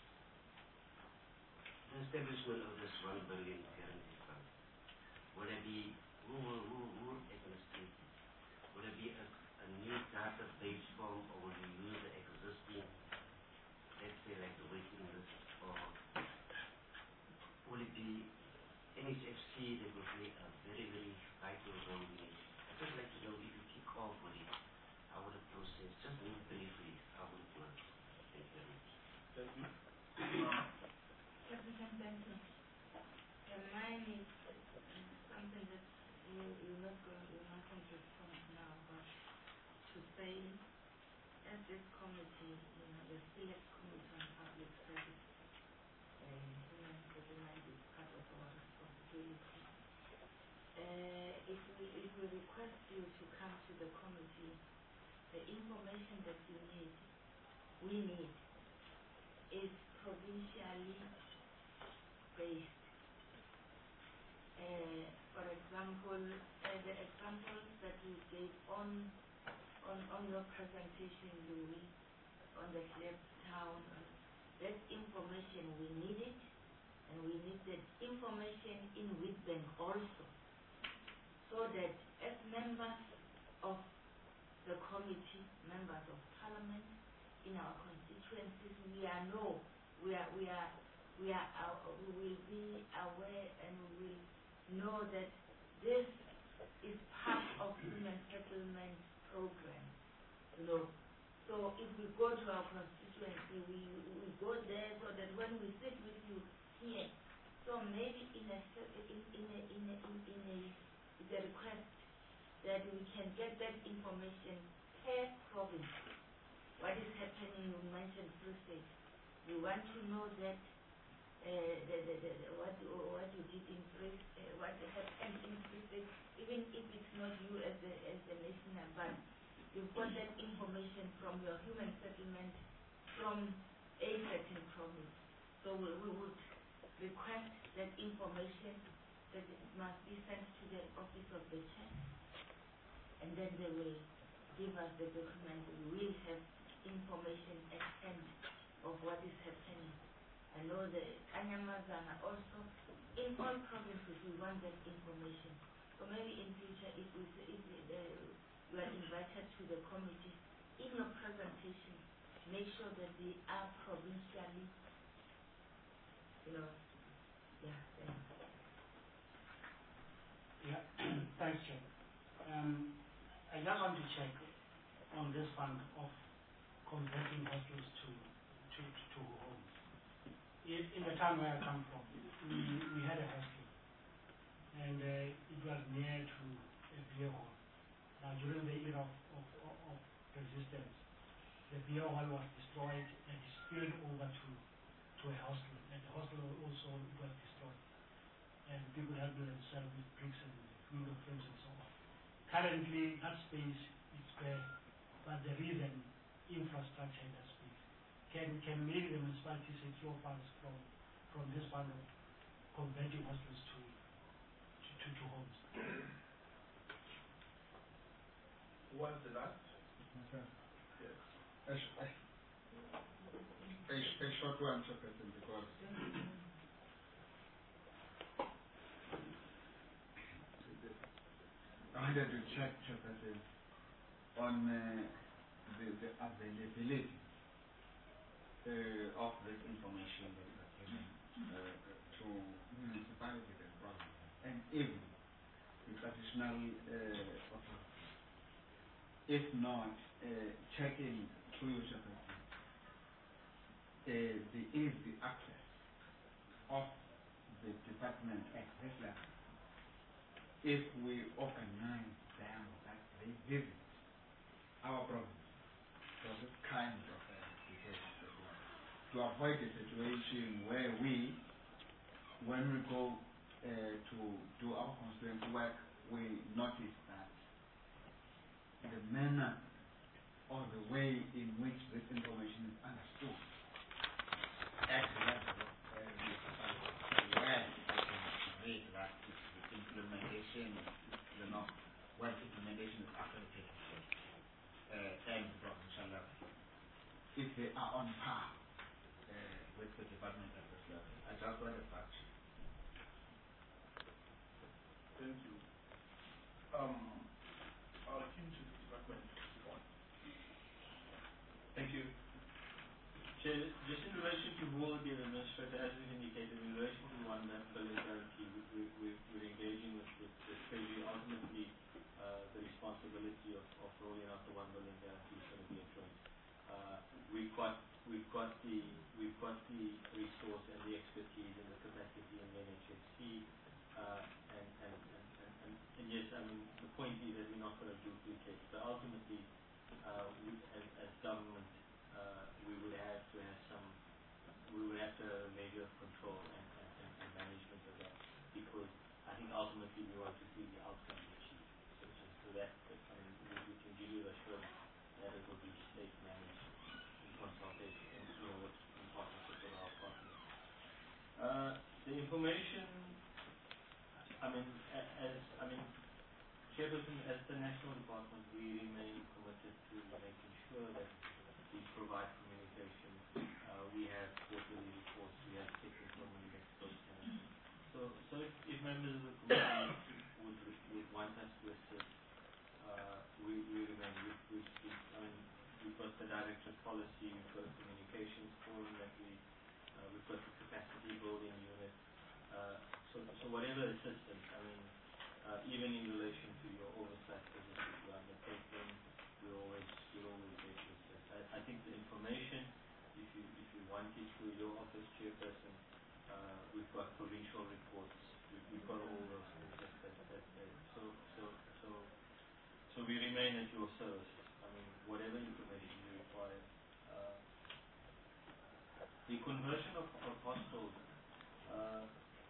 the establishment of this one billion guarantee fund, would it be, who will, who, who will administrate it? Would it be a, a new database form, or will you use the existing, let's say like the waiting list, or will it be N H F C that will play a very, very vital role in it? I'd just like to know if you kick off with it, how would the process, just very briefly, how would it work? Thank you very much. Thank you. President Benton, the mine is uh, something that you, you're not going, you're not going to respond now, but to say, as this committee, you know, the select committee on public service. Uh, human settlement is part of our responsibility. Uh, if we if we request you to come to the committee, the information that you need, we need, is provincially based. Uh, for example, uh, the examples that you gave on on on your presentation, Louis, on the Cape Town, that information we need it, and we need that information in Witbank also, so that as members of the committee, members of parliament in our constituencies, we are know we are we are we are uh, we will be aware and we will know that this is part of human settlement program. You know, so if we go to our constituency, we we go there so that when we sit with you here, so maybe in a in in a in a in, in a, in a request that we can get that information per province. What is happening? You mentioned Free State. We want to know that uh, the, the, the, the, what what you did in Free, uh, what happened in Free State, even if it's not you as the as the national, but you've got that information from your human settlement from a certain province. So we, we would request that information that it must be sent to the office of the chair, and then they will give us the document. We will have information at hand of what is happening. I know the Anyamazana also, in all provinces we want that information. So maybe in future if we if uh, you are invited to the committee, in your presentation, make sure that they are provincially, you know, yeah. Yeah, thanks, Chair. Um, I just want to check on this fund of converting hostels to to to homes. In, in the town where I come from, we we had a hostel, and uh, it was near to a beer hall. Now during the era of of, of, of resistance, the beer hall was destroyed and spilled over to to a hostel, and the hostel also was destroyed, and people had to themselves with bricks and window frames and so on. Currently, that space is bare, but there is an infrastructure in that space. Can can maybe the municipality secure funds from from this fund of converting hostels to to, to, to homes? What's the last? Okay. Yes. A, sh- a, a, sh- a short one, Chairperson, because I wanted to check, Chairperson, on uh, the, the availability uh, of this information that is given uh, to municipalities and provinces, and even the traditional uh, authorities. If not, uh, checking through your Chairperson, uh, the is the access of the department at this level. If we organize them that they visit our province for this kind of uh, behavior as well, to avoid a situation where we, when we go uh, to do our constituent work, we notice that the manner or the way in which this information is understood at the level of uh, where I can read that the implementation, you know, when implementation is actually taking place uh, at the provincial level, if they are on par uh, with the department at this level. I just wanted that. Thank you. Um, I'll give to the department. Thank you. Chair, just in relation to who will be the administrator, as we've indicated, in relation to one that billing guarantee, we, we, we, we're engaging with, with the Treasury. Ultimately, uh, the responsibility of, of rolling out the one billing guarantee is going to be a joint. Uh, we've got we've got the we've got the resource and the expertise and the capacity in the N H S C, uh, and, and, and, and, and, and yes, I mean the point is that we're not going to duplicate. But ultimately, uh, we, as, as government, uh, we would have to have some we will have to have a measure of control and, and, and, and management of that, because I think ultimately we want to see the outcomes achieved. So, so, so that, that I mean, we, we can give you the assurance that it will be state managed in consultation and you know, with, in partnership with our partners. Uh, the information, I mean, a- as I mean, Chairperson, as the national department, we remain committed to making sure that we provide communication. Uh, we have quarterly reports, we have technical and experts. So, so if, if members of the committee would, would want us to assist, uh, we, we remain. We, we, we, I mean, we've got the director's policy, we've got a communications forum that we, uh, we've got the capacity building unit. Uh, so, so whatever assistance, I mean, uh, even in relation to your oversight position you are undertaking, we're always, we're always there to assist. I, I think the information, if you, if you want it through your office chairperson, uh, we've got provincial reports, we've, we've got all those things that, that, that, that so, so, so, so we remain at your service. I mean, whatever information you require. Uh, the conversion of, of hostels, uh,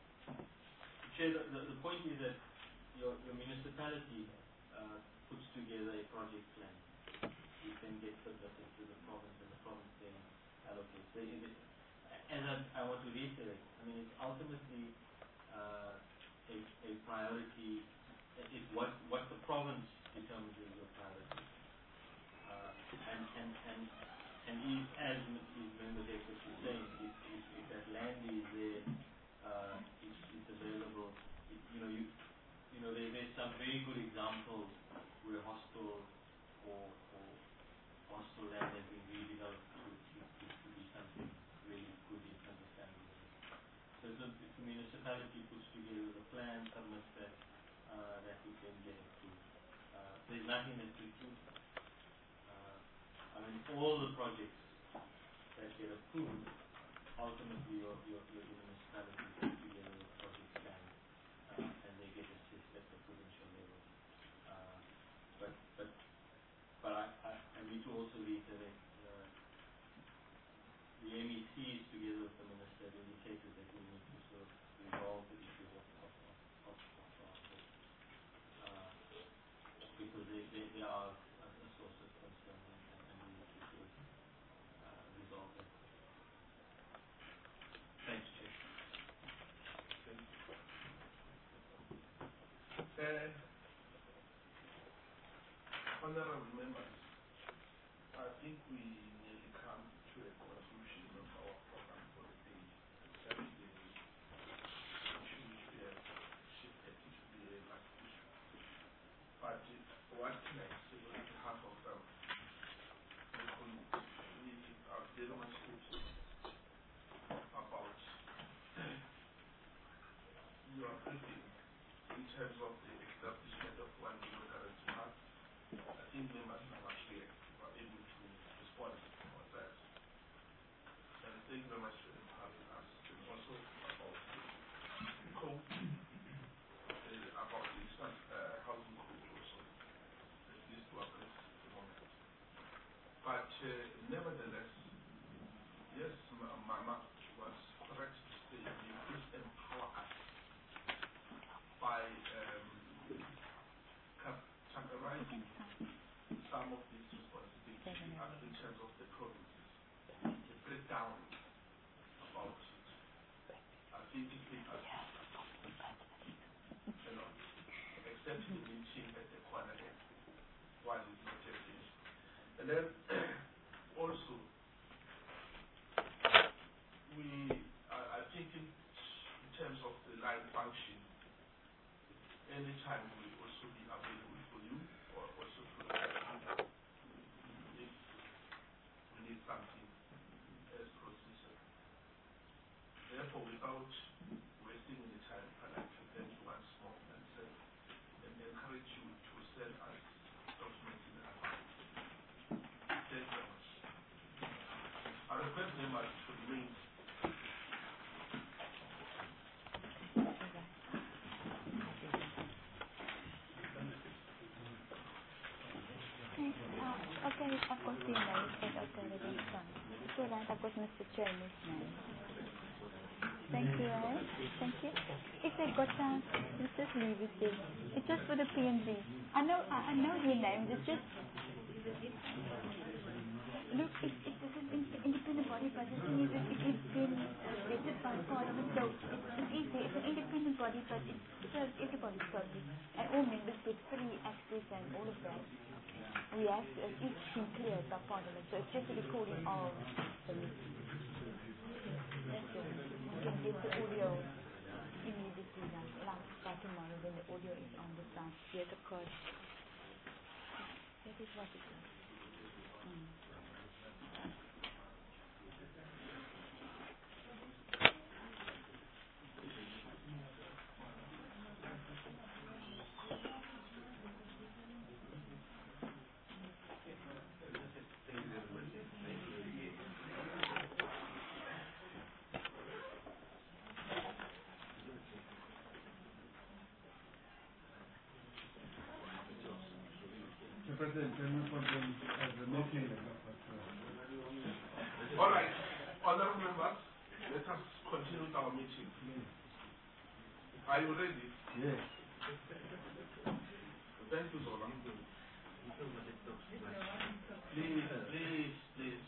Chair, the, the, the point is that your, your municipality uh, puts together a project plan. You can get submitted to the province and the province then allocates. So it, and I, I want to reiterate, I mean, it's ultimately uh, a, a priority. It's what, what the province determines is your priority. Uh, and, and, and, and if, as Miz Member Jacobs is saying, if, if, if that land is there, uh, it's, it's available, it, you know, you, you know, there, there's some very good examples where hostel or, or hostel land has been redeveloped to, to, to, to be something really good in terms of family living. So if the, if the municipality puts together the plan, submits that, uh, that we can get approved. Uh, there's nothing that precludes that. Uh, I mean, all the projects that get approved, ultimately your, your, your municipality puts together a project plan, uh, and they get assessed at the provincial level. Uh, but, but, but I, I, I need to also reiterate, uh, the M E Cs together with the minister have indicated that we need to sort of resolve the issues of, of, of, of, of our uh, because they, they, they are a, a source of concern, and, and, and we need to sort of uh, resolve that. Thanks, Chair. Uh, honorable members, I think we nearly come to a conclusion of our program for the day, except the issue which we have shifted to be a last issue. But uh, what can I say on behalf of um, the colleagues? We are very much hopeful about your briefing in terms of the establishment of one democracy park. I think members are much clear, were able to respond on that. And thank you very much for having us. And also about the code, uh, about the instant uh, housing code also. At least to address at the moment. But uh, nevertheless, yes, Mama was correct to say you could empower us by um, categorizing some of these responsibilities in terms of the provinces, the breakdown about it. I think it will assist a lot, except the meeting at the corner end, while it's not yet finished. And then also, we are, are thinking in terms of the line function. Anytime we will also be available for you, or also for you if we need something as procedure. Therefore, without wasting any time, I'd like to thank you once more and, say, and encourage you to send us documents in advance. Thank you very much. I request members to remain. Okay, I've got the notes that I've already done. It's all right. I've got Mister Chairman's name. Thank you, eh? Thank you. If I got chance, let's just leave it there. It's just for the P N B. I know, I, I know your name. It's just look. It, it, this is an independent body, but the thing is, it, it, it's been uh, vetted by Parliament, so it's, it's easy. It's an independent body, but it serves everybody's purpose, and all members get free access and all of that. We have to, uh, it's been cleared by Parliament, so it's just a recording of the meeting. That's all. You can get the audio immediately now, like by tomorrow when the audio is on the site. Yes, of course. That is what it is. Mm. President, can we continue as the meeting? All right, honorable members, let us continue with our meeting. Are you ready? Yes. Thank you, Zola. Please, please, please.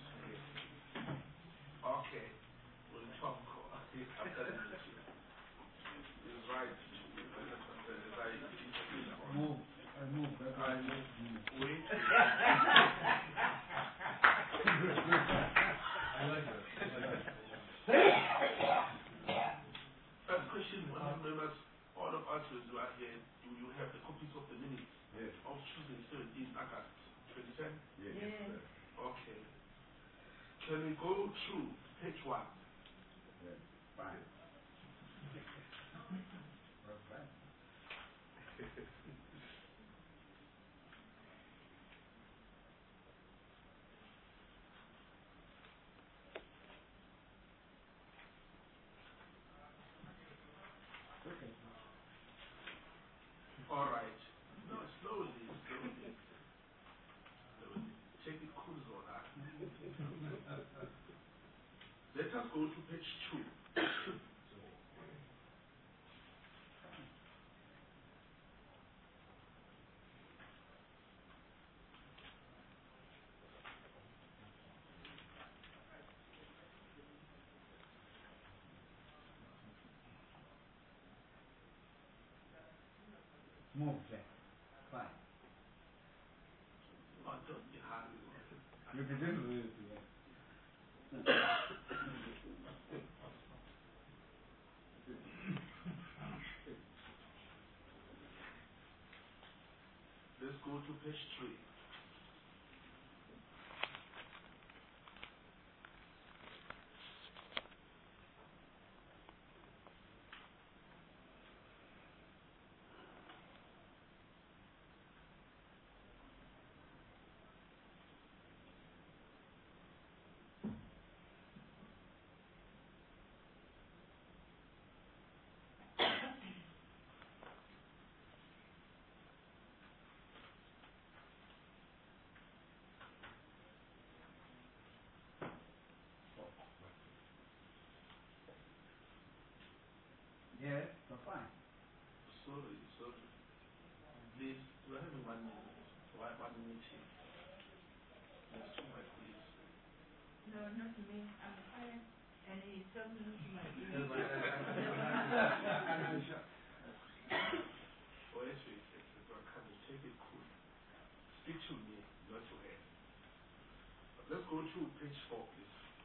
Okay, we'll talk after the meeting. It's right. Move. I move. I move. Wait. I like that. First question, honorable members, all of us who are here, do you have the copies of the minutes Yes. of Tuesday, seventeenth August twenty ten? Yes. Yes. Okay. Can we go through page one? Yes. Fine. That's fine. Okay. All right. No, slowly, slowly. Slowly. Take it cool, Zola. Let us go to page two. Move, Jack. Fine. Oh, don't be hard. You can do it. Yeah. Let's go to page three. Yes, so fine. Sorry, sorry. Please, do I have one minute? One, one minute here? Yes, to my colleagues. No, not me. I'm fine. And he's talking to my Oh, ear. yes, wait, yes, yes, I can't take it cool. Speak to me, not to her. Let's go to page four, please.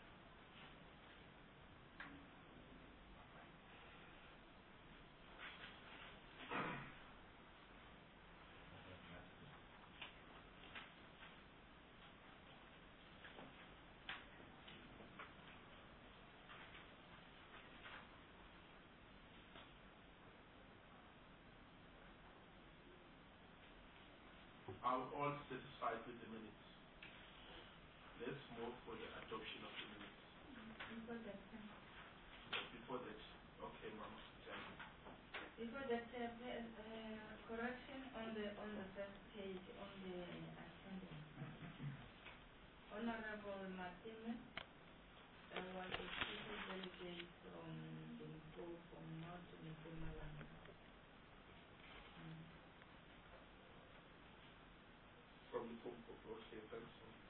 Are we all satisfied with the minutes? Let's move for the adoption of the minutes. Before that, uh, Before that, okay, Ma'am. Thank you. before that, uh, pla- uh, correction on the on the first page on the attendance. Honorable Martinez there was a special delegate from the Limpopo, from North Mpumalanga. Mm. From the Limpopo, okay, thanks.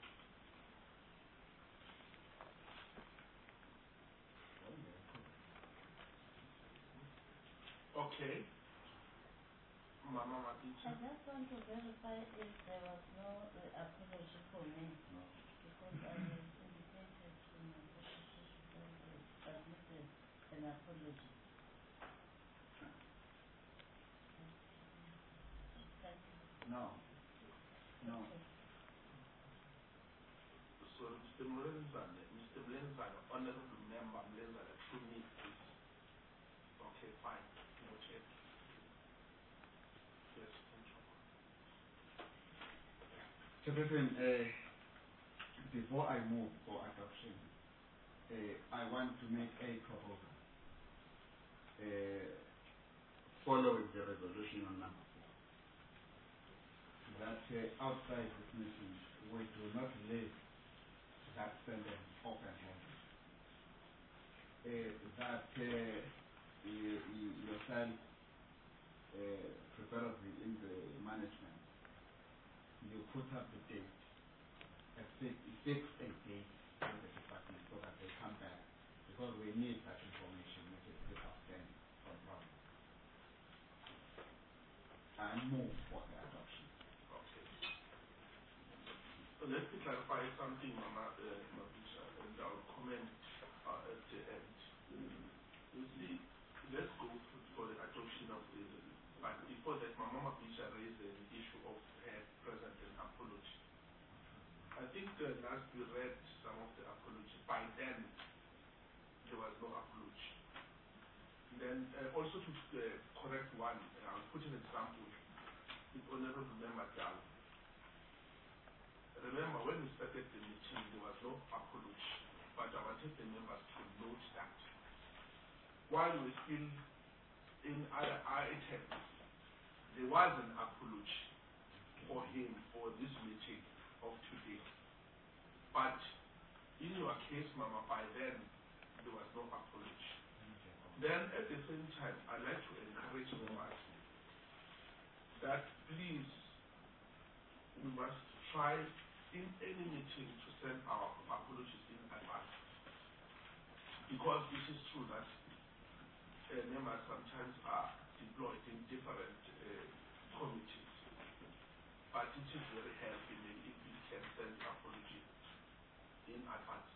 Okay. Mama Maticha. I just want to verify if there was no uh, apology for me. No. Because I was indicated to my secretary that I submitted an apology. Thank you. No. No. Okay. So Mister Mlenzane, Mister Mlenzane, honorable member Mlenzane, to me is okay, fine. Noted. Yes, thank you. Chairperson, uh, before I move for adoption, uh, I want to make a proposal. Uh, following the resolution on number four, that uh, outside this meeting we do not leave that sentence open-handed. Uh, that uh, you, you yourself, uh, preferably in the management, you put up the date, a fix, fix a date in the department so that they come back, because we need that information which is still outstanding from problem. And move for the adoption. Okay. So let me clarify something, Mama uh, Mabisha, and I'll comment uh, at the end. You see, let's go for the adoption of the, but before that, Mama Mabisha raised the issue of her present and apology. I think uh, last we read some of the apology. By then, there was no apology. Then uh, also to uh, correct one, uh, I'll put an example. The Honorable Member Dal. Remember, when we started the meeting, there was no apology, but I wanted the members to note that. While we still in other items, there was an apology for him for this meeting of today. But in your case, Mama, by then, there was no apology. Then at the same time, I'd like to encourage members that please, we must try in any meeting to send our apologies in advance. Because it is true that uh, members sometimes are deployed in different uh, committees. But it is very helpful if we can send apology in advance.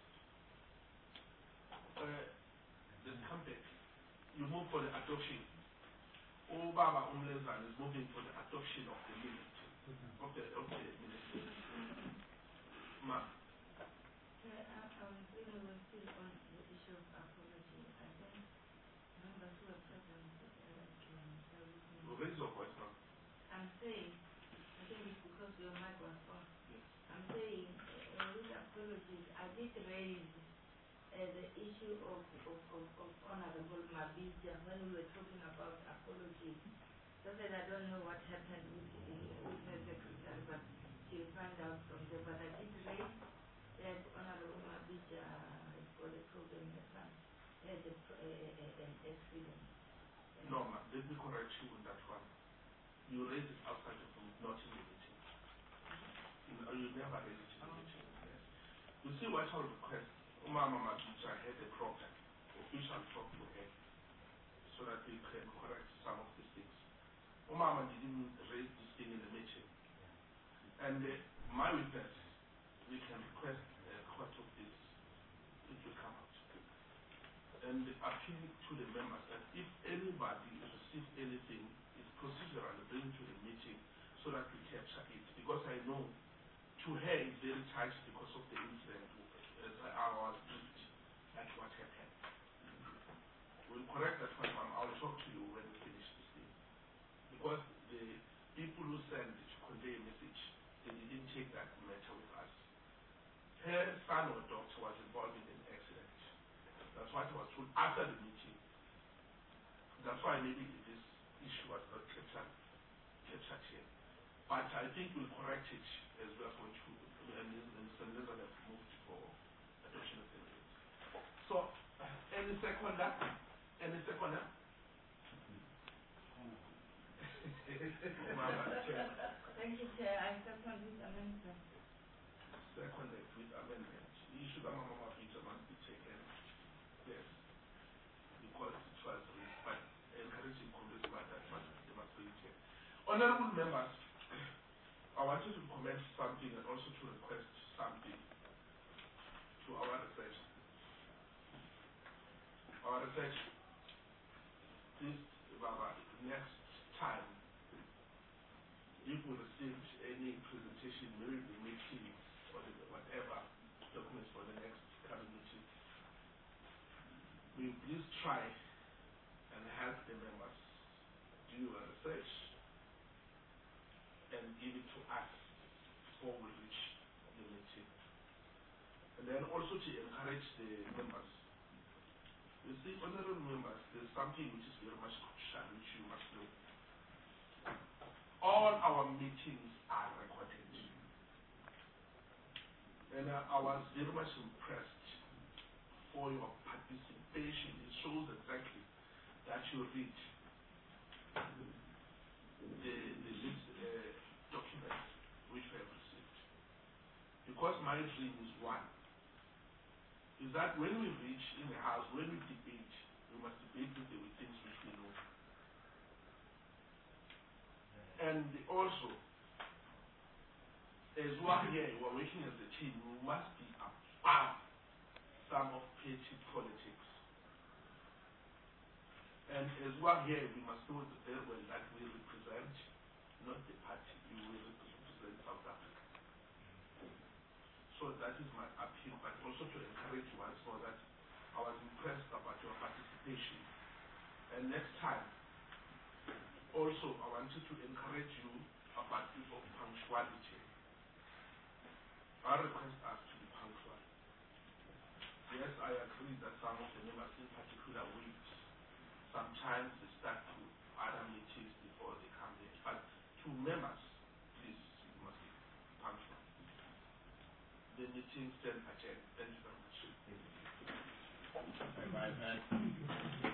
Uh, let's come back. You move for the adoption. Oh, Baba Umlenzane is moving for the adoption of the minute. Of the, of the minute. Ma'am. Yeah, I'm still on the issue of apology. I think members who are present uh, can tell me. Raise your voice, ma'am. I'm saying, I think it's because your mic was on. Yes. I'm saying, uh, with apologies, I did raise uh, the issue of, of, of, of Honorable Mabija when we were talking about apologies. So that I don't know what happened with, uh, with her secretary, but she'll find out from there. But I did raise that Honorable Mabija has got a problem in the past, has a, uh, uh, an accident. No, ma'am, let me correct you on that one. You raised it outside of the not in the meeting. You, you never raised it in the meeting. Yes. You see what I request, Mama Mabija had a problem, official talk to her, so that we can correct some of these things. Mama didn't raise this thing in the meeting. And uh, my witness, we can request a court of this, it will come out. And appeal to the members that if anybody receives anything, it's procedurally bring to the meeting so that we capture it. Because I know to her it's very tight because of the incident as I was briefed at what happened. We'll correct that one, ma'am. I'll talk to you when we finish this thing. Because the people who sent to convey a message, they didn't take that matter with us. Her son or daughter was involved in an accident. That's what I was told after the meeting. That's why maybe this issue was not captured, captured here. But I think we'll correct it as we are going to, and Mister Nelson has moved for adoption of the minutes. So, any seconder? Any seconder? Thank you, Chair. I second this amendment. Seconded with amendment. The issue that Mama feature must be taken. Yes. Because it was raised, but encouraging Congress matter, but they must be taken. Honorable members, I wanted to comment something and also to request something to our research. Our research, this Baba, next time, if we received any presentation, maybe the meeting or the whatever documents for the next coming meeting, will you please try and help the members do a research and give it to us before we reach the meeting. And then also to encourage the members. You see, honorable members, there's something which is very much crucial, which you must know. All our meetings are recorded. And uh, I was very much impressed for your participation. It shows exactly that you read the, the list, uh, documents which we have received. Because my dream is one, is that when we reach in the house, when we debate, we must debate with the things which we know. And also, as we are here, we are working as a team, we must be above some of petty politics. And as we are here, we must know very well that we represent not the party, we will represent South Africa. So that is my appeal, but also to encourage you once more that I was impressed about your participation. And next time, also, I wanted to encourage you about the issue of punctuality. I request us to be punctual. Yes, I agree that some of the members in particular wait. Sometimes they start to other meetings before they come here. But to members, please, you must be punctual. The meeting stands adjourned. Thank you very much. Bye-bye.